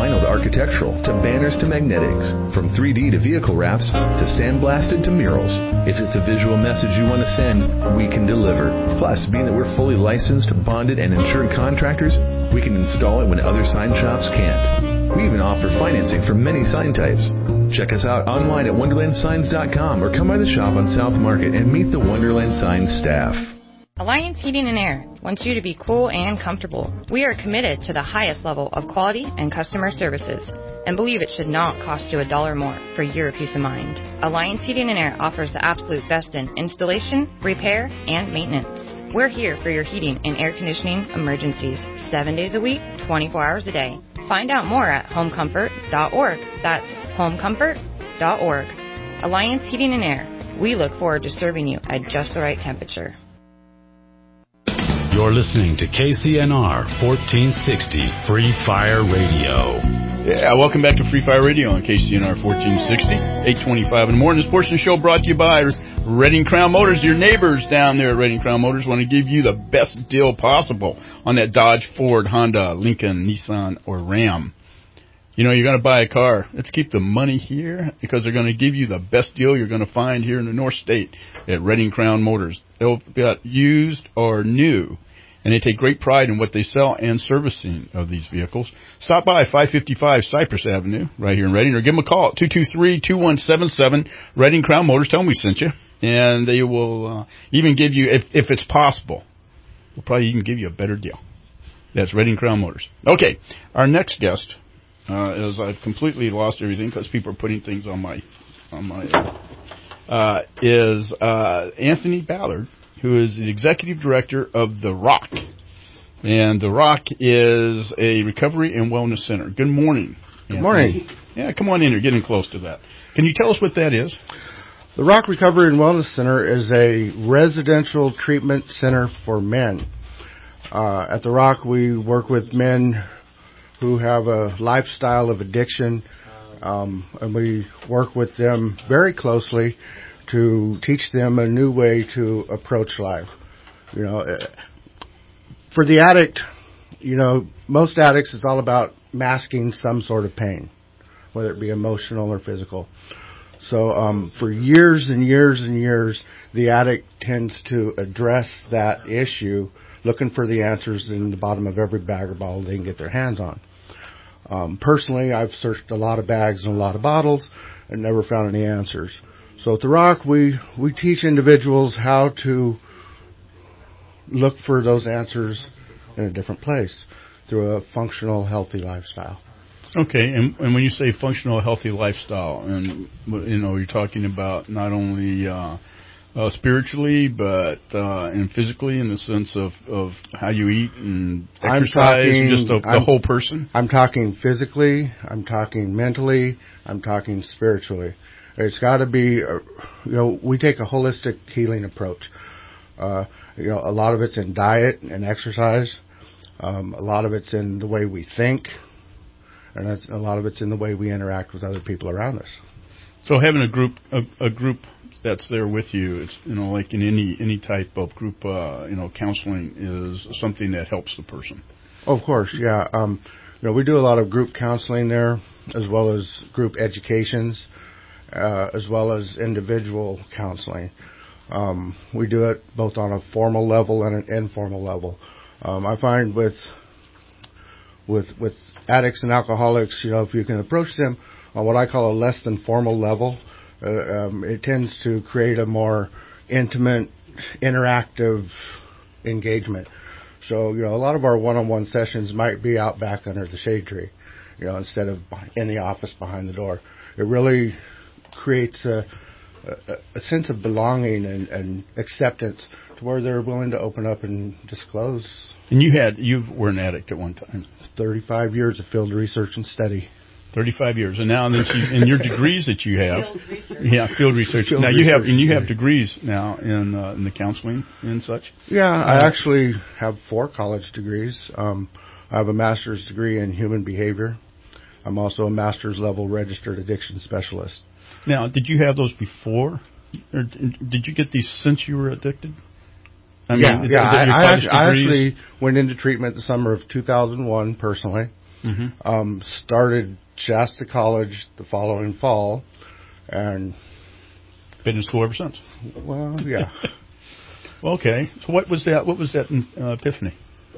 vinyl to architectural, to banners to magnetics, from three D to vehicle wraps, to sandblasted to murals. If it's a visual message you want to send, we can deliver. Plus, being that we're fully licensed, bonded, and insured contractors, we can install it when other sign shops can't. We even offer financing for many sign types. Check us out online at wonderland signs dot com or come by the shop on South Market and meet the Wonderland Signs staff. Alliance Heating and Air wants you to be cool and comfortable. We are committed to the highest level of quality and customer services and believe it should not cost you a dollar more for your peace of mind. Alliance Heating and Air offers the absolute best in installation, repair, and maintenance. We're here for your heating and air conditioning emergencies, seven days a week, twenty-four hours a day. Find out more at home comfort dot org. That's home comfort dot org. Alliance Heating and Air. We look forward to serving you at just the right temperature. You're listening to K C N R fourteen sixty Free Fire Radio. Yeah, welcome back to Free Fire Radio on K C N R fourteen sixty, eight twenty-five in the morning. This portion of the show brought to you by Redding Crown Motors. Your neighbors down there at Redding Crown Motors want to give you the best deal possible on that Dodge, Ford, Honda, Lincoln, Nissan, or Ram. You know, you're going to buy a car. Let's keep the money here because they're going to give you the best deal you're going to find here in the North State at Redding Crown Motors. They'll be used or new, and they take great pride in what they sell and servicing of these vehicles. Stop by five fifty-five Cypress Avenue right here in Redding, or give them a call at two two three, two one seven seven, Redding Crown Motors. Tell them we sent you, and they will uh, even give you, if, if it's possible, we'll probably even give you a better deal. That's Redding Crown Motors. Okay, our next guest uh, is, I've completely lost everything because people are putting things on my, on my, uh, is uh, Anthony Ballard, who is the executive director of The Rock. And The Rock is a recovery and wellness center. Good morning, Anthony. Good morning. Yeah, come on in. You're getting close to that. Can you tell us what that is? The Rock Recovery and Wellness Center is a residential treatment center for men. Uh, at The Rock, we work with men who have a lifestyle of addiction, um, and we work with them very closely to teach them a new way to approach life. You know, for the addict, you know, most addicts, it's all about masking some sort of pain, whether it be emotional or physical. So um, for years and years and years, the addict tends to address that issue, looking for the answers in the bottom of every bag or bottle they can get their hands on. Um, personally, I've searched a lot of bags and a lot of bottles and never found any answers. So at The Rock, we, we teach individuals how to look for those answers in a different place through a functional, healthy lifestyle. Okay, and, and when you say functional, healthy lifestyle, and you know, you're talking about not only uh, uh, spiritually, but uh, and physically, in the sense of, of how you eat and exercise, talking, just the, the whole person. I'm talking physically. I'm talking mentally. I'm talking spiritually. It's got to be, uh, you know, we take a holistic healing approach. Uh, you know, a lot of it's in diet and exercise. Um, a lot of it's in the way we think. And that's, a lot of it's in the way we interact with other people around us. So having a group, a, a group that's there with you, it's, you know, like in any, any type of group, uh, you know, counseling is something that helps the person. Oh, of course, yeah. Um, you know, we do a lot of group counseling there, as well as group educations. Uh, as well as individual counseling. Um, we do it both on a formal level and an informal level. Um, I find with with with addicts and alcoholics, you know, if you can approach them on what I call a less than formal level, uh, um, it tends to create a more intimate, interactive engagement. So, you know, a lot of our one-on-one sessions might be out back under the shade tree, you know, instead of in the office behind the door. It really creates a, a, a sense of belonging and, and acceptance to where they're willing to open up and disclose. And you had, you were an addict at one time. thirty-five years of field research and study. thirty-five years. And now, and, you, and your degrees that you have. Field research. Yeah, field research. Field now you have, and you have degrees now in, uh, in the counseling and such? Yeah, uh, I actually have four college degrees. Um, I have a master's degree in human behavior. I'm also a master's level registered addiction specialist. Now, did you have those before? Or did you get these since you were addicted? I yeah, mean, yeah. I, I, actually, I actually went into treatment the summer of two thousand one personally. Mm-hmm. Um, started Shasta College the following fall, and been in school ever since. Well, yeah. Well, okay. So what was that? What was that uh, epiphany?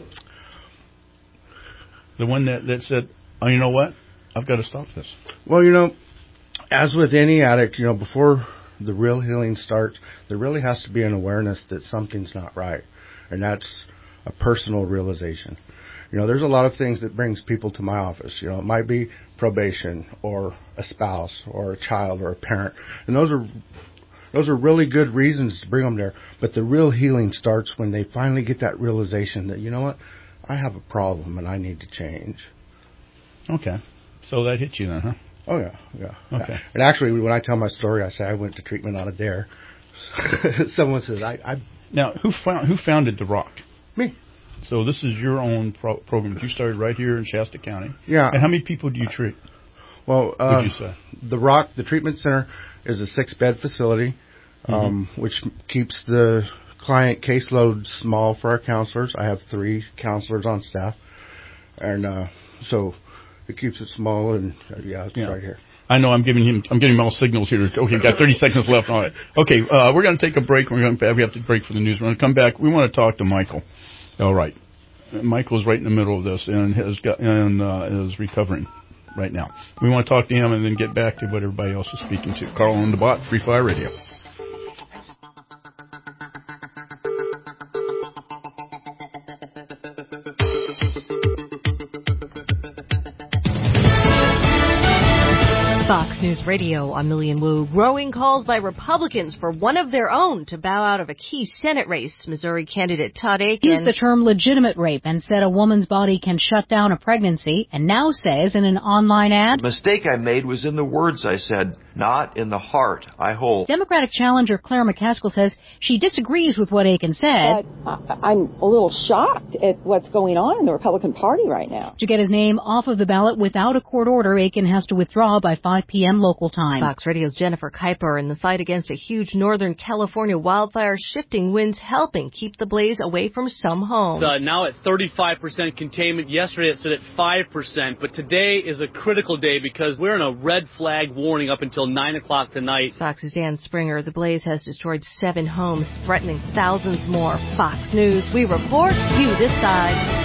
The one that, that said, "Oh, you know what? I've got to stop this." Well, you know, as with any addict, you know, before the real healing starts, there really has to be an awareness that something's not right, and that's a personal realization. You know, there's a lot of things that brings people to my office. You know, it might be probation or a spouse or a child or a parent. And those are those are really good reasons to bring them there. But the real healing starts when they finally get that realization that, you know what, I have a problem and I need to change. Okay. So that hit you then, huh? Oh, yeah, yeah. Okay. And actually, when I tell my story, I say I went to treatment on a dare. Someone says, I, I... Now, who found, who founded The Rock? Me. So this is your own pro- program that you started right here in Shasta County. Yeah. And how many people do you treat? Well, uh, would you say? The Rock, the treatment center, is a six-bed facility, mm-hmm. um, which keeps the client caseload small for our counselors. I have three counselors on staff, and uh, so it keeps it small. And uh, yeah, it's yeah. right here. I know I'm giving him I'm giving him all signals here. Okay, we've got thirty seconds left on it. Okay, uh, we're going to take a break. We're going to we have to break for the news. We're going to come back. We want to talk to Michael. All right. Michael's right in the middle of this and has got and uh, is recovering right now. We want to talk to him and then get back to what everybody else is speaking to. Carl on the Bot, Free Fire Radio. Fox News Radio, I'm Lillian Wu. Growing calls by Republicans for one of their own to bow out of a key Senate race. Missouri candidate Todd Akin used the term legitimate rape and said a woman's body can shut down a pregnancy, and now says in an online ad, the mistake I made was in the words I said, not in the heart I hold. Democratic challenger Claire McCaskill says she disagrees with what Akin said. But I'm a little shocked at what's going on in the Republican Party right now. To get his name off of the ballot without a court order, Akin has to withdraw by five p.m. local time. Fox Radio's Jennifer Kuiper in the fight against a huge Northern California wildfire, shifting winds helping keep the blaze away from some homes. It's uh, now at thirty-five percent containment. Yesterday it stood at five percent, but today is a critical day because we're in a red flag warning up until nine o'clock tonight. Fox's Dan Springer. The blaze has destroyed seven homes, threatening thousands more. Fox News, we report, you decide.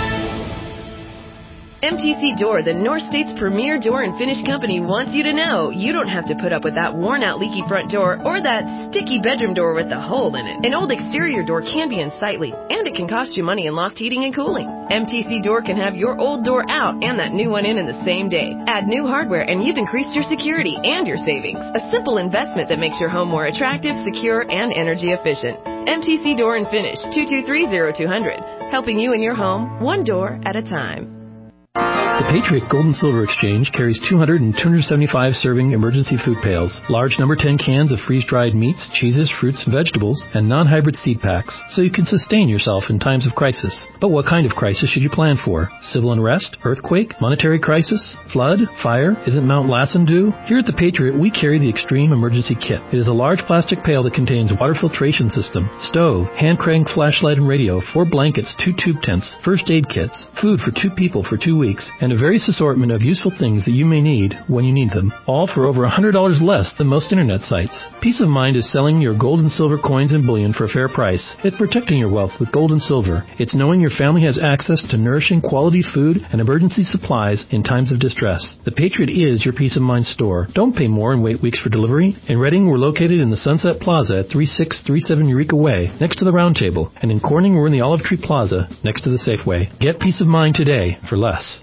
M T C Door, the North State's premier door and finish company, wants you to know you don't have to put up with that worn-out leaky front door or that sticky bedroom door with a hole in it. An old exterior door can be unsightly, and it can cost you money in loft heating and cooling. M T C Door can have your old door out and that new one in in the same day. Add new hardware and you've increased your security and your savings. A simple investment that makes your home more attractive, secure, and energy efficient. M T C Door and Finish, two two three, zero two zero zero, helping you and your home one door at a time. The Patriot Gold and Silver Exchange carries two hundred and two hundred seventy-five serving emergency food pails, large number ten cans of freeze-dried meats, cheeses, fruits, and vegetables, and non-hybrid seed packs, so you can sustain yourself in times of crisis. But what kind of crisis should you plan for? Civil unrest? Earthquake? Monetary crisis? Flood? Fire? Isn't Mount Lassen due? Here at the Patriot, we carry the Extreme Emergency Kit. It is a large plastic pail that contains water filtration system, stove, hand crank flashlight and radio, four blankets, two tube tents, first aid kits, food for two people for two weeks, and a various assortment of useful things that you may need when you need them, all for over one hundred dollars less than most internet sites. Peace of mind is selling your gold and silver coins and bullion for a fair price. It's protecting your wealth with gold and silver. It's knowing your family has access to nourishing quality food and emergency supplies in times of distress. The Patriot is your peace of mind store. Don't pay more and wait weeks for delivery. In Reading, we're located in the Sunset Plaza at thirty-six thirty-seven Eureka Way, next to the Round Table. And in Corning, we're in the Olive Tree Plaza, next to the Safeway. Get peace of mind today for less.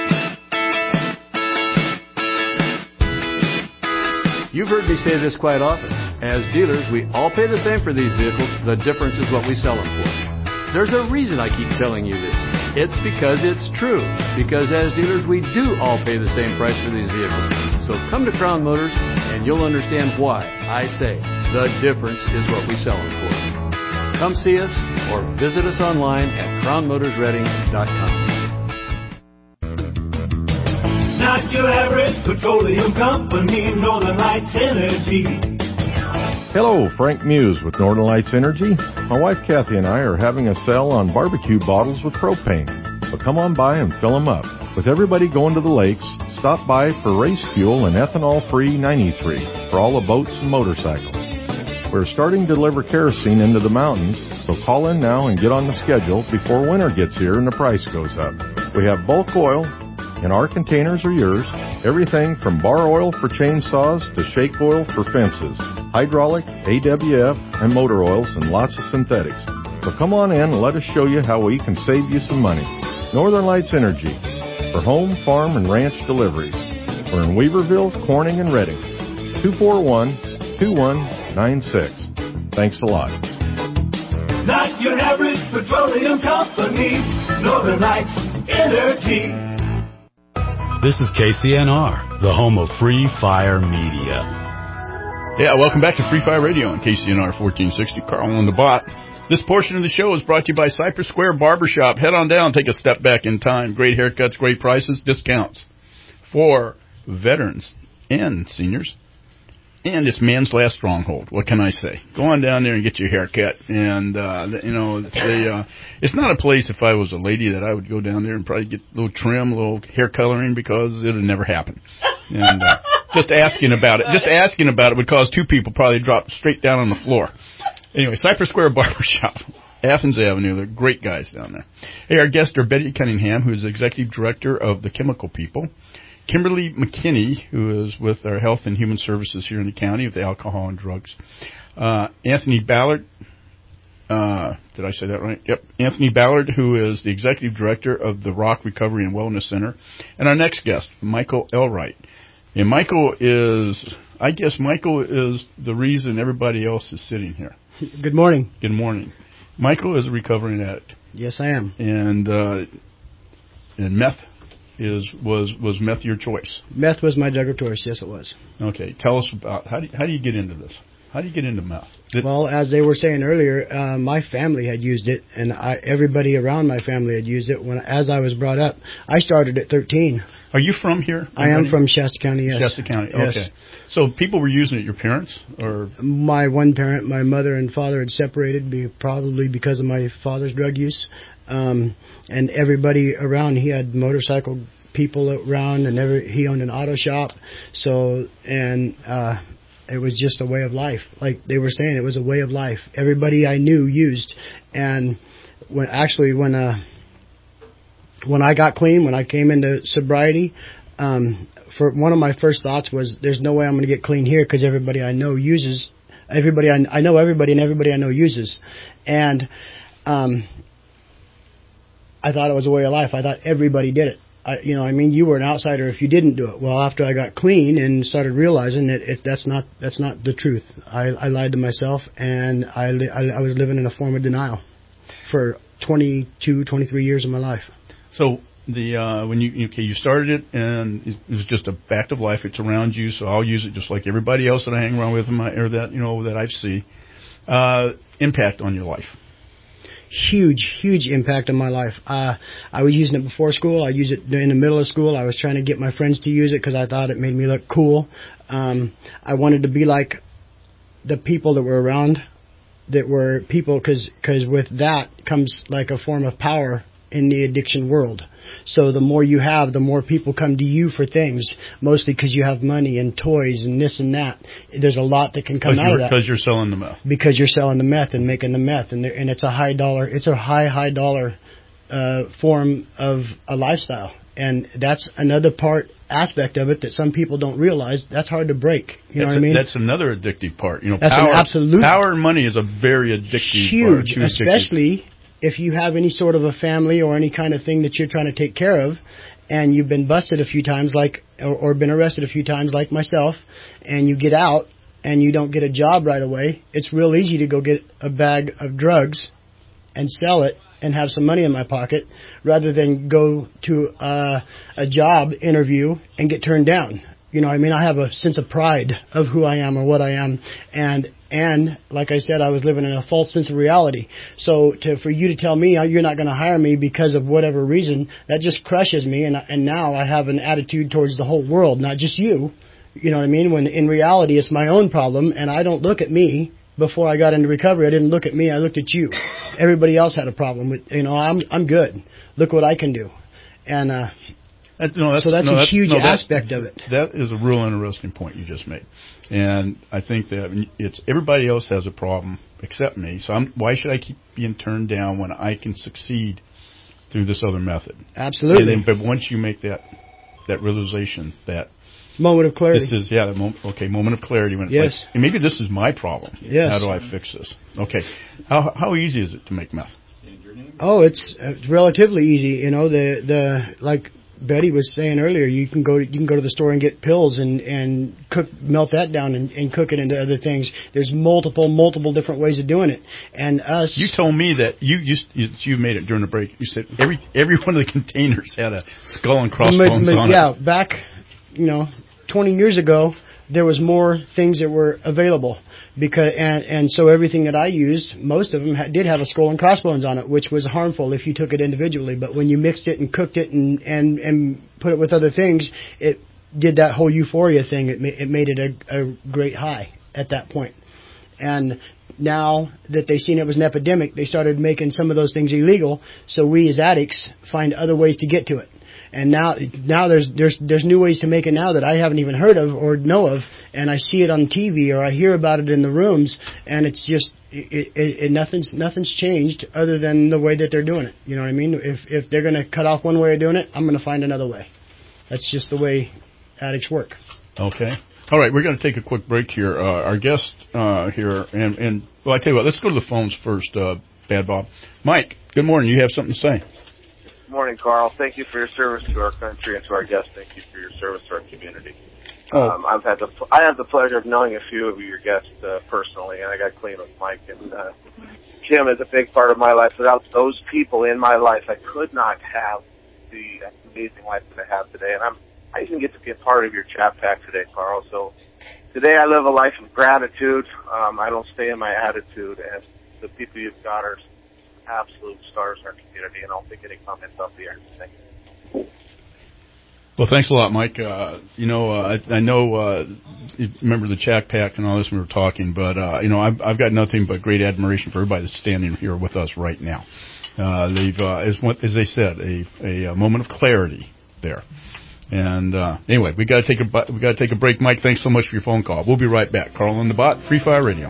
You've heard me say this quite often. As dealers, we all pay the same for these vehicles. The difference is what we sell them for. There's a reason I keep telling you this. It's because it's true. Because as dealers, we do all pay the same price for these vehicles. So come to Crown Motors and you'll understand why I say the difference is what we sell them for. Come see us or visit us online at crown motors reading dot com. Not your average petroleum company, Northern Lights Energy. Hello, Frank Muse with Northern Lights Energy. My wife Kathy and I are having a sale on barbecue bottles with propane. So come on by and fill them up. With everybody going to the lakes, stop by for race fuel and ethanol-free ninety-three for all the boats and motorcycles. We're starting to deliver kerosene into the mountains, so call in now and get on the schedule before winter gets here and the price goes up. We have bulk oil, and our containers are yours. Everything from bar oil for chainsaws to shake oil for fences, hydraulic, A W F, and motor oils, and lots of synthetics. So come on in and let us show you how we can save you some money. Northern Lights Energy, for home, farm, and ranch deliveries. We're in Weaverville, Corning, and Redding. two four one, two one nine six. Thanks a lot. Not your average petroleum company. Northern Lights Energy. This is K C N R, the home of Free Fire Media. Yeah, welcome back to Free Fire Radio on K C N R fourteen sixty. Carl on the bot. This portion of the show is brought to you by Cypress Square Barbershop. Head on down, take a step back in time. Great haircuts, great prices, discounts for veterans and seniors. And it's man's last stronghold. What can I say? Go on down there and get your hair cut. And, uh, you know, it's, a, uh, it's not a place, if I was a lady, that I would go down there and probably get a little trim, a little hair coloring, because it would never happen. And uh, just asking about it, just asking about it would cause two people probably to drop straight down on the floor. Anyway, Cypress Square Barbershop, Athens Avenue. They're great guys down there. Hey, our guests are Betty Cunningham, who is the executive director of the Chemical People. Kimberly McKinney, who is with our Health and Human Services here in the county with the alcohol and drugs. Uh, Anthony Ballard, uh, did I say that right? Yep. Anthony Ballard, who is the executive director of the Rock Recovery and Wellness Center. And our next guest, Michael Elwright. And Michael is, I guess Michael is the reason everybody else is sitting here. Good morning. Good morning. Michael is a recovering addict. Yes, I am. And, uh, and meth. Is was was meth your choice? Meth was my drug of choice. Yes, it was. Okay, tell us about how do you, how do you get into this? How do you get into meth? Did well, as they were saying earlier, uh, my family had used it, and I, everybody around my family had used it. When as I was brought up, I started at thirteen. Are you from here? I am from Shasta County. Yes. Shasta County. Yes. Okay. So people were using it. Your parents or my one parent, my mother and father had separated, be, probably because of my father's drug use. Um, and everybody around, he had motorcycle people around, and every, he owned an auto shop. So, and uh, it was just a way of life. Like they were saying, it was a way of life. Everybody I knew used. And when actually when uh, when I got clean, when I came into sobriety, um, for one of my first thoughts was, there's no way I'm going to get clean here because everybody I know uses. Everybody I, I know everybody, and everybody I know uses. And um, I thought it was a way of life. I thought everybody did it. I, you know, I mean, you were an outsider if you didn't do it. Well, after I got clean and started realizing that it, that's not that's not the truth. I, I lied to myself, and I, li- I I was living in a form of denial for twenty-two, twenty-three years of my life. So the uh, when you okay, you started it, and it was just a fact of life. It's around you, so I'll use it just like everybody else that I hang around with, in my, or that you know that I see. Uh, impact on your life. Huge, huge impact on my life. Uh, I was using it before school. I used it in the middle of school. I was trying to get my friends to use it because I thought it made me look cool. Um, I wanted to be like the people that were around, that were people, because because with that comes like a form of power in the addiction world. So the more you have, the more people come to you for things, mostly because you have money and toys and this and that. There's a lot that can come out of that. Because you're selling the meth. Because you're selling the meth and making the meth. And, and it's a high dollar, it's a high, high dollar uh, form of a lifestyle. And that's another part, aspect of it that some people don't realize. That's hard to break. You know that's what I mean? A, that's another addictive part. You know, that's power, an absolute. Power and money is a very addictive huge, part. Huge, especially addictive. If you have any sort of a family or any kind of thing that you're trying to take care of, and you've been busted a few times, like or, or been arrested a few times, like myself, and you get out and you don't get a job right away, it's real easy to go get a bag of drugs and sell it and have some money in my pocket, rather than go to uh, a job interview and get turned down. You know what I mean? I have a sense of pride of who I am or what I am, and and like I said, I was living in a false sense of reality. So to for you to tell me you're not going to hire me because of whatever reason, that just crushes me, and and now I have an attitude towards the whole world, not just you. You know what I mean? When in reality it's my own problem, and I don't look at me. Before I got into recovery, I didn't look at me, I looked at you. Everybody else had a problem with, you know, I'm I'm good. Look what I can do. And uh That, no, that's, so that's no, a that's, huge no, that, aspect of it. That is a real interesting point you just made. And I think that it's everybody else has a problem except me. So I'm, why should I keep being turned down when I can succeed through this other method? Absolutely. And then, but once you make that that realization that moment of clarity. This is, yeah, the moment, okay, moment of clarity. When it's yes. like, and maybe this is my problem. Yes. How do I fix this? Okay. How how easy is it to make meth? Oh, it's, it's relatively easy. You know, the the like Betty was saying earlier, you can go you can go to the store and get pills and and cook melt that down and, and cook it into other things. There's multiple multiple different ways of doing it. And us, you told me that you you you made it during the break. You said every every one of the containers had a skull and crossbones but, but, on yeah, it. Yeah, back you know twenty years ago, there was more things that were available. Because and and so everything that I used, most of them ha- did have a skull and crossbones on it, which was harmful if you took it individually. But when you mixed it and cooked it and and, and put it with other things, it did that whole euphoria thing. It, ma- it made it a, a great high at that point. And now that they seen it was an epidemic, they started making some of those things illegal. So we as addicts find other ways to get to it. And now, now there's there's there's new ways to make it now that I haven't even heard of or know of, and I see it on T V or I hear about it in the rooms, and it's just it, it, it nothing's nothing's changed other than the way that they're doing it. You know what I mean? If if they're going to cut off one way of doing it, I'm going to find another way. That's just the way addicts work. Okay. All right, we're going to take a quick break here. Uh, our guest uh, here, and and well, I tell you what, let's go to the phones first. Uh, Bad Bob, Mike. Good morning. You have something to say? Morning, Carl. Thank you for your service to our country and to our guests. Thank you for your service to our community. Oh. Um, I've had the I have the pleasure of knowing a few of your guests uh, personally, and I got clean with Mike. And uh, Jim is a big part of my life. Without those people in my life, I could not have the amazing life that I have today. And I'm I even get to be a part of your chat pack today, Carl. So today I live a life of gratitude. Um, I don't stay in my attitude, and the people you've got are absolute stars in our community, and I'll take any comments off the air. Thank you. Well, thanks a lot, Mike. Uh, you know, uh, I, I know, uh, you remember the chat pack and all this when we were talking, but, uh, you know, I've, I've got nothing but great admiration for everybody that's standing here with us right now. Uh, they've, uh, as, what, as they said, a, a moment of clarity there. And, uh, anyway, we gotta take a, we gotta take a break. Mike, thanks so much for your phone call. We'll be right back. Carl on the Bot, Free Fire Radio.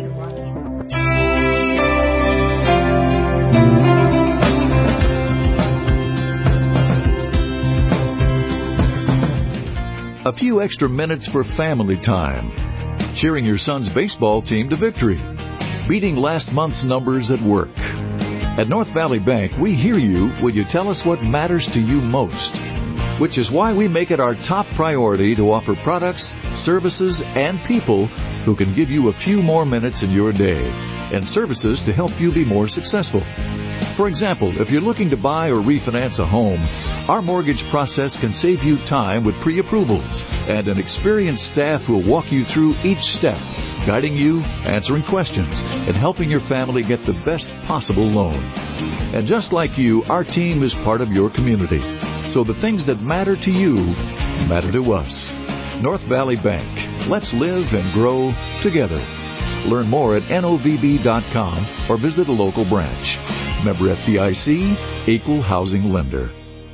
A few extra minutes for family time. Cheering your son's baseball team to victory. Beating last month's numbers at work. At North Valley Bank, we hear you when you tell us what matters to you most. Which is why we make it our top priority to offer products, services, and people who can give you a few more minutes in your day. And services to help you be more successful. For example, if you're looking to buy or refinance a home, our mortgage process can save you time with pre-approvals and an experienced staff who will walk you through each step, guiding you, answering questions, and helping your family get the best possible loan. And just like you, our team is part of your community. So the things that matter to you matter to us. North Valley Bank. Let's live and grow together. Learn more at N O V B dot com or visit a local branch. Member F D I C, Equal Housing Lender.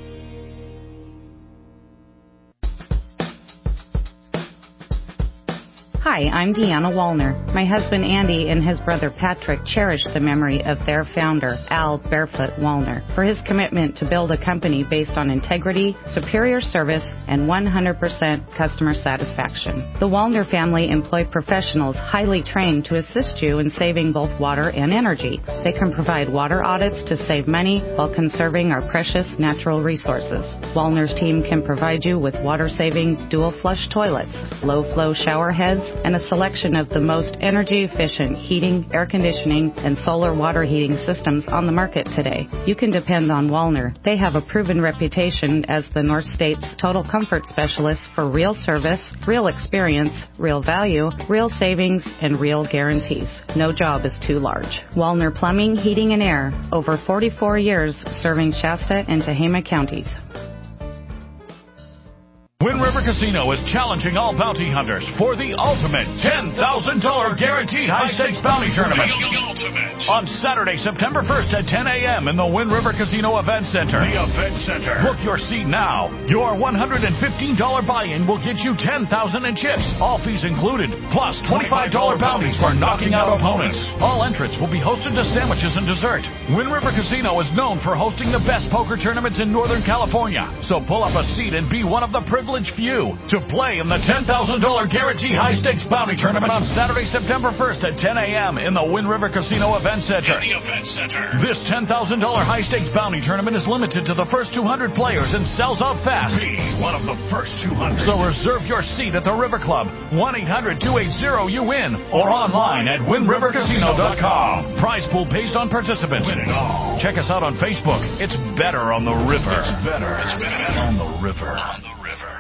Hi, I'm Deanna Wallner. My husband Andy and his brother Patrick cherish the memory of their founder, Al Barefoot Wallner, for his commitment to build a company based on integrity, superior service, and one hundred percent customer satisfaction. The Wallner family employ professionals highly trained to assist you in saving both water and energy. They can provide water audits to save money while conserving our precious natural resources. Wallner's team can provide you with water-saving dual-flush toilets, low-flow shower heads, and a selection of the most energy-efficient heating, air conditioning, and solar water heating systems on the market today. You can depend on Wallner. They have a proven reputation as the North State's total comfort specialist for real service, real experience, real value, real savings, and real guarantees. No job is too large. Wallner Plumbing, Heating, and Air. Over forty-four years serving Shasta and Tehama counties. Wind River Casino is challenging all bounty hunters for the ultimate ten thousand dollars guaranteed high-stakes bounty tournament. On Saturday, September first at ten a.m. in the Wind River Casino Event Center. The Event Center. Book your seat now. Your one hundred fifteen dollars buy-in will get you ten thousand dollars in chips, all fees included, plus twenty-five dollars bounties for knocking out opponents. All entrants will be hosted to sandwiches and dessert. Wind River Casino is known for hosting the best poker tournaments in Northern California. So pull up a seat and be one of the privileged few to play in the ten thousand dollars guaranteed high-stakes bounty tournament on Saturday, September first at ten a.m. in the Wind River Casino Event Center. In the Event Center. This ten thousand dollars high-stakes bounty tournament is limited to the first two hundred players and sells out fast. Be one of the first two hundred. So reserve your seat at the River Club, one eight hundred two eight zero U W I N, or online at wind river casino dot com. Prize pool based on participants. Win it all. Check us out on Facebook. It's better on the river. It's better. It's better on the river. On the river.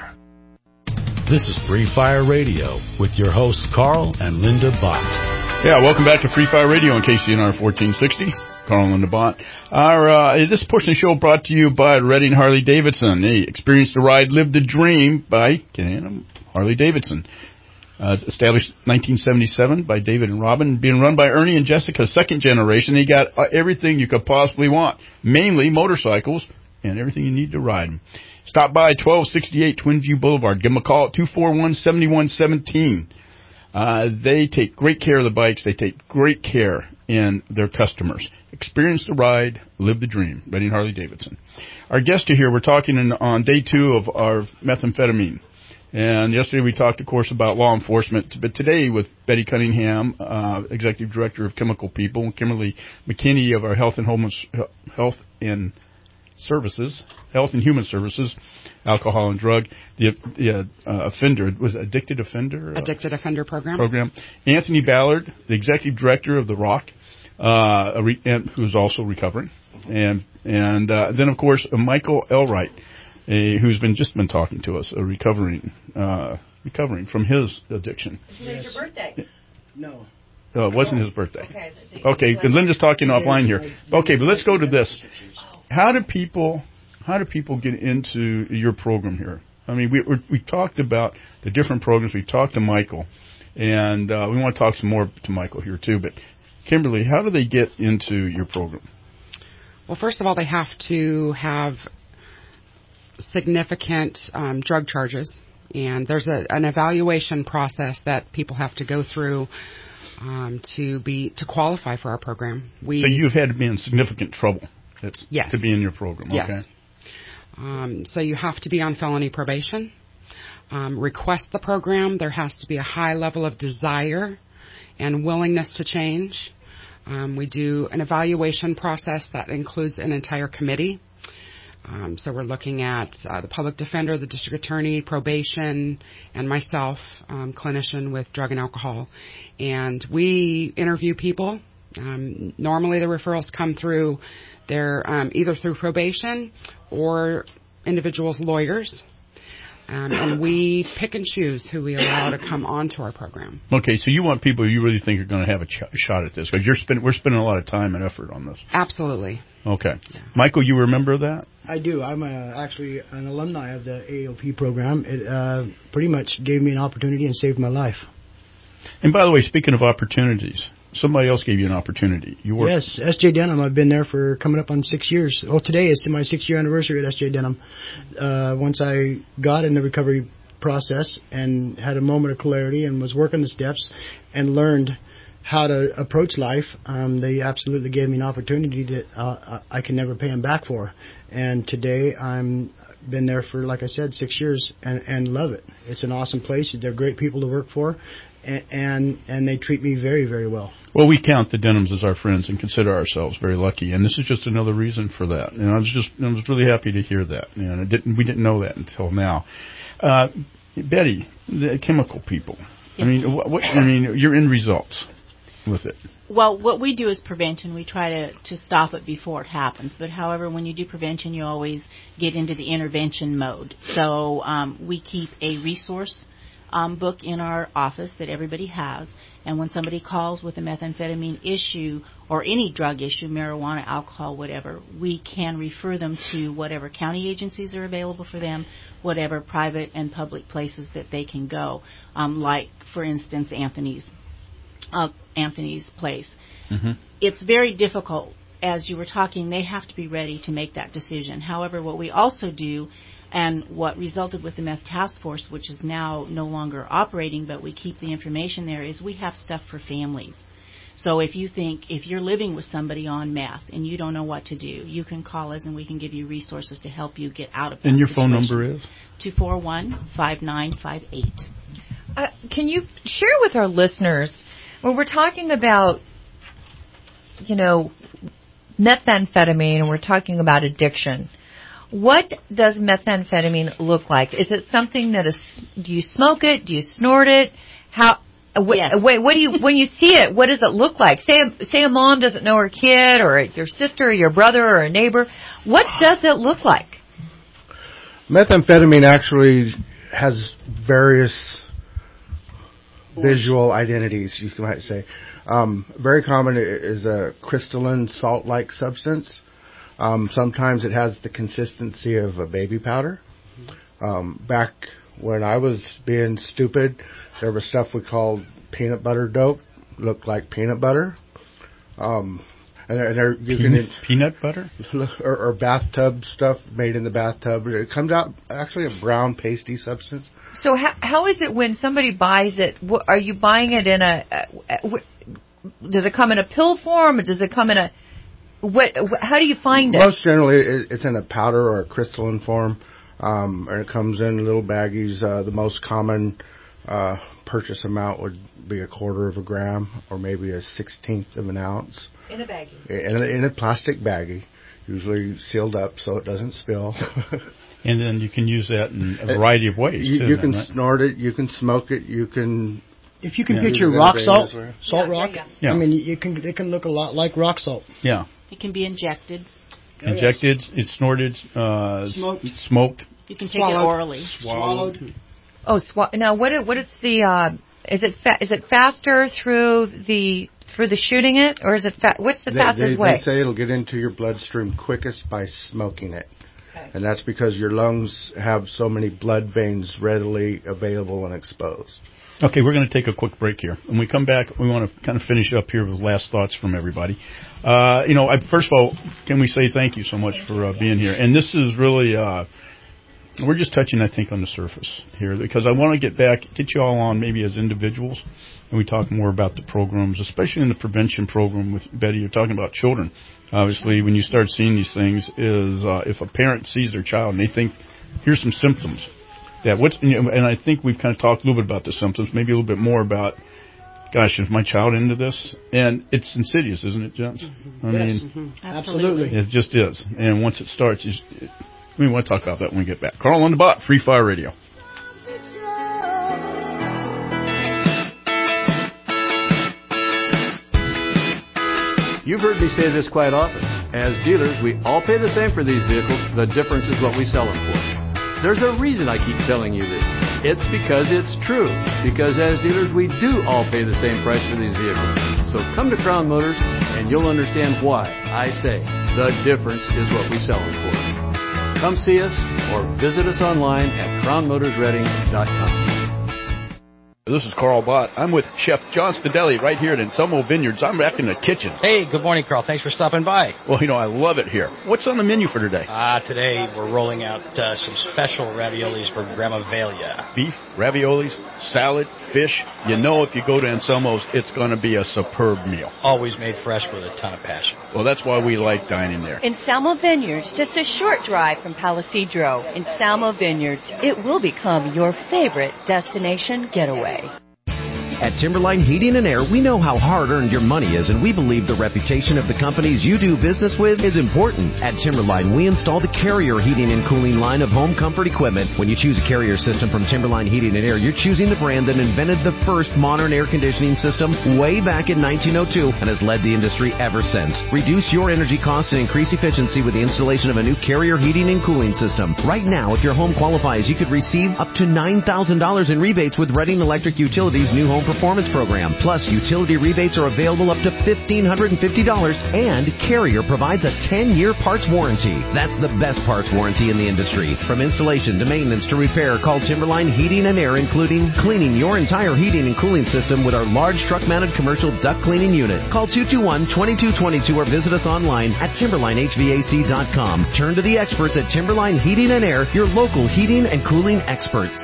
This is Free Fire Radio with your hosts Carl and Linda Bott. Yeah, welcome back to Free Fire Radio on K C N R fourteen sixty. Carl and Linda Bott. Our, uh, this portion of the show brought to you by Redding Harley Davidson. Hey, experience the ride, live the dream by Can-Am Harley Davidson. Uh, established nineteen seventy-seven by David and Robin, being run by Ernie and Jessica, second generation. They got uh, everything you could possibly want, mainly motorcycles and everything you need to ride them. Stop by twelve sixty-eight Twin View Boulevard. Give them a call at two four one, seven one one seven. Uh, they take great care of the bikes. They take great care in their customers. Experience the ride, live the dream. Redding Harley Davidson. Our guest here, we're talking in, on day two of our methamphetamine. And yesterday we talked, of course, about law enforcement. But today with Betty Cunningham, uh, Executive Director of Chemical People, and Kimberly McKinney of our Health and Home, Health and Services, Health and Human Services, Alcohol and Drug, the, the uh, offender, was it Addicted Offender? Addicted uh, Offender Program. Program. Anthony Ballard, the Executive Director of The Rock, uh, a re- and, who's also recovering. And and uh, then, of course, uh, Michael Elwright, a, who's been just been talking to us, a recovering uh, recovering from his addiction. Today's your birthday. No. Oh, it wasn't his birthday. Okay. Okay, and Linda's talking offline here. Okay, but let's go to this. How do people how do people get into your program here? I mean, we we we talked about the different programs. We talked to Michael, and uh, we want to talk some more to Michael here too. But Kimberly, how do they get into your program? Well, first of all, they have to have significant um, drug charges, and there's a, an evaluation process that people have to go through um, to be to qualify for our program. We so you've had to be in significant trouble it's, yes. to be in your program. Yes. Okay. Um, so you have to be on felony probation. Um, request the program. There has to be a high level of desire and willingness to change. Um, we do an evaluation process that includes an entire committee. Um, so we're looking at uh, the public defender, the district attorney, probation, and myself, um, clinician with drug and alcohol. And we interview people. Um, normally the referrals come through their um, either through probation or individuals' lawyers. Um, and we pick and choose who we allow to come onto our program. Okay, so you want people you really think are going to have a ch- shot at this, because you're spend- we're spending a lot of time and effort on this. Absolutely. Okay. Yeah. Michael, you remember that? I do. I'm a, actually an alumni of the A O P program. It uh, pretty much gave me an opportunity and saved my life. And by the way, speaking of opportunities, somebody else gave you an opportunity. You work. Yes, S J Denham. I've been there for coming up on six years. Well, today is my six-year anniversary at S J Denham. Uh, once I got in the recovery process and had a moment of clarity and was working the steps and learned how to approach life, um, they absolutely gave me an opportunity that uh, I can never pay them back for. And today I'm been there for, like I said, six years and, and love it. It's an awesome place. They're great people to work for, and, and and they treat me very, very well. Well, we count the Denhams as our friends and consider ourselves very lucky, and this is just another reason for that. And I was just I was really happy to hear that, and I didn't we didn't know that until now. Uh, Betty, the chemical people. I mean, what, what I mean, you're in results with it. Well, what we do is prevention. We try to, to stop it before it happens. But, however, when you do prevention, you always get into the intervention mode. So um, we keep a resource um, book in our office that everybody has. And when somebody calls with a methamphetamine issue or any drug issue, marijuana, alcohol, whatever, we can refer them to whatever county agencies are available for them, whatever private and public places that they can go, um, like, for instance, Anthony's, uh, Anthony's place. Mm-hmm. It's very difficult. As you were talking, they have to be ready to make that decision. However, what we also do, and what resulted with the meth task force, which is now no longer operating, but we keep the information there, is we have stuff for families. So if you think, if you're living with somebody on meth and you don't know what to do, you can call us and we can give you resources to help you get out of that. And your situation. phone number is? two four one, five nine five eight. Uh, can you share with our listeners, when we're talking about, you know, methamphetamine and we're talking about addiction, what does methamphetamine look like? Is it something that is, do you smoke it? Do you snort it? How? Wait, yes. wait, what do you, when you see it, what does it look like? Say, a, say a mom doesn't know her kid, or your sister, or your brother, or a neighbor. What does it look like? Methamphetamine actually has various visual identities, you might say. Um, very common is a crystalline salt-like substance. Um, sometimes it has the consistency of a baby powder. Um, back when I was being stupid, there was stuff we called peanut butter dope, looked like peanut butter. Um, and, and there, you peanut, can peanut butter, or, or bathtub stuff made in the bathtub. It comes out actually a brown pasty substance. So how, how is it when somebody buys it? What, are you buying it in a? Uh, does it come in a pill form, or does it come in a? What? How do you find it? Most generally, it's in a powder or a crystalline form. Um, and it comes in little baggies. Uh, the most common uh, purchase amount would be a quarter of a gram or maybe a sixteenth of an ounce. In a baggie? In a, in a plastic baggie, usually sealed up so it doesn't spill. And then you can use that in a variety of ways. You, too, you can right? snort it, you can smoke it, you can... If you can yeah. picture rock salt, salt yeah, rock, yeah, yeah. I mean, it can, it can look a lot like rock salt. Yeah. It can be injected. Injected, it's snorted, uh, smoked. smoked. You can take Swallowed. it orally. Swallowed. Oh, swa- now what? Is, what is the? Uh, is it fa- is it faster through the through the shooting it, or is it fa- what's the they, fastest they, way? They say it'll get into your bloodstream quickest by smoking it, okay. And that's because your lungs have so many blood veins readily available and exposed. Okay, we're going to take a quick break here. When we come back, we want to kind of finish up here with last thoughts from everybody. Uh, you know, I, first of all, can we say thank you so much for uh, being here? And this is really, uh, we're just touching, I think, on the surface here, because I want to get back, get you all on maybe as individuals, and we talk more about the programs, especially in the prevention program with Betty. You're talking about children. Obviously, when you start seeing these things, is uh, if a parent sees their child and they think, here's some symptoms. That what's, and I think we've kind of talked a little bit about the symptoms, maybe a little bit more about, gosh, is my child into this? And it's insidious, isn't it, gents? Mm-hmm. I yes. mean, mm-hmm. Absolutely. It just is. And once it starts, you, we want to talk about that when we get back. Carl on the Bot, Free Fire Radio. You've heard me say this quite often. As dealers, we all pay the same for these vehicles. The difference is what we sell them for. There's a reason I keep telling you this. It's because it's true. Because as dealers, we do all pay the same price for these vehicles. So come to Crown Motors and you'll understand why I say the difference is what we sell them for. Come see us or visit us online at crown motors reading dot com. This is Carl Bott. I'm with Chef John Stadelli right here at Anselmo Vineyards. I'm back in the kitchen. Hey, good morning, Carl. Thanks for stopping by. Well, you know, I love it here. What's on the menu for today? Uh, today we're rolling out uh, some special raviolis for Grandma Velia. Beef, raviolis, salad, fish. You know if you go to Anselmo's, it's going to be a superb meal. Always made fresh with a ton of passion. Well, that's why we like dining there. Anselmo Vineyards, just a short drive from Palisadro. Anselmo Vineyards, it will become your favorite destination getaway. At Timberline Heating and Air, we know how hard-earned your money is, and we believe the reputation of the companies you do business with is important. At Timberline, we install the Carrier Heating and Cooling line of home comfort equipment. When you choose a Carrier system from Timberline Heating and Air, you're choosing the brand that invented the first modern air conditioning system way back in nineteen oh two and has led the industry ever since. Reduce your energy costs and increase efficiency with the installation of a new Carrier Heating and Cooling system. Right now, if your home qualifies, you could receive up to nine thousand dollars in rebates with Reading Electric Utilities' new home Performance Program. Plus, utility rebates are available up to fifteen fifty dollars, and Carrier provides a ten-year parts warranty. That's the best parts warranty in the industry. From installation to maintenance to repair, call Timberline Heating and Air, including cleaning your entire heating and cooling system with our large truck-mounted commercial duct cleaning unit. Call two two one, two two two two or visit us online at timberline h v a c dot com. Turn to the experts at Timberline Heating and Air, your local heating and cooling experts.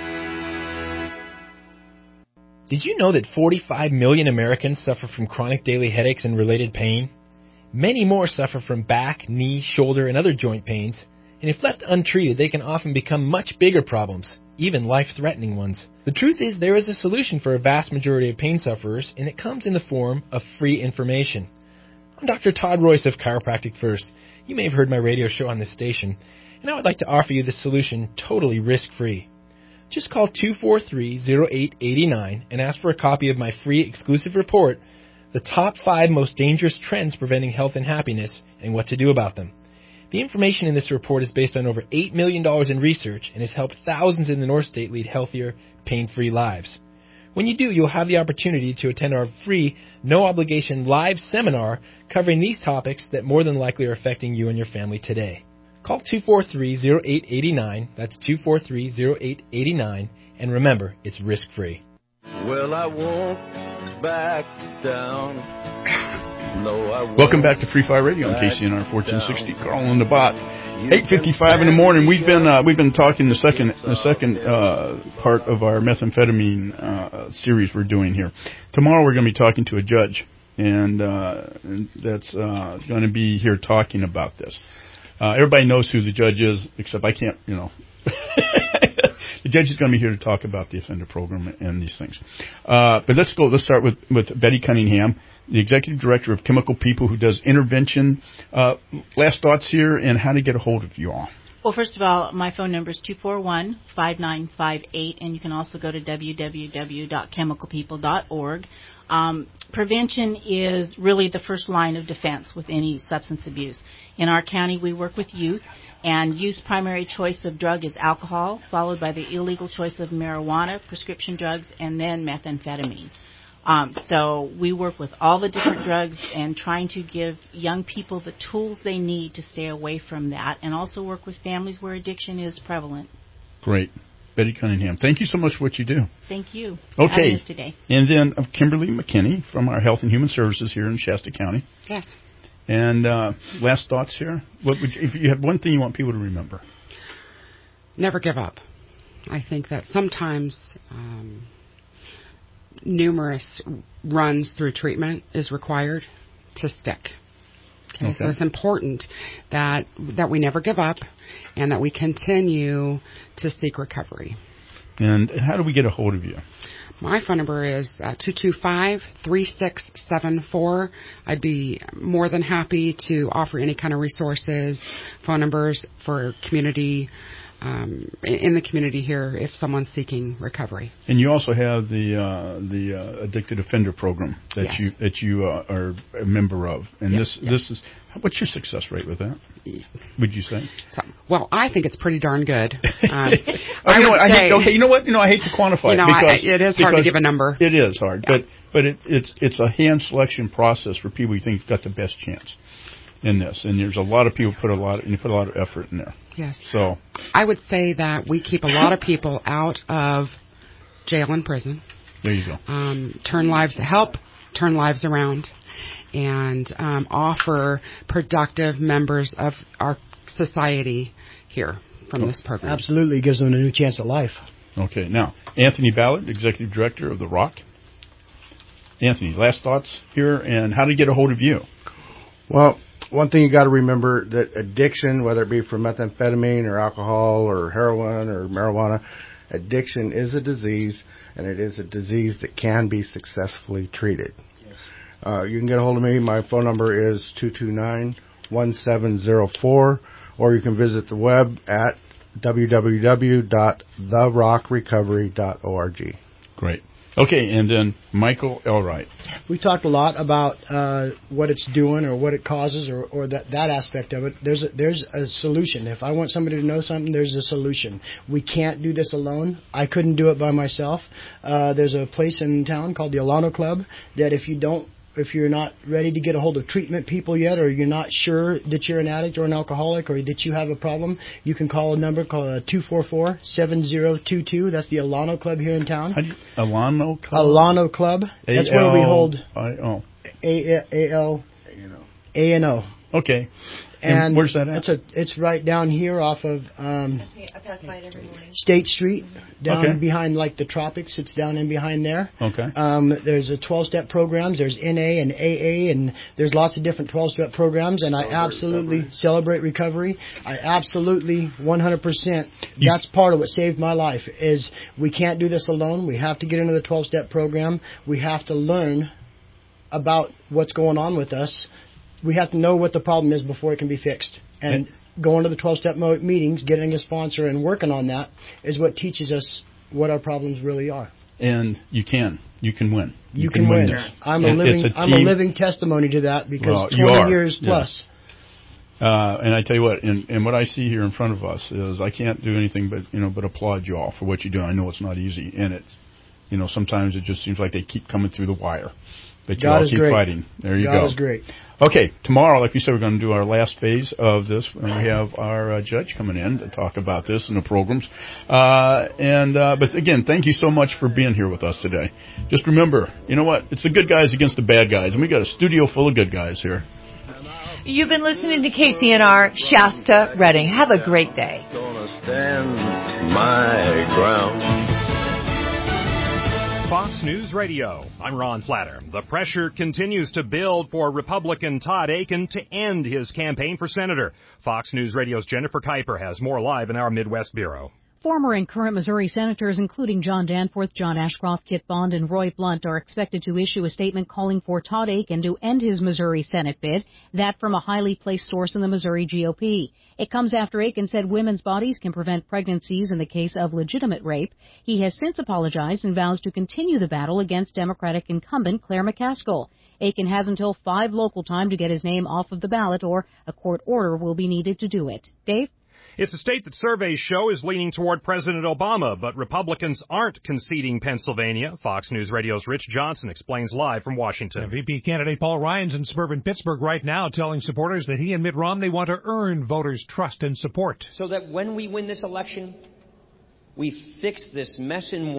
Did you know that forty-five million Americans suffer from chronic daily headaches and related pain? Many more suffer from back, knee, shoulder, and other joint pains, and if left untreated, they can often become much bigger problems, even life-threatening ones. The truth is there is a solution for a vast majority of pain sufferers, and it comes in the form of free information. I'm Doctor Todd Royce of Chiropractic First. You may have heard my radio show on this station, and I would like to offer you this solution totally risk-free. Just call two four three, zero eight eight nine and ask for a copy of my free exclusive report, The Top five Most Dangerous Trends Preventing Health and Happiness and What to Do About Them. The information in this report is based on over eight million dollars in research and has helped thousands in the North State lead healthier, pain-free lives. When you do, you'll have the opportunity to attend our free, no-obligation live seminar covering these topics that more than likely are affecting you and your family today. Call two four three, zero eight eight nine, that's two four three, zero eight eight nine, and remember, it's risk-free. Well, I won't back down. No, I won't. Welcome back to Free Fire Radio on K C N R fourteen sixty. Carl and the Bot. eight fifty-five in the morning. We've been uh, we've been talking the second the second uh, part of our methamphetamine uh, series we're doing here. Tomorrow we're going to be talking to a judge, and, uh, and that's uh, going to be here talking about this. Uh, everybody knows who the judge is, except I can't, you know. The judge is going to be here to talk about the offender program and these things. Uh, but let's go. Let's start with, with Betty Cunningham, the executive director of Chemical People, who does intervention. Uh, last thoughts here and how to get a hold of you all. Well, first of all, my phone number is two four one, five nine five eight, and you can also go to w w w dot chemical people dot org. Um, prevention is really the first line of defense with any substance abuse. In our county, we work with youth, and youth's primary choice of drug is alcohol, followed by the illegal choice of marijuana, prescription drugs, and then methamphetamine. Um, so we work with all the different drugs and trying to give young people the tools they need to stay away from that, and also work with families where addiction is prevalent. Great. Betty Cunningham, thank you so much for what you do. Thank you for okay. having us today. And then uh, Kimberly McKinney from our Health and Human Services here in Shasta County. Yes. And uh, last thoughts here? What would you, if you have one thing you want people to remember? Never give up. I think that sometimes um, numerous runs through treatment is required to stick. Okay, okay. So it's important that that we never give up and that we continue to seek recovery. And how do we get a hold of you? My phone number is uh, two two five, three six seven four. I'd be more than happy to offer any kind of resources, phone numbers for community, um, in the community here if someone's seeking recovery. And you also have the uh, the uh, addicted offender program that yes. you that you uh, are a member of. And yes, this yes. this is what's your success rate with that? Would you say? So, well, I think it's pretty darn good. Um, I, I you know would what, I say, hate, okay, you know what? You know, I hate to quantify you know, it because I, it is hard to give a number. It is hard, yeah. but but it, it's it's a hand selection process for people you think have got the best chance in this. And there's a lot of people put a lot and you put a lot of effort in there. Yes. So I would say that we keep a lot of people out of jail and prison. There you go. Um, turn lives help, turn lives around, and um, offer productive members of our society here from oh, this program. Absolutely, gives them a new chance at life. Okay, now Anthony Ballard, Executive Director of The Rock. Anthony, last thoughts here, and how to get a hold of you? Well, one thing you got to remember that addiction, whether it be from methamphetamine or alcohol or heroin or marijuana, addiction is a disease, and it is a disease that can be successfully treated. Yes. Uh, you can get a hold of me. My phone number is two two nine, one seven zero four, or you can visit the web at w w w dot the rock recovery dot org. Great. Okay, and then Michael Elright. We talked a lot about uh, what it's doing or what it causes or, or that, that aspect of it. There's a, there's a solution. If I want somebody to know something, there's a solution. We can't do this alone. I couldn't do it by myself. Uh, there's a place in town called the Alano Club that if you don't If you're not ready to get a hold of treatment people yet, or you're not sure that you're an addict or an alcoholic or that you have a problem, you can call a number called two four four, seven zero two two. That's the Alano Club here in town. How do you, Alano Club? Alano Club. That's A L where we hold I O. A L A N O. Okay. And, and where's that at? It's, a, it's right down here off of um, I pass by it every morning. State Street, down Okay. behind like the Tropics. It's down in behind there. Okay. Um, there's a twelve-step programs. There's N A and A A, and there's lots of different twelve-step programs. And I absolutely celebrate recovery. I absolutely one hundred percent. That's part of what saved my life. Is we can't do this alone. We have to get into the twelve-step program. We have to learn about what's going on with us. We have to know what the problem is before it can be fixed. And going to the twelve-step mo- meetings, getting a sponsor, and working on that is what teaches us what our problems really are. And you can. You can win. You, you can, can win. win. This. I'm, a living, a I'm a living testimony to that because well, twenty years plus. Yeah. Uh, and I tell you what, and, and what I see here in front of us is I can't do anything but, you know, but applaud you all for what you do. I know it's not easy. And it's, you know, sometimes it just seems like they keep coming through the wire. But you God all is keep great. fighting. There you God go. God is great. Okay, tomorrow, like we said, we're going to do our last phase of this, and we have our uh, judge coming in to talk about this and the programs. Uh, and uh, but again, thank you so much for being here with us today. Just remember, you know what? It's the good guys against the bad guys, and we got a studio full of good guys here. You've been listening to K C N R Shasta Redding. Have a great day. Gonna stand my ground. Fox News Radio. I'm Ron Flatter. The pressure continues to build for Republican Todd Akin to end his campaign for senator. Fox News Radio's Jennifer Kuiper has more live in our Midwest Bureau. Former and current Missouri senators, including John Danforth, John Ashcroft, Kit Bond, and Roy Blunt, are expected to issue a statement calling for Todd Akin to end his Missouri Senate bid, that from a highly placed source in the Missouri G O P. It comes after Akin said women's bodies can prevent pregnancies in the case of legitimate rape. He has since apologized and vows to continue the battle against Democratic incumbent Claire McCaskill. Akin has until five local time to get his name off of the ballot, or a court order will be needed to do it. Dave? It's a state that surveys show is leaning toward President Obama, but Republicans aren't conceding Pennsylvania. Fox News Radio's Rich Johnson explains live from Washington. V P candidate Paul Ryan's in suburban Pittsburgh right now telling supporters that he and Mitt Romney want to earn voters' trust and support. So that when we win this election, we fix this mess in